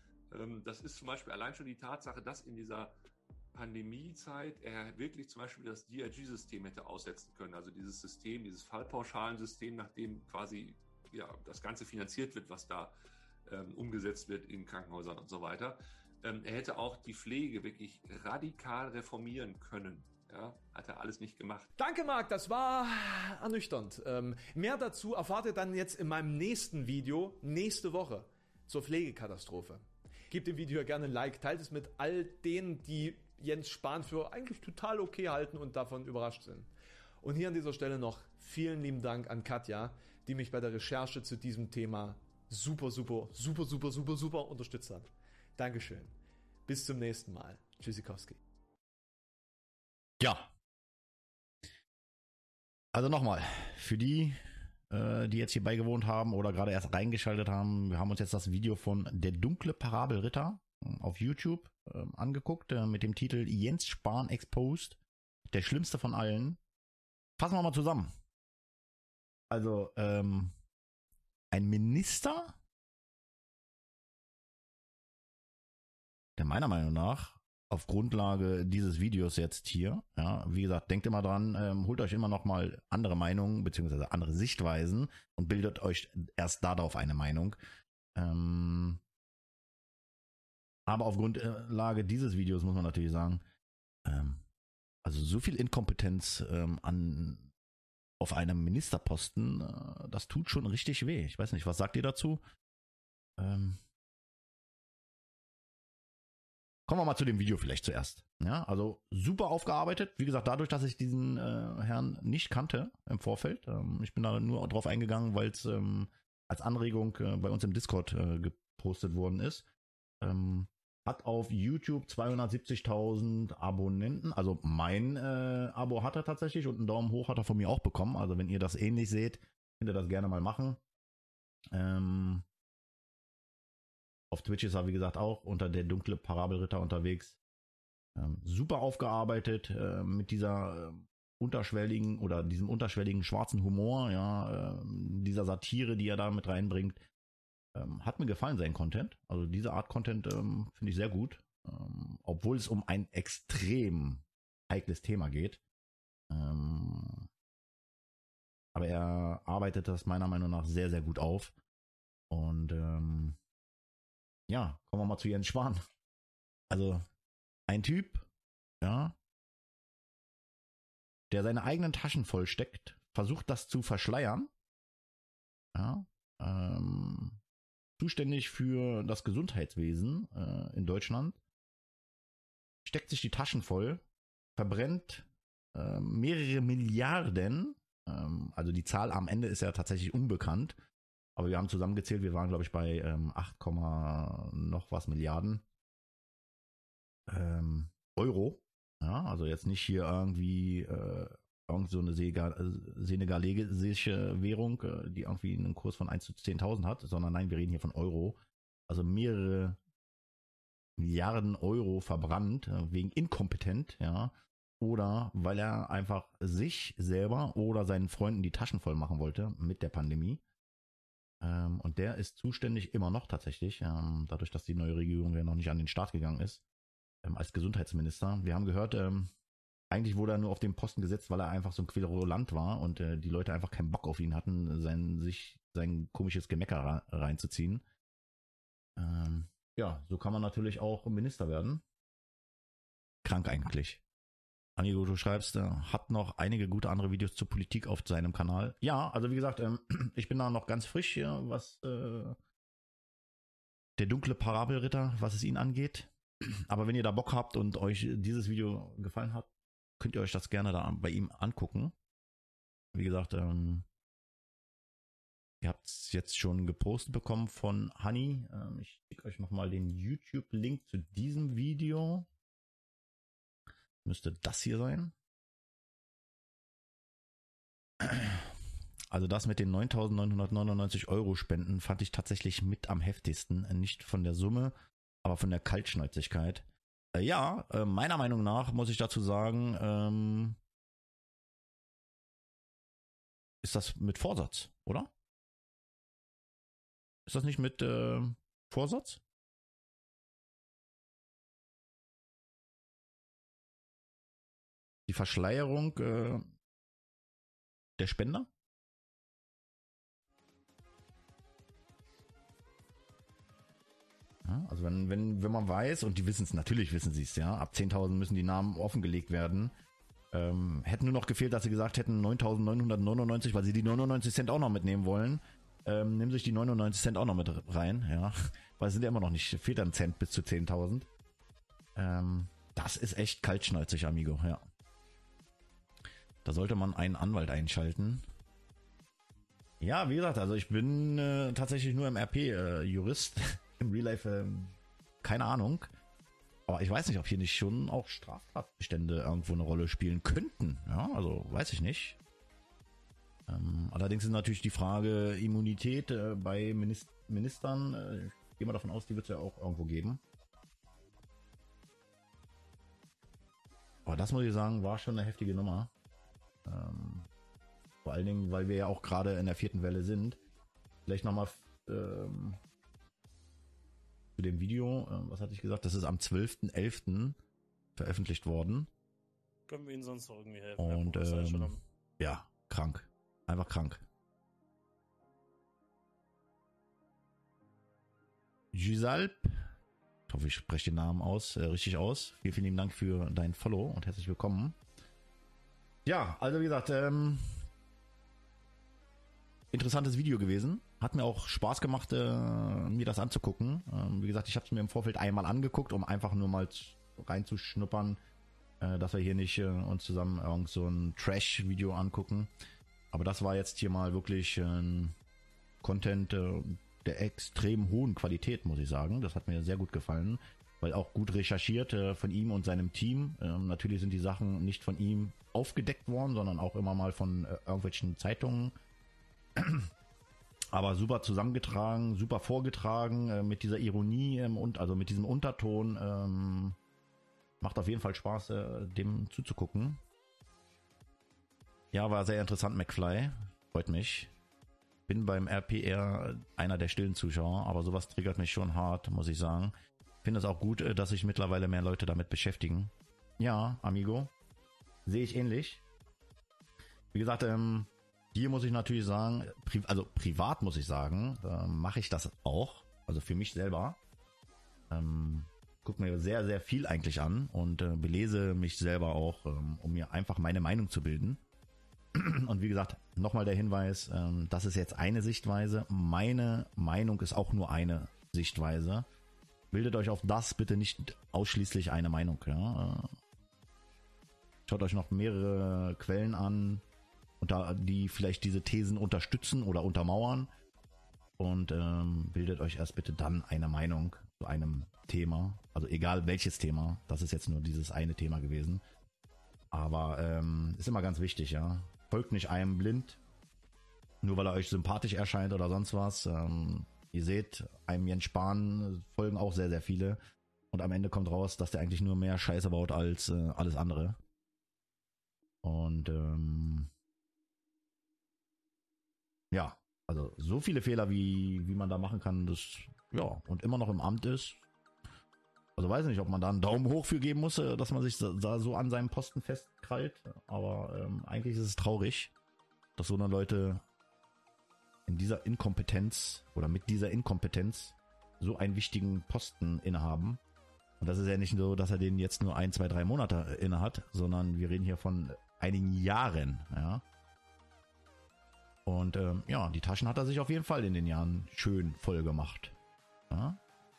Das ist zum Beispiel allein schon die Tatsache, dass in dieser Pandemiezeit er wirklich zum Beispiel das DRG-System hätte aussetzen können. Also dieses System, dieses Fallpauschalensystem, nach dem quasi das Ganze finanziert wird, was da umgesetzt wird in Krankenhäusern und so weiter. Er hätte auch die Pflege wirklich radikal reformieren können. Ja, hat er alles nicht gemacht. Danke, Marc, das war ernüchternd. Mehr dazu erfahrt ihr dann jetzt in meinem nächsten Video, nächste Woche, zur Pflegekatastrophe. Gebt dem Video gerne ein Like, teilt es mit all denen, die Jens Spahn für eigentlich total okay halten und davon überrascht sind. Und hier an dieser Stelle noch vielen lieben Dank an Katja, die mich bei der Recherche zu diesem Thema super unterstützt hat. Dankeschön. Bis zum nächsten Mal. Tschüssikowski. Ja. Also nochmal, für die, die jetzt hier beigewohnt haben oder gerade erst reingeschaltet haben, wir haben uns jetzt das Video von Der dunkle Parabelritter auf YouTube angeguckt, mit dem Titel Jens Spahn exposed, der schlimmste von allen. Fassen wir mal zusammen. Also, ein Minister, der meiner Meinung nach auf Grundlage dieses Videos jetzt hier, ja, wie gesagt, denkt immer dran, holt euch immer noch mal andere Meinungen beziehungsweise andere Sichtweisen und bildet euch erst darauf eine Meinung. Aber auf Grundlage dieses Videos muss man natürlich sagen, also so viel Inkompetenz auf einem Ministerposten, das tut schon richtig weh. Ich weiß nicht, was sagt ihr dazu? Kommen wir mal zu dem Video vielleicht zuerst. Ja, also super aufgearbeitet. Wie gesagt, dadurch, dass ich diesen Herrn nicht kannte im Vorfeld. Ich bin da nur drauf eingegangen, weil es als Anregung bei uns im Discord gepostet worden ist. Hat auf YouTube 270.000 Abonnenten. Also mein Abo hat er tatsächlich und einen Daumen hoch hat er von mir auch bekommen. Also wenn ihr das ähnlich seht, könnt ihr das gerne mal machen. Auf Twitch ist er, wie gesagt, auch unter Der dunkle Parabelritter unterwegs. Super aufgearbeitet mit dieser unterschwelligen oder diesem unterschwelligen schwarzen Humor, ja, dieser Satire, die er da mit reinbringt. Hat mir gefallen, sein Content. Also diese Art Content finde ich sehr gut. Obwohl es um ein extrem heikles Thema geht. Aber er arbeitet das meiner Meinung nach sehr, sehr gut auf. Und ja, kommen wir mal zu Jens Spahn. Also ein Typ, ja, der seine eigenen Taschen vollsteckt, versucht das zu verschleiern. Ja, zuständig für das Gesundheitswesen in Deutschland, steckt sich die Taschen voll, verbrennt mehrere Milliarden, also die Zahl am Ende ist ja tatsächlich unbekannt, aber wir haben zusammengezählt, wir waren glaube ich bei 8, noch was Milliarden Euro, ja, also jetzt nicht hier irgendwie irgend so eine senegalesische Währung, die irgendwie einen Kurs von 1 zu 10.000 hat, sondern nein, wir reden hier von Euro. Also mehrere Milliarden Euro verbrannt, wegen inkompetent, ja, oder weil er einfach sich selber oder seinen Freunden die Taschen voll machen wollte mit der Pandemie. Und der ist zuständig immer noch tatsächlich, dadurch, dass die neue Regierung ja noch nicht an den Start gegangen ist, als Gesundheitsminister. Wir haben gehört, eigentlich wurde er nur auf den Posten gesetzt, weil er einfach so ein Querulant war und die Leute einfach keinen Bock auf ihn hatten, sein komisches Gemecker reinzuziehen. Ja, so kann man natürlich auch Minister werden. Krank eigentlich. Anigo, du schreibst, hat noch einige gute andere Videos zur Politik auf seinem Kanal. Ja, also wie gesagt, ich bin da noch ganz frisch hier, was der dunkle Parabelritter, was es ihn angeht. Aber wenn ihr da Bock habt und euch dieses Video gefallen hat, könnt ihr euch das gerne da bei ihm angucken. Wie gesagt, ihr habt es jetzt schon gepostet bekommen von Honey. Ich schicke euch nochmal den YouTube-Link zu diesem Video. Müsste das hier sein. Also das mit den 9.999 Euro Spenden fand ich tatsächlich mit am heftigsten. Nicht von der Summe, aber von der Kaltschnäuzigkeit. Ja, meiner Meinung nach muss ich dazu sagen, ist das mit Vorsatz, oder? Ist das nicht mit Vorsatz? Die Verschleierung der Spender? Ja, also wenn man weiß, und die wissen es, natürlich wissen sie es, ja, ab 10.000 müssen die Namen offengelegt werden. Hätten nur noch gefehlt, dass sie gesagt hätten 9.999, weil sie die 99 Cent auch noch mitnehmen wollen. Nehmen sich die 99 Cent auch noch mit rein, ja, weil es sind ja immer noch nicht, fehlt ein Cent bis zu 10.000. Das ist echt kaltschnäuzig, Amigo, ja. Da sollte man einen Anwalt einschalten. Ja, wie gesagt, also ich bin tatsächlich nur im RP Jurist. Im Real Life keine Ahnung. Aber ich weiß nicht, ob hier nicht schon auch Straftatbestände irgendwo eine Rolle spielen könnten. Ja, also weiß ich nicht. Allerdings ist natürlich die Frage Immunität bei Ministern. Ich gehe mal davon aus, die wird es ja auch irgendwo geben. Aber das muss ich sagen, war schon eine heftige Nummer. Vor allen Dingen, weil wir ja auch gerade in der 4. Welle sind. Vielleicht nochmal zu dem Video, was hatte ich gesagt? Das ist am 12.11. veröffentlicht worden. Können wir Ihnen sonst noch irgendwie helfen? Und ja, krank. Einfach krank. Gisalp, ich hoffe, ich spreche den Namen richtig aus. Vielen, vielen lieben Dank für dein Follow und herzlich willkommen. Ja, also wie gesagt, interessantes Video gewesen. Hat mir auch Spaß gemacht, mir das anzugucken. Wie gesagt, ich habe es mir im Vorfeld einmal angeguckt, um einfach nur mal reinzuschnuppern, dass wir hier nicht uns zusammen irgend so ein Trash-Video angucken. Aber das war jetzt hier mal wirklich ein Content der extrem hohen Qualität, muss ich sagen. Das hat mir sehr gut gefallen, weil auch gut recherchiert von ihm und seinem Team. Natürlich sind die Sachen nicht von ihm aufgedeckt worden, sondern auch immer mal von irgendwelchen Zeitungen. Aber super zusammengetragen, super vorgetragen, mit dieser Ironie und also mit diesem Unterton. Macht auf jeden Fall Spaß, dem zuzugucken. Ja, war sehr interessant, McFly. Freut mich. Bin beim RPR einer der stillen Zuschauer, aber sowas triggert mich schon hart, muss ich sagen. Finde es auch gut, dass sich mittlerweile mehr Leute damit beschäftigen. Ja, Amigo. Sehe ich ähnlich. Wie gesagt, hier muss ich natürlich sagen, privat muss ich sagen, mache ich das auch. Also für mich selber. Gucke mir sehr, sehr viel eigentlich an und belese mich selber auch, um mir einfach meine Meinung zu bilden. Und wie gesagt, nochmal der Hinweis, das ist jetzt eine Sichtweise. Meine Meinung ist auch nur eine Sichtweise. Bildet euch auf das bitte nicht ausschließlich eine Meinung. Ja? Schaut euch noch mehrere Quellen an, die vielleicht diese Thesen unterstützen oder untermauern. Und bildet euch erst bitte dann eine Meinung zu einem Thema. Also egal welches Thema. Das ist jetzt nur dieses eine Thema gewesen. Aber ist immer ganz wichtig, ja. Folgt nicht einem blind, nur weil er euch sympathisch erscheint oder sonst was. Ihr seht, einem Jens Spahn folgen auch sehr, sehr viele. Und am Ende kommt raus, dass der eigentlich nur mehr Scheiße baut als alles andere. Und ja, also so viele Fehler, wie man da machen kann, das, ja, und immer noch im Amt ist. Also weiß nicht, ob man da einen Daumen hoch für geben muss, dass man sich da so an seinem Posten festkrallt. Aber eigentlich ist es traurig, dass so eine Leute in dieser Inkompetenz oder mit dieser Inkompetenz so einen wichtigen Posten innehaben. Und das ist ja nicht so, dass er den jetzt nur 1, 2, 3 Monate innehat, sondern wir reden hier von einigen Jahren. Ja. Und ja, die Taschen hat er sich auf jeden Fall in den Jahren schön voll gemacht. Ja.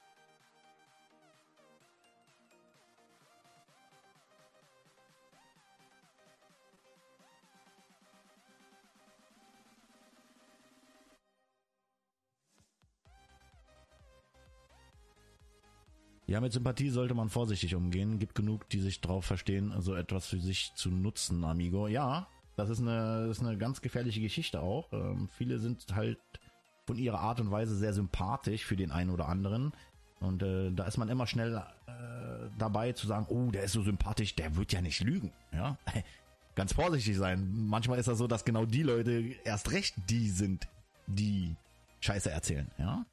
Ja, mit Sympathie sollte man vorsichtig umgehen. Gibt genug, die sich drauf verstehen, so etwas für sich zu nutzen, Amigo. Ja, das ist eine ganz gefährliche Geschichte auch. Viele sind halt von ihrer Art und Weise sehr sympathisch für den einen oder anderen. Und da ist man immer schnell dabei zu sagen, oh, der ist so sympathisch, der wird ja nicht lügen. Ja, ganz vorsichtig sein. Manchmal ist das so, dass genau die Leute erst recht die sind, die Scheiße erzählen. Ja.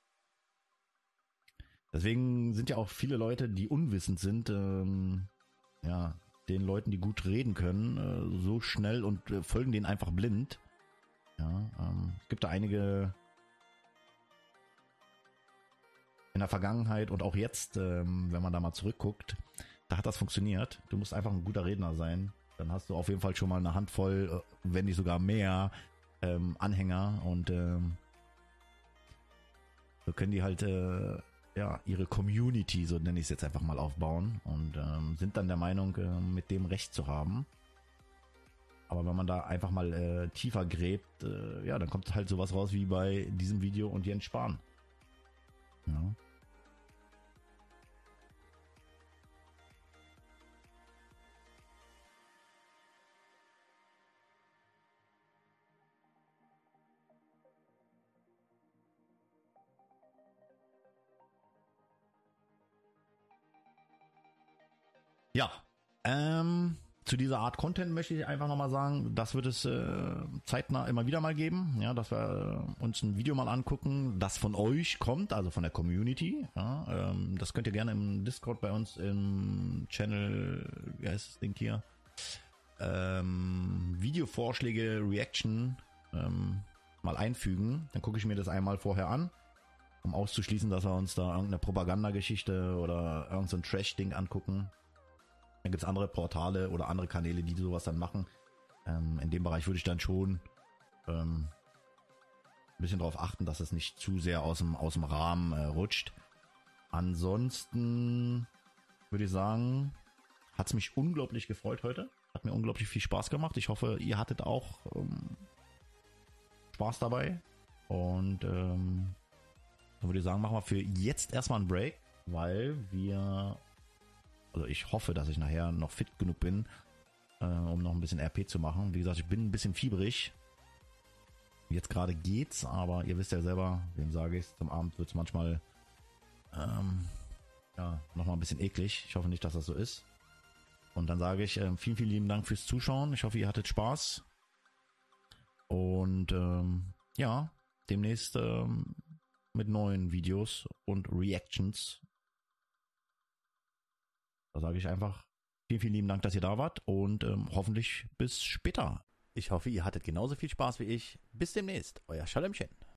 Deswegen sind ja auch viele Leute, die unwissend sind, ja, den Leuten, die gut reden können, so schnell und folgen denen einfach blind. Ja, es gibt da einige in der Vergangenheit und auch jetzt, wenn man da mal zurückguckt, da hat das funktioniert. Du musst einfach ein guter Redner sein. Dann hast du auf jeden Fall schon mal eine Handvoll, wenn nicht sogar mehr Anhänger und so können die halt ihre Community, so nenne ich es jetzt einfach mal, aufbauen und sind dann der Meinung, mit dem Recht zu haben. Aber wenn man da einfach mal tiefer gräbt, dann kommt halt sowas raus wie bei diesem Video und Jens Spahn. Ja. Ja, zu dieser Art Content möchte ich einfach nochmal sagen, das wird es zeitnah immer wieder mal geben, ja, dass wir uns ein Video mal angucken, das von euch kommt, also von der Community. Ja, das könnt ihr gerne im Discord bei uns im Channel, wie heißt das Ding hier, Videovorschläge, Reaction mal einfügen. Dann gucke ich mir das einmal vorher an, um auszuschließen, dass wir uns da irgendeine Propagandageschichte oder irgendein so Trash-Ding angucken. Dann gibt's andere Portale oder andere Kanäle, die sowas dann machen. In dem Bereich würde ich dann schon ein bisschen darauf achten, dass es nicht zu sehr aus dem Rahmen rutscht. Ansonsten würde ich sagen, hat's mich unglaublich gefreut heute. Hat mir unglaublich viel Spaß gemacht. Ich hoffe, ihr hattet auch Spaß dabei. Und dann würde ich sagen, machen wir für jetzt erstmal einen Break, weil ich hoffe, dass ich nachher noch fit genug bin, um noch ein bisschen RP zu machen. Wie gesagt, ich bin ein bisschen fiebrig. Jetzt gerade geht's, aber ihr wisst ja selber, wem sage ich, zum Abend wird's manchmal nochmal ein bisschen eklig. Ich hoffe nicht, dass das so ist. Und dann sage ich vielen, vielen lieben Dank fürs Zuschauen. Ich hoffe, ihr hattet Spaß. Und demnächst mit neuen Videos und Reactions. Da sage ich einfach vielen, vielen lieben Dank, dass ihr da wart und hoffentlich bis später. Ich hoffe, ihr hattet genauso viel Spaß wie ich. Bis demnächst, euer Schallemchen.